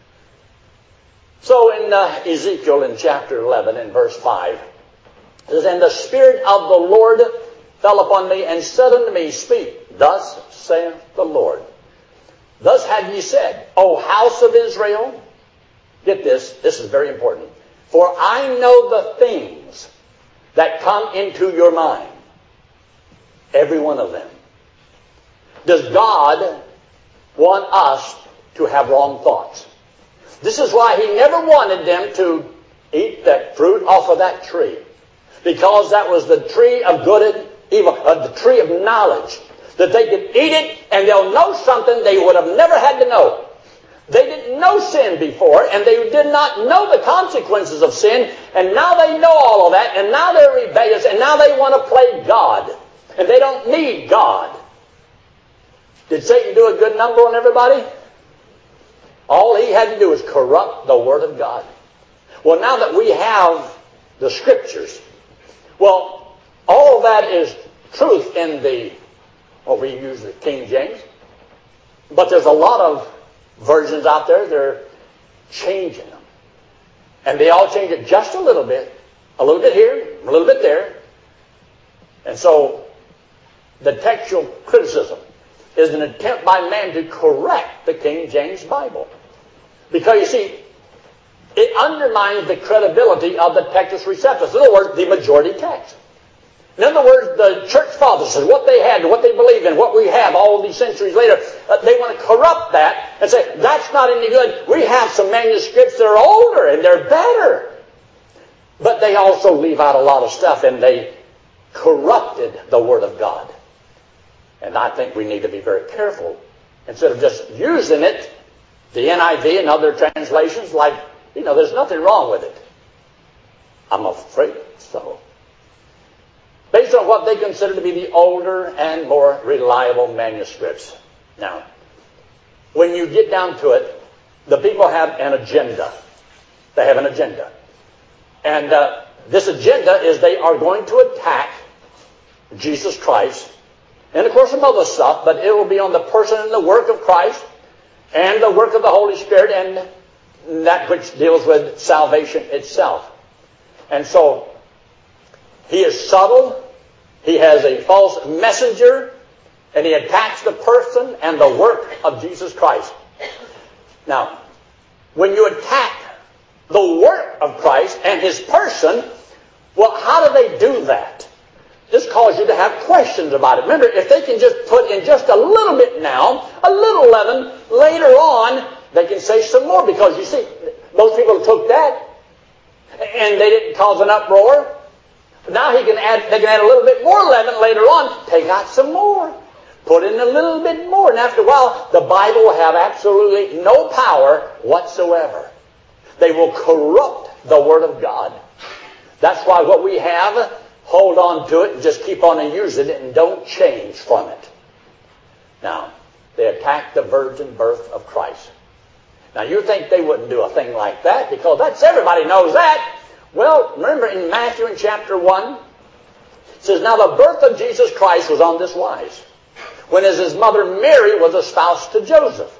So in uh, Ezekiel in chapter eleven in verse five, it says, and the Spirit of the Lord fell upon me and said unto me, speak, thus saith the Lord. Thus had ye said, O house of Israel, get this, this is very important. For I know the things that come into your mind. Every one of them. Does God want us to have wrong thoughts? This is why he never wanted them to eat that fruit off of that tree. Because that was the tree of good and evil, uh, the tree of knowledge. That they could eat it and they'll know something they would have never had to know. They didn't know sin before, and they did not know the consequences of sin, and now they know all of that, and now they're rebellious, and now they want to play God. And they don't need God. Did Satan do a good number on everybody? All he had to do was corrupt the Word of God. Well, now that we have the Scriptures, well, all of that is truth in the, what we use the King James, but there's a lot of versions out there, they're changing them. And they all change it just a little bit. A little bit here, a little bit there. And so, the textual criticism is an attempt by man to correct the King James Bible. Because you see, it undermines the credibility of the Textus Receptus. In other words, the majority text. In other words, the church fathers, what they had, what they believed in, what we have all these centuries later, uh, they want to corrupt that and say, that's not any good. We have some manuscripts that are older and they're better. But they also leave out a lot of stuff, and they corrupted the Word of God. And I think we need to be very careful. Instead of just using it, the N I V and other translations, like, you know, there's nothing wrong with it. I'm afraid so. Based on what they consider to be the older and more reliable manuscripts. Now, when you get down to it, the people have an agenda. They have an agenda. And uh, this agenda is they are going to attack Jesus Christ, and of course some other stuff, but it will be on the person and the work of Christ, and the work of the Holy Spirit, and that which deals with salvation itself. And so, he is subtle, he has a false messenger, and he attacks the person and the work of Jesus Christ. Now, when you attack the work of Christ and his person, well, how do they do that? This causes you to have questions about it. Remember, if they can just put in just a little bit now, a little leaven, later on, they can say some more. Because, you see, those people took that, and they didn't cause an uproar. Now he can add, they can add a little bit more leaven later on. Take out some more. Put in a little bit more. And after a while, the Bible will have absolutely no power whatsoever. They will corrupt the Word of God. That's why what we have, hold on to it and just keep on and use it and don't change from it. Now, they attack the virgin birth of Christ. Now, you think they wouldn't do a thing like that because that's, everybody knows that. Well, remember in Matthew in chapter one, it says, now the birth of Jesus Christ was on this wise, when as his mother Mary was espoused to Joseph.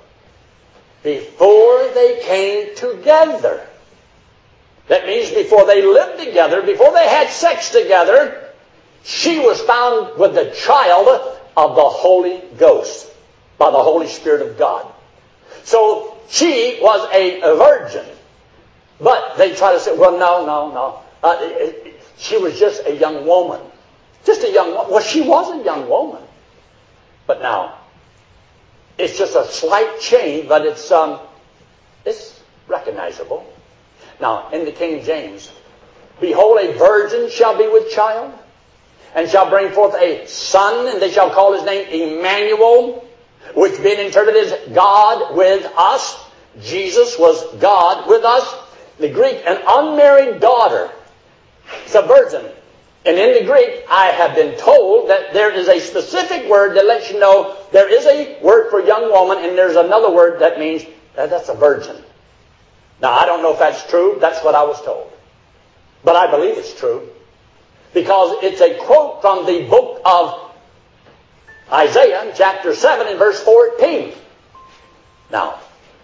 Before they came together. That means before they lived together, before they had sex together, she was found with the child of the Holy Ghost, by the Holy Spirit of God. So she was a, a virgin. But they try to say, well, no, no, no. Uh, it, it, she was just a young woman. Just a young woman. Well, she was a young woman. But now, it's just a slight change, but it's um, it's recognizable. Now, in the King James, behold, a virgin shall be with child, and shall bring forth a son, and they shall call his name Emmanuel, which being interpreted as God with us. Jesus was God with us. The Greek, an unmarried daughter. It's a virgin. And in the Greek, I have been told that there is a specific word that lets you know there is a word for young woman, and there's another word that means that that's a virgin. Now, I don't know if that's true. That's what I was told. But I believe it's true. Because it's a quote from the book of Isaiah, chapter seven, and verse fourteen. Now,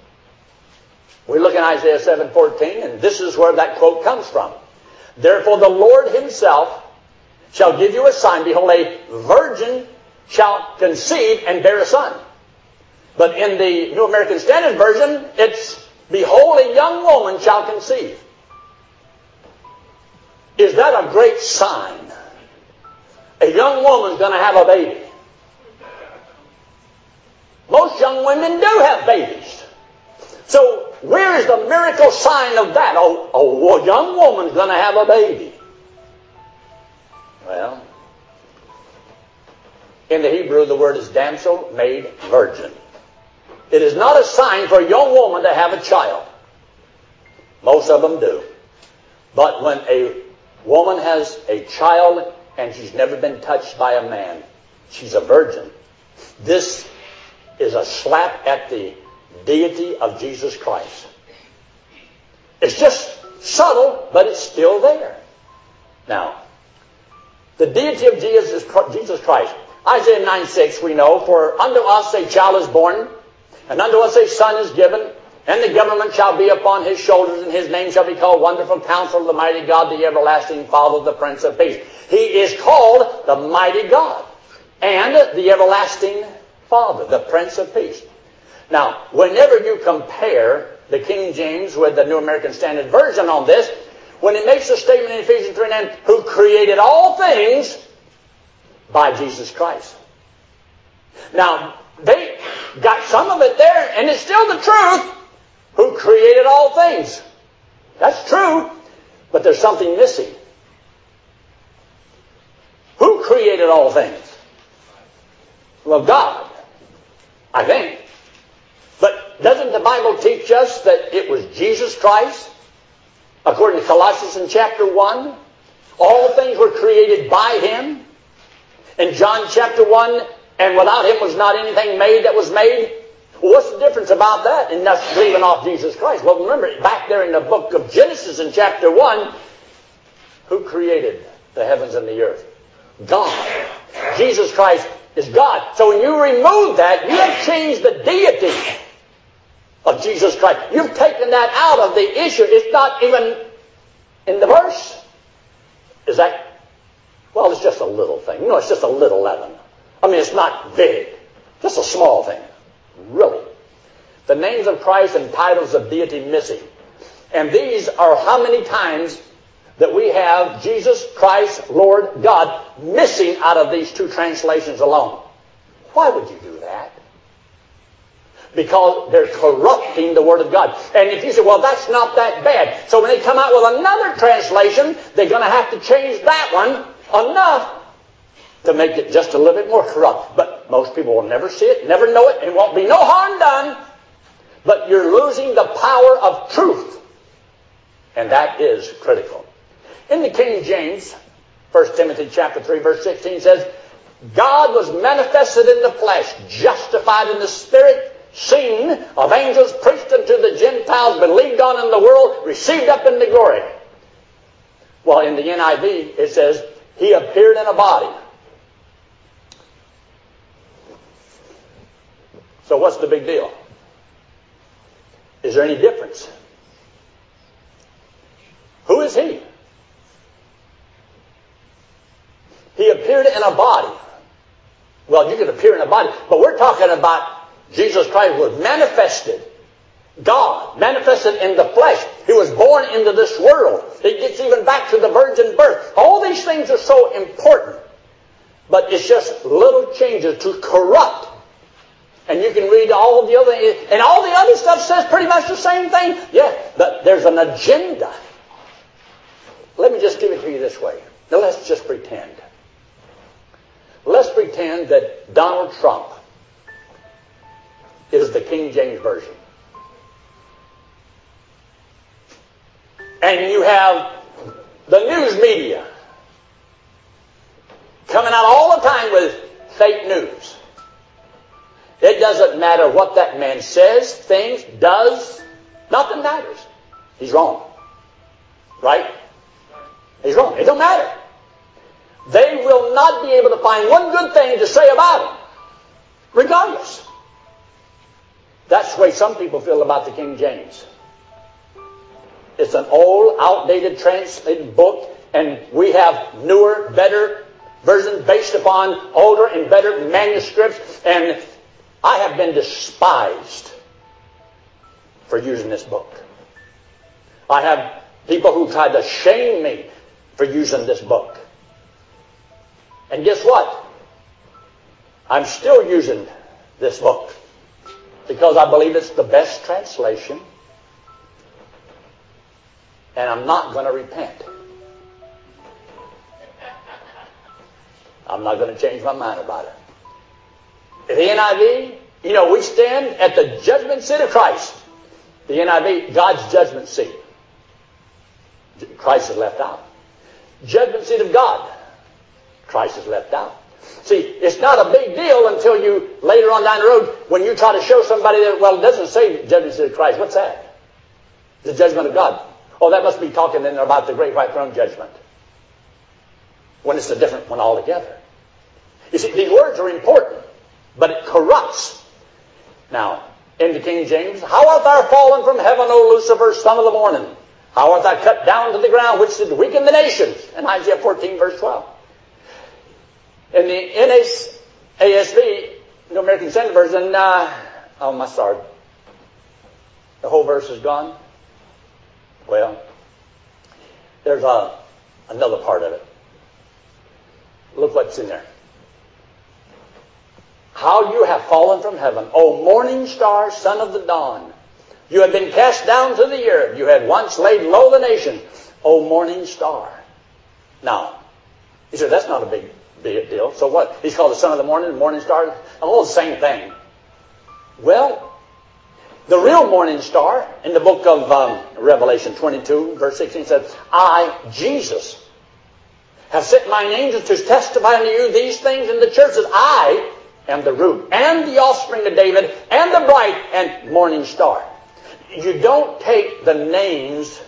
we look in Isaiah seven fourteen, and this is where that quote comes from. Therefore the Lord himself shall give you a sign. Behold, a virgin shall conceive and bear a son. But in the New American Standard Version, it's, behold, a young woman shall conceive. Is that a great sign? A young woman's going to have a baby. Most young women do have babies. So, where is the miracle sign of that? Oh, oh, a young woman's going to have a baby. Well, in the Hebrew, the word is damsel made virgin. It is not a sign for a young woman to have a child. Most of them do. But when a woman has a child and she's never been touched by a man, she's a virgin. This is a slap at the deity of Jesus Christ. It's just subtle, but it's still there. Now, the deity of Jesus Christ. Isaiah nine six, we know, for unto us a child is born, and unto us a son is given, and the government shall be upon his shoulders, and his name shall be called Wonderful Counselor, the Mighty God, the Everlasting Father, the Prince of Peace. He is called the Mighty God, and the Everlasting Father, the Prince of Peace. Now, whenever you compare the King James with the New American Standard Version on this, when it makes a statement in Ephesians three nine, who created all things by Jesus Christ. Now, they got some of it there, and it's still the truth. Who created all things. That's true, but there's something missing. Who created all things? Well, God, I think. But doesn't the Bible teach us that it was Jesus Christ? According to Colossians in chapter one, all things were created by Him. In John chapter one, and without Him was not anything made that was made. Well, what's the difference about that and us leaving off Jesus Christ? Well, remember, back there in the book of Genesis in chapter one, who created the heavens and the earth? God. Jesus Christ is God. So when you remove that, you have changed the deity of Jesus Christ. You've taken that out of the issue. It's not even in the verse. Is that? Well, it's just a little thing. No, it's just a little leaven. I mean, it's not big. Just a small thing. Really. The names of Christ and titles of deity missing. And these are how many times that we have Jesus Christ, Lord God, missing out of these two translations alone. Why would you do that? Because they're corrupting the Word of God. And if you say, well, that's not that bad. So when they come out with another translation, they're going to have to change that one enough to make it just a little bit more corrupt. But most people will never see it, never know it, and won't be no harm done. But you're losing the power of truth. And that is critical. In the King James, First Timothy chapter three, verse sixteen says, God was manifested in the flesh, justified in the Spirit, seen of angels, preached unto the Gentiles, believed on in the world, received up into glory. Well, in the N I V, it says, He appeared in a body. So what's the big deal? Is there any difference? Who is He? He appeared in a body. Well, you can appear in a body, but we're talking about Jesus Christ was manifested. God manifested in the flesh. He was born into this world. It gets even back to the virgin birth. All these things are so important. But it's just little changes to corrupt. And you can read all the other, and all the other stuff says pretty much the same thing. Yeah, but there's an agenda. Let me just give it to you this way. Now let's just pretend. Let's pretend that Donald Trump is the King James Version. And you have the news media coming out all the time with fake news. It doesn't matter what that man says, thinks, does. Nothing matters. He's wrong. Right? He's wrong. It don't matter. They will not be able to find one good thing to say about him. Regardless. That's the way some people feel about the King James. It's an old, outdated, translated book, and we have newer, better versions based upon older and better manuscripts, and I have been despised for using this book. I have people who tried to shame me for using this book. And guess what? I'm still using this book because I believe it's the best translation, and I'm not going to repent. I'm not going to change my mind about it. The N I V, you know, we stand at the judgment seat of Christ. The N I V, God's judgment seat. Christ is left out. Judgment seat of God. Christ is left out. See, it's not a big deal until you, later on down the road, when you try to show somebody that, well, it doesn't say judgment seat of Christ. What's that? The judgment of God. Oh, that must be talking then about the great white throne judgment. When it's a different one altogether. You see, these words are important, but it corrupts. Now, in the King James, how art thou fallen from heaven, O Lucifer, son of the morning? How art thou cut down to the ground, which did weaken the nations? In Isaiah fourteen, verse twelve. In the N A S V, New American Standard Version, uh, oh, my sorry. The whole verse is gone? Well, there's a, another part of it. Look what's in there. How you have fallen from heaven, O morning star, son of the dawn. You have been cast down to the earth. You had once laid low the nation, O morning star. Now, he said, that's not a big, big deal. So what? He's called the son of the morning, the morning star. All the same thing. Well, the real morning star in the book of um, Revelation twenty-two, verse sixteen says, I, Jesus, have sent mine angels to testify unto you these things in the churches. I am the root and the offspring of David and the bright and morning star. You don't take the names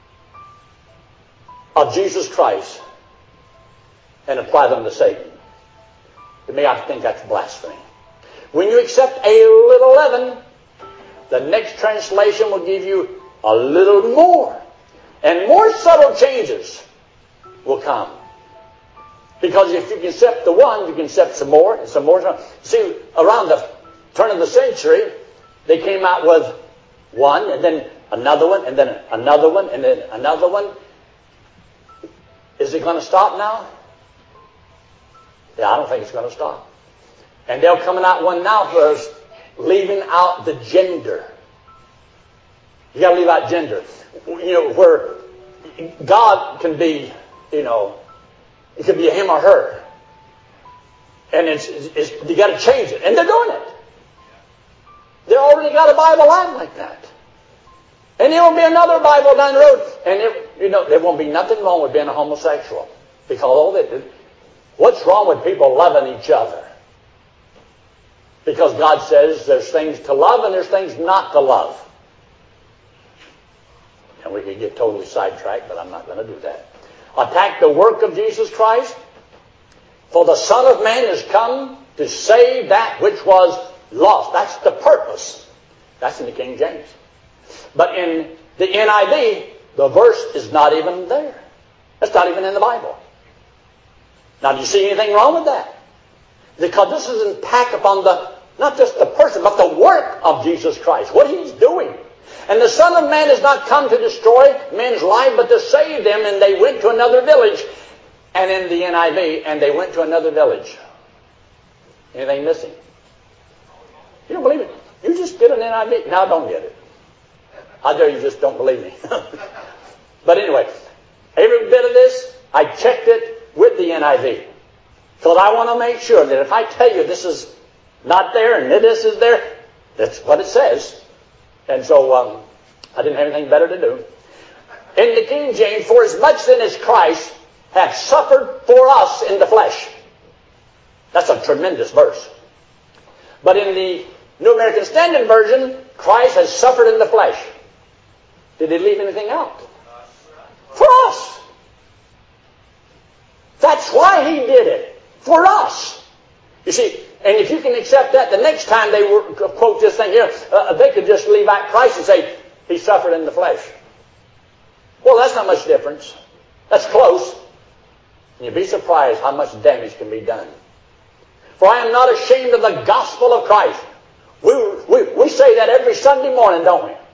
of Jesus Christ and apply them to Satan. To me, I think that's blasphemy. When you accept a little leaven, the next translation will give you a little more. And more subtle changes will come. Because if you can accept the one, you can accept some more, and some more. See, around the turn of the century, they came out with one, and then another one, and then another one, and then another one. Is it going to stop now? Yeah, I don't think it's going to stop. And they're coming out one now for us, leaving out the gender. You got to leave out gender. You know, where God can be, you know, it could be a him or her. And it's, it's, you got to change it. And they're doing it. They already got a Bible line like that. And there will be another Bible down the road. And it, you know, there won't be nothing wrong with being a homosexual. Because all that, what's wrong with people loving each other? Because God says there's things to love and there's things not to love. And we could get totally sidetracked, but I'm not going to do that. Attack the work of Jesus Christ. For the Son of Man is come to save that which was lost. That's the purpose. That's in the King James. But in the N I V, the verse is not even there. That's not even in the Bible. Now, do you see anything wrong with that? Because this is an attack upon the, not just the person, but the work of Jesus Christ. What He's doing. And the Son of Man has not come to destroy men's life, but to save them. And they went to another village. And in the N I V, and they went to another village. Anything missing? You don't believe it? You just get an N I V. Now don't get it. I dare you just don't believe me. But anyway, every bit of this, I checked it with the N I V. Because I want to make sure that if I tell you this is not there and this is there, that's what it says. And so um, I didn't have anything better to do. In the King James, for as much then as Christ hath suffered for us in the flesh. That's a tremendous verse. But in the New American Standard Version, Christ has suffered in the flesh. Did He leave anything out? For us. That's why He did it. For us. You see, and if you can accept that, the next time they were, quote this thing here, uh, they could just leave out Christ and say, He suffered in the flesh. Well, that's not much difference. That's close. And you'd be surprised how much damage can be done. For I am not ashamed of the gospel of Christ. We, we, we say that every Sunday morning, don't we?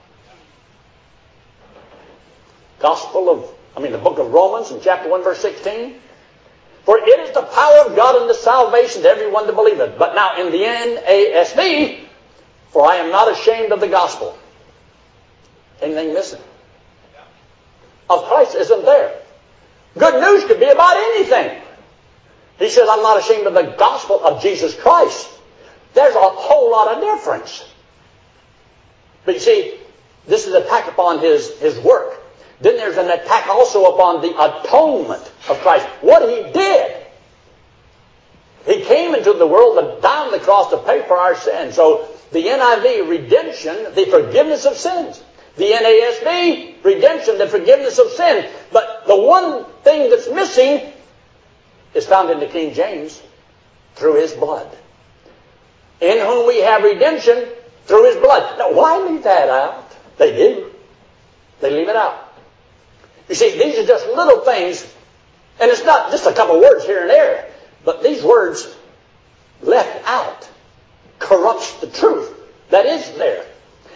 Gospel of, I mean the book of Romans in chapter one verse sixteen. For it is the power of God unto salvation to everyone that believeth. But now in the N A S B, for I am not ashamed of the gospel. Anything missing? Of Christ isn't there. Good news could be about anything. He says, I'm not ashamed of the gospel of Jesus Christ. There's a whole lot of difference. But you see, this is an attack upon his, his work. Then there's an attack also upon the atonement of Christ. What He did. He came into the world to die on the cross to pay for our sins. So the N I V, redemption, the forgiveness of sins. The N A S B, redemption, the forgiveness of sin. But the one thing that's missing is found in the King James, through His blood. In whom we have redemption through His blood. Now, why leave that out? They do. They leave it out. You see, these are just little things, and it's not just a couple words here and there, but these words left out corrupts the truth that is there.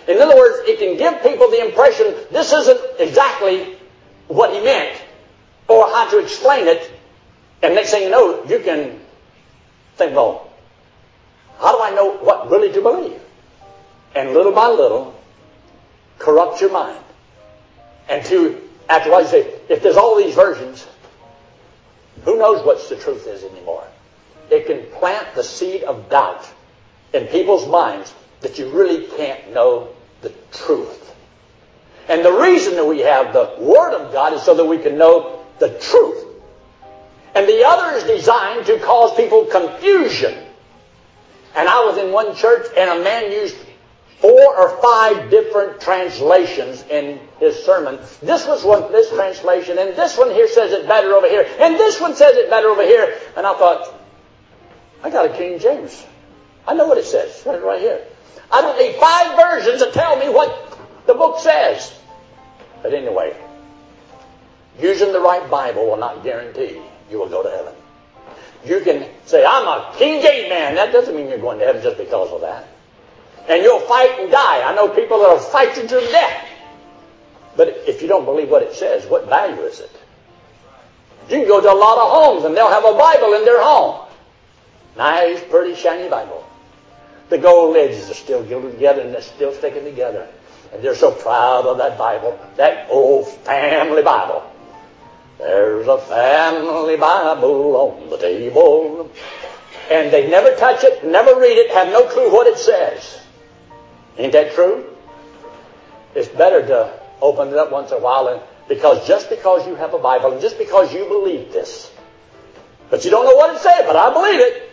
In other words, it can give people the impression this isn't exactly what he meant or how to explain it. And next thing you know, you can think, well, how do I know what really to believe? And little by little, corrupt your mind. And to, after a while, you say, if there's all these versions, who knows what the truth is anymore? It can plant the seed of doubt in people's minds that you really can't know the truth. And the reason that we have the Word of God is so that we can know the truth. And the other is designed to cause people confusion. And I was in one church and a man used four or five different translations in his sermon. This was one, this translation, and this one here says it better over here, and this one says it better over here. And I thought, I got a King James. I know what it says, right, right here. I don't need five versions to tell me what the book says. But anyway, using the right Bible will not guarantee you will go to heaven. You can say, I'm a King James man. That doesn't mean you're going to heaven just because of that. And you'll fight and die. I know people that will fight you to death. But if you don't believe what it says, what value is it? You can go to a lot of homes and they'll have a Bible in their home. Nice, pretty, shiny Bible. The gold edges are still glued together and they're still sticking together. And they're so proud of that Bible, that old family Bible. There's a family Bible on the table. And they never touch it, never read it, have no clue what it says. Ain't that true? It's better to open it up once in a while, and because just because you have a Bible and just because you believe this, but you don't know what it says, but I believe it,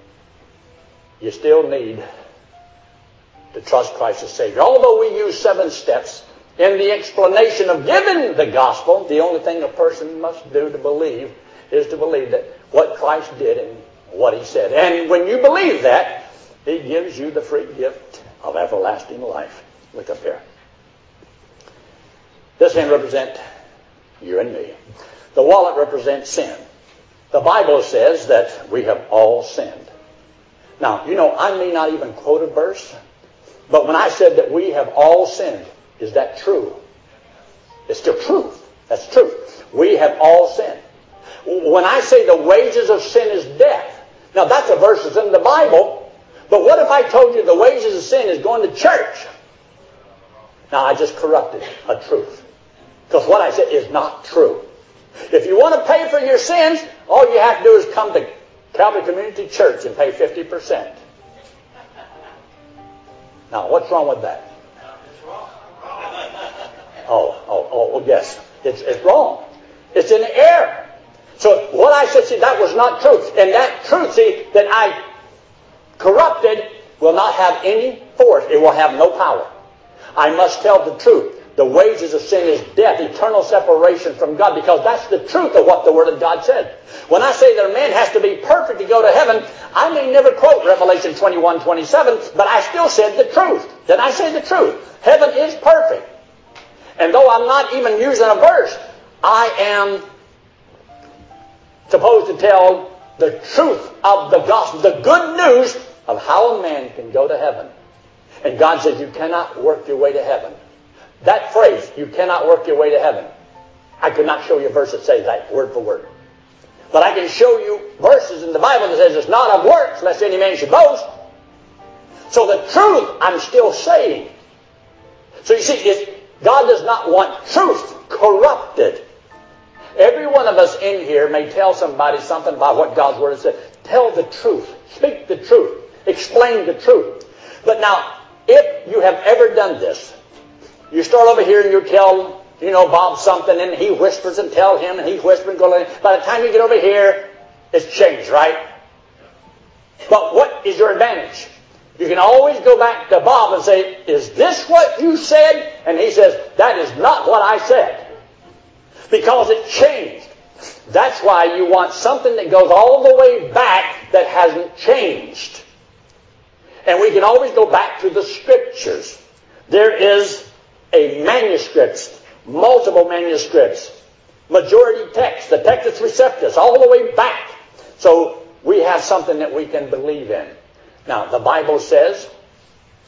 you still need to trust Christ as Savior. Although we use seven steps in the explanation of giving the gospel, the only thing a person must do to believe is to believe that what Christ did and what He said. And when you believe that, He gives you the free gift of everlasting life. Look up here. This hand represents you and me. The wallet represents sin. The Bible says that we have all sinned. Now, you know, I may not even quote a verse, but when I said that we have all sinned, is that true? It's still true. That's true. We have all sinned. When I say the wages of sin is death, now that's a verse that's in the Bible, but what if I told you the wages of sin is going to church? Now I just corrupted a truth. Because what I said is not true. If you want to pay for your sins, all you have to do is come to Calvary Community Church and pay fifty percent. Now, what's wrong with that? Oh, oh, oh, yes. It's, it's wrong. It's in error. So what I said, see, that was not truth. And that truth, see, that I corrupted will not have any force. It will have no power. I must tell the truth. The wages of sin is death, eternal separation from God, because that's the truth of what the Word of God said. When I say that a man has to be perfect to go to heaven, I may never quote Revelation twenty-one twenty-seven, but I still said the truth. Did I say the truth? Heaven is perfect. And though I'm not even using a verse, I am supposed to tell the truth of the gospel, the good news of how a man can go to heaven. And God says you cannot work your way to heaven. That phrase, you cannot work your way to heaven. I could not show you a verse that says that word for word. But I can show you verses in the Bible that says it's not of works, lest any man should boast. So the truth I'm still saying. So you see, it, God does not want truth corrupted. Every one of us in here may tell somebody something about what God's Word has said. Tell the truth. Speak the truth. Explain the truth. But now, if you have ever done this, you start over here and you tell, you know, Bob something, and he whispers and tell him, and he whispers and goes. By the time you get over here, it's changed, right? But what is your advantage? You can always go back to Bob and say, is this what you said? And he says, that is not what I said. Because it changed. That's why you want something that goes all the way back that hasn't changed. And we can always go back to the Scriptures. There is a manuscript, multiple manuscripts, majority text, the Textus Receptus, all the way back. So we have something that we can believe in. Now, the Bible says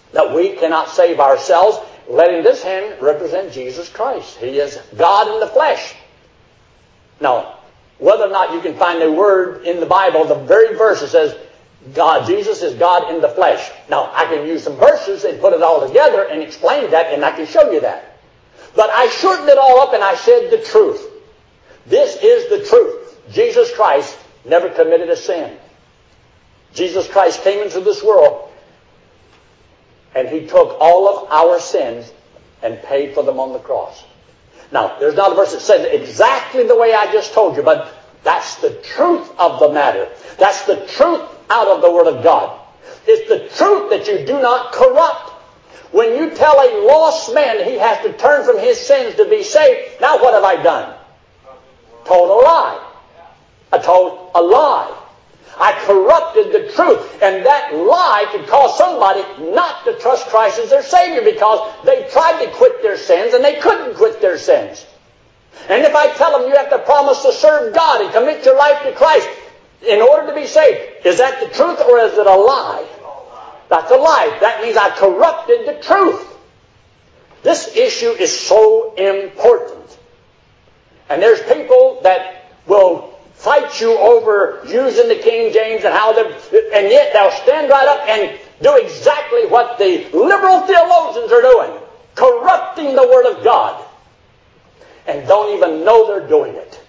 that we cannot save ourselves, letting this hand represent Jesus Christ. He is God in the flesh. Now, whether or not you can find a word in the Bible, the very verse that says, God, Jesus is God in the flesh. Now, I can use some verses and put it all together and explain that, and I can show you that. But I shortened it all up and I said the truth. This is the truth. Jesus Christ never committed a sin. Jesus Christ came into this world and He took all of our sins and paid for them on the cross. Now, there's not a verse that says exactly the way I just told you, but that's the truth of the matter. That's the truth out of the Word of God. It's the truth that you do not corrupt. When you tell a lost man he has to turn from his sins to be saved, now what have I done? Told a lie. I told a lie. I corrupted the truth. And that lie could cause somebody not to trust Christ as their Savior because they tried to quit their sins and they couldn't quit their sins. And if I tell them you have to promise to serve God and commit your life to Christ in order to be saved, is that the truth or is it a lie? That's a lie. That means I corrupted the truth. This issue is so important. And there's people that will fight you over using the King James and how they, and yet they'll stand right up and do exactly what the liberal theologians are doing, corrupting the Word of God, and don't even know they're doing it.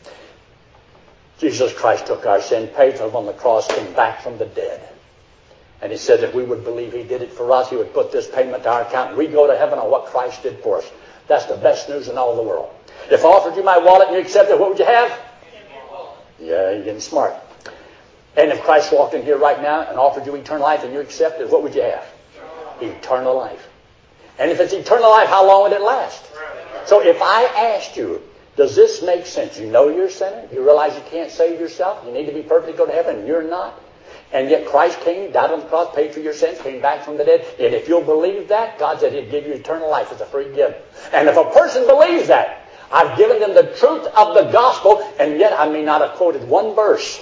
Jesus Christ took our sin, paid for them on the cross, came back from the dead. And He said if we would believe He did it for us, He would put this payment to our account, and we'd go to heaven on what Christ did for us. That's the best news in all the world. If I offered you my wallet and you accepted, what would you have? Yeah, you're getting smart. And if Christ walked in here right now and offered you eternal life and you accepted, what would you have? Eternal life. And if it's eternal life, how long would it last? So if I asked you, does this make sense? You know you're a sinner. You realize you can't save yourself. You need to be perfect to go to heaven, and you're not. And yet Christ came, died on the cross, paid for your sins, came back from the dead. And if you'll believe that, God said He'd give you eternal life as a free gift. And if a person believes that, I've given them the truth of the gospel, and yet I may not have quoted one verse.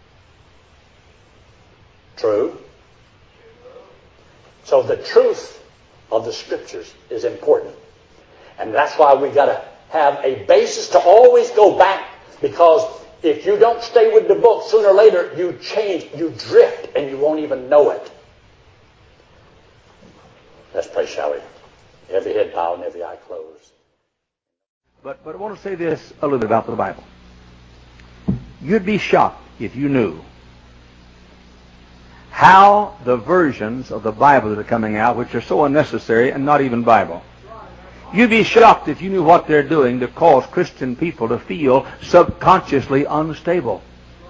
True? So the truth of the Scriptures is important. And that's why we've got to have a basis to always go back, because if you don't stay with the book, sooner or later you change, you drift, and you won't even know it. Let's pray, shall we? Every head bowed and every eye closed. But, but I want to say this a little bit about the Bible. You'd be shocked if you knew how the versions of the Bible that are coming out, which are so unnecessary and not even Bible. You'd be shocked if you knew what they're doing to cause Christian people to feel subconsciously unstable.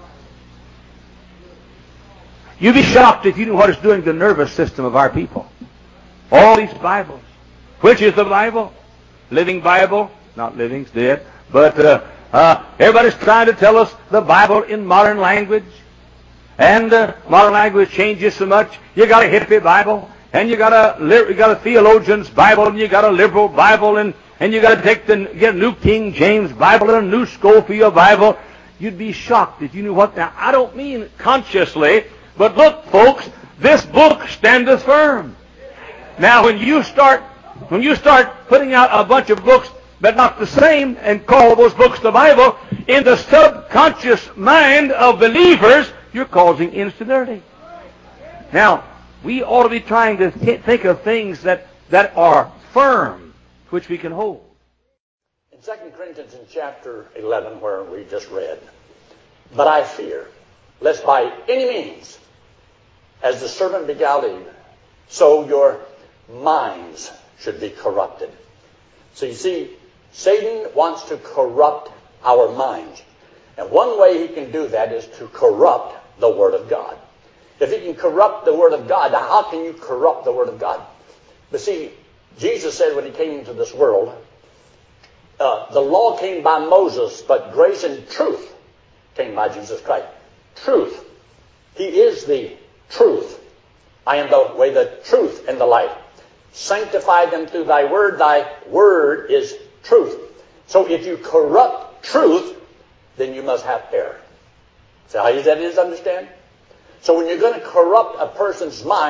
You'd be shocked if you knew what it's doing to the nervous system of our people. All these Bibles. Which is the Bible? Living Bible? Not living, it's dead. But uh, uh, everybody's trying to tell us the Bible in modern language. And uh, modern language changes so much. You got a hippie Bible, and you got a you got a theologian's Bible, and you got a liberal Bible, and, and you got to take the get a new King James Bible and a new Scofield Bible. You'd be shocked if you knew what. Now, I don't mean consciously, but look, folks, this book standeth firm. Now, when you start when you start putting out a bunch of books but not the same, and call those books the Bible, in the subconscious mind of believers, you're causing instability. Now, we ought to be trying to th- think of things that, that are firm, which we can hold. In Second Corinthians in chapter eleven, where we just read, but I fear, lest by any means, as the serpent beguiled Eve, so your minds should be corrupted. So you see, Satan wants to corrupt our minds. And one way he can do that is to corrupt the Word of God. If he can corrupt the Word of God, how can you corrupt the Word of God? But see, Jesus said when He came into this world, uh, the law came by Moses, but grace and truth came by Jesus Christ. Truth. He is the truth. I am the way, the truth, and the life. Sanctify them through Thy Word. Thy Word is truth. So if you corrupt truth, then you must have error. See how easy that is to understand? So when you're going to corrupt a person's mind,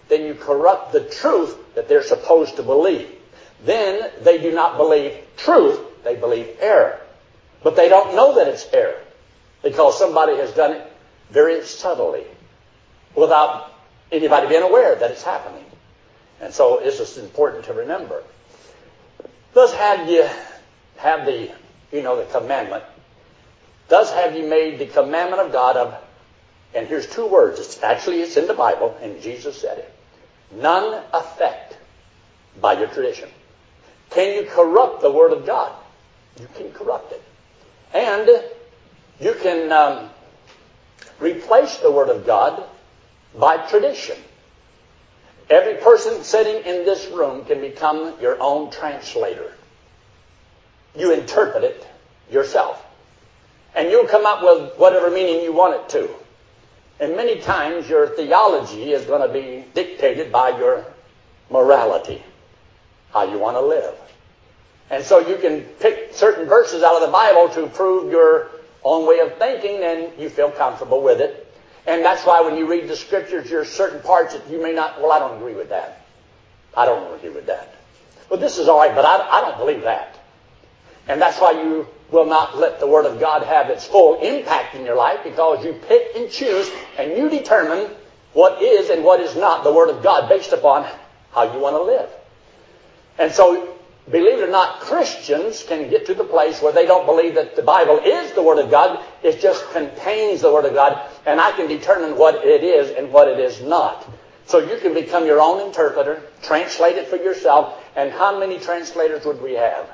then you corrupt the truth that they're supposed to believe. Then they do not believe truth, they believe error. But they don't know that it's error because somebody has done it very subtly without anybody being aware that it's happening. And so this is important to remember. Thus have you have the, you know, the commandment. Thus have you made the commandment of God of, and here's two words. It's actually, it's in the Bible, and Jesus said it. None effect by your tradition. Can you corrupt the Word of God? You can corrupt it. And you can um, replace the Word of God by tradition. Every person sitting in this room can become your own translator. You interpret it yourself. And you'll come up with whatever meaning you want it to. And many times your theology is going to be dictated by your morality, how you want to live. And so you can pick certain verses out of the Bible to prove your own way of thinking, and you feel comfortable with it. And that's why when you read the Scriptures, there's certain parts that you may not, well, I don't agree with that. I don't agree with that. Well, this is all right, but I, I don't believe that. And that's why you will not let the Word of God have its full impact in your life, because you pick and choose and you determine what is and what is not the Word of God based upon how you want to live. And so, believe it or not, Christians can get to the place where they don't believe that the Bible is the Word of God. It just contains the Word of God, and I can determine what it is and what it is not. So you can become your own interpreter, translate it for yourself, and how many translators would we have?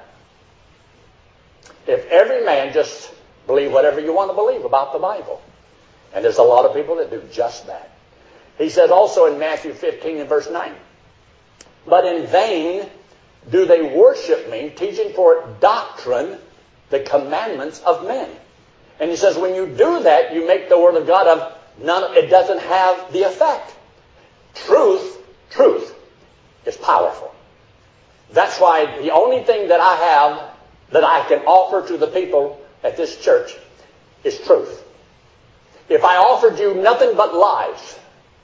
If every man just believe whatever you want to believe about the Bible. And there's a lot of people that do just that. He said also in Matthew fifteen and verse nine, but in vain do they worship me, teaching for doctrine the commandments of men. And he says when you do that, you make the Word of God of none, it doesn't have the effect. Truth, truth is powerful. That's why the only thing that I have that I can offer to the people at this church is truth. If I offered you nothing but lies,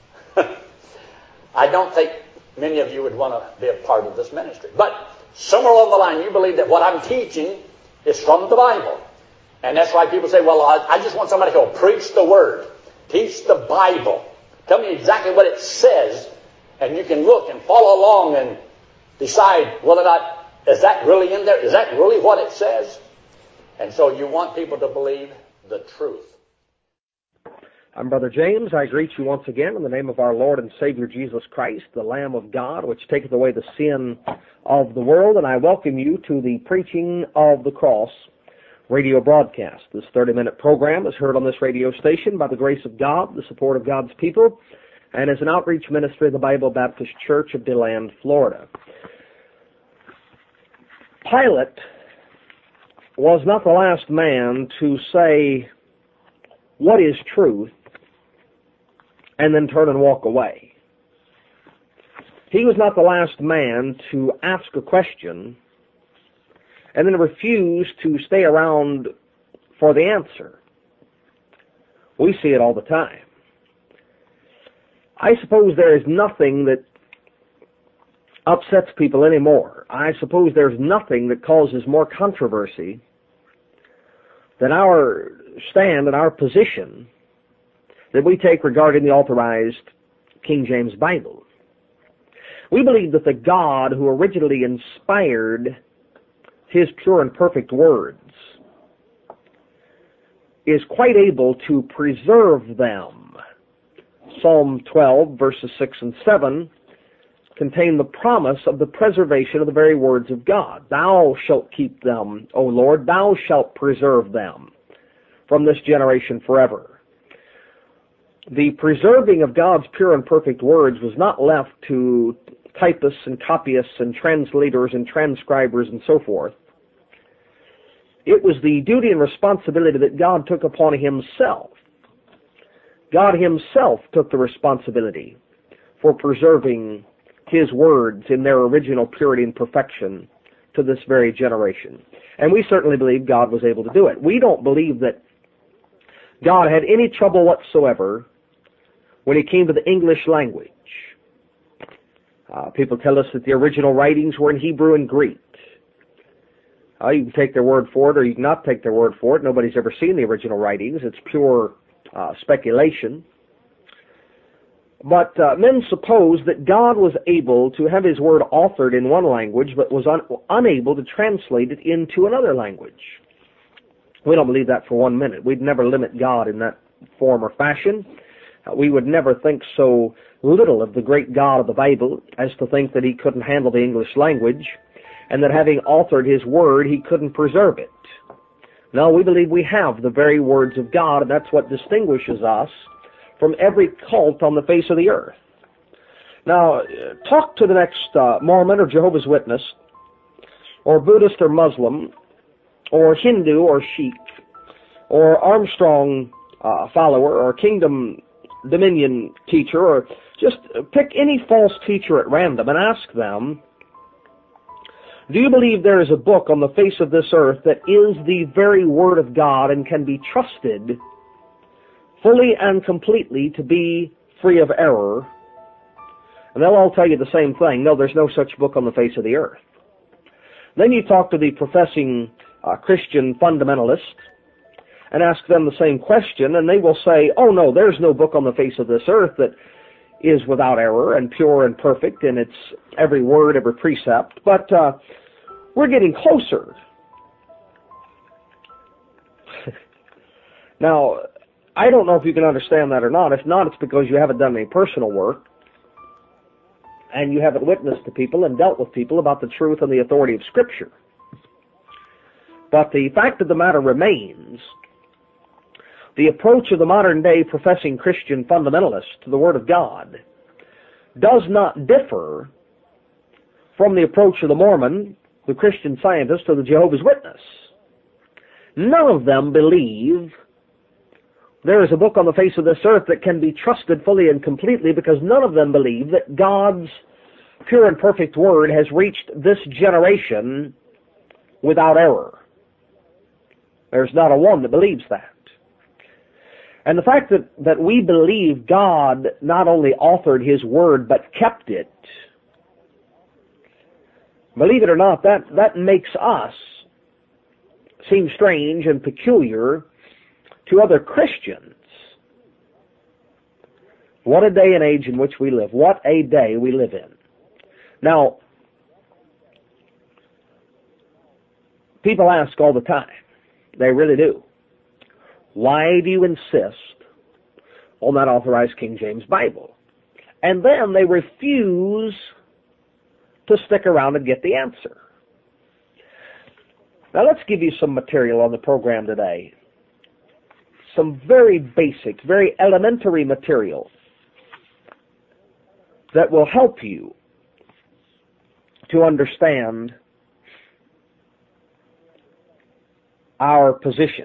I don't think many of you would want to be a part of this ministry. But somewhere along the line, you believe that what I'm teaching is from the Bible. And that's why people say, well, I, I just want somebody who will preach the Word, teach the Bible. Tell me exactly what it says, and you can look and follow along and decide whether or not, is that really in there? Is that really what it says? And so you want people to believe the truth. I'm Brother James. I greet you once again in the name of our Lord and Savior Jesus Christ, the Lamb of God, which taketh away the sin of the world. And I welcome you to the Preaching of the Cross radio broadcast. This thirty-minute program is heard on this radio station by the grace of God, the support of God's people, and is an outreach ministry of the Bible Baptist Church of DeLand, Florida. Pilate was not the last man to say, what is truth, and then turn and walk away. He was not the last man to ask a question and then refuse to stay around for the answer. We see it all the time. I suppose there is nothing that upsets people anymore. I suppose there's nothing that causes more controversy than our stand and our position that we take regarding the authorized King James Bible. We believe that the God who originally inspired His pure and perfect words is quite able to preserve them. Psalm twelve, verses six and seven contain the promise of the preservation of the very words of God. Thou shalt keep them, O Lord, thou shalt preserve them from this generation forever. The preserving of God's pure and perfect words was not left to typists and copyists and translators and transcribers and so forth. It was the duty and responsibility that God took upon Himself. God Himself took the responsibility for preserving His words in their original purity and perfection to this very generation. And we certainly believe God was able to do it. We don't believe that God had any trouble whatsoever when it came to the English language. Uh, people tell us that the original writings were in Hebrew and Greek. Uh, you can take their word for it, or you can not take their word for it. Nobody's ever seen the original writings. It's pure uh, speculation. But uh, men suppose that God was able to have His Word authored in one language, but was un- unable to translate it into another language. We don't believe that for one minute. We'd never limit God in that form or fashion. Uh, we would never think so little of the great God of the Bible as to think that He couldn't handle the English language, and that having authored His Word, He couldn't preserve it. No, we believe we have the very words of God, and that's what distinguishes us from every cult on the face of the earth. Now, talk to the next uh, Mormon or Jehovah's Witness, or Buddhist or Muslim, or Hindu or Sikh, or Armstrong uh, follower, or Kingdom Dominion teacher, or just pick any false teacher at random and ask them, do you believe there is a book on the face of this earth that is the very Word of God and can be trusted fully and completely to be free of error? And they'll all tell you the same thing. No, there's no such book on the face of the earth. Then you talk to the professing uh, Christian fundamentalist and ask them the same question, and they will say, oh no, there's no book on the face of this earth that is without error and pure and perfect in its every word, every precept. But uh, we're getting closer. Now, I don't know if you can understand that or not. If not, it's because you haven't done any personal work and you haven't witnessed to people and dealt with people about the truth and the authority of Scripture. But the fact of the matter remains, the approach of the modern-day professing Christian fundamentalist to the Word of God does not differ from the approach of the Mormon, the Christian Scientist, or the Jehovah's Witness. None of them believe there is a book on the face of this earth that can be trusted fully and completely, because none of them believe that God's pure and perfect Word has reached this generation without error. There's not a one that believes that. And the fact that, that we believe God not only authored His Word but kept it, believe it or not, that, that makes us seem strange and peculiar to other Christians. What a day and age in which we live. What a day we live in. Now, people ask all the time, they really do, why do you insist on that authorized King James Bible? And then they refuse to stick around and get the answer. Now let's give you some material on the program today. Some very basic, very elementary material that will help you to understand our position.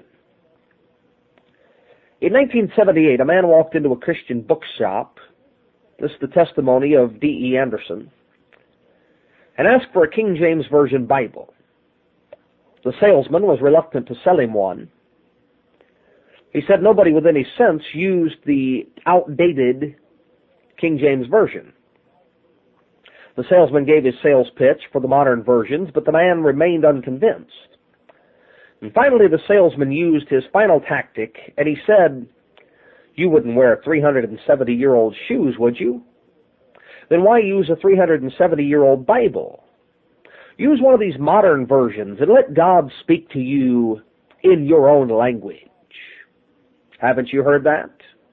In nineteen seventy-eight, a man walked into a Christian bookshop, this is the testimony of D E Anderson, and asked for a King James Version Bible. The salesman was reluctant to sell him one. He said nobody with any sense used the outdated King James Version. The salesman gave his sales pitch for the modern versions, but the man remained unconvinced. And finally, the salesman used his final tactic, and he said, you wouldn't wear three hundred seventy-year-old shoes, would you? Then why use a three hundred seventy-year-old Bible? Use one of these modern versions and let God speak to you in your own language. Haven't you heard that?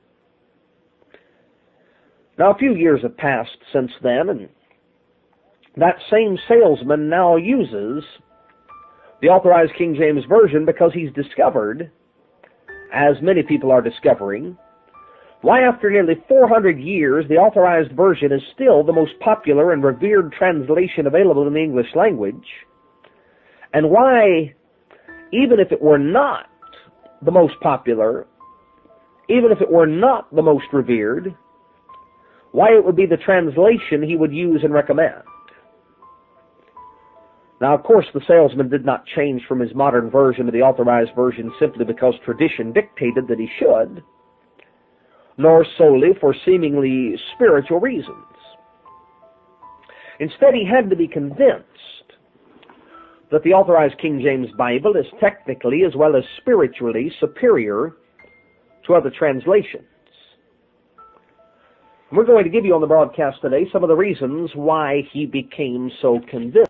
Now, a few years have passed since then, and that same salesman now uses the authorized King James Version because he's discovered, as many people are discovering, why after nearly four hundred years the authorized version is still the most popular and revered translation available in the English language, and why, even if it were not the most popular, even if it were not the most revered, why it would be the translation he would use and recommend. Now, of course, the salesman did not change from his modern version to the authorized version simply because tradition dictated that he should, nor solely for seemingly spiritual reasons. Instead, he had to be convinced that the Authorized King James Bible is technically as well as spiritually superior to other translations. We're going to give you on the broadcast today some of the reasons why he became so convinced.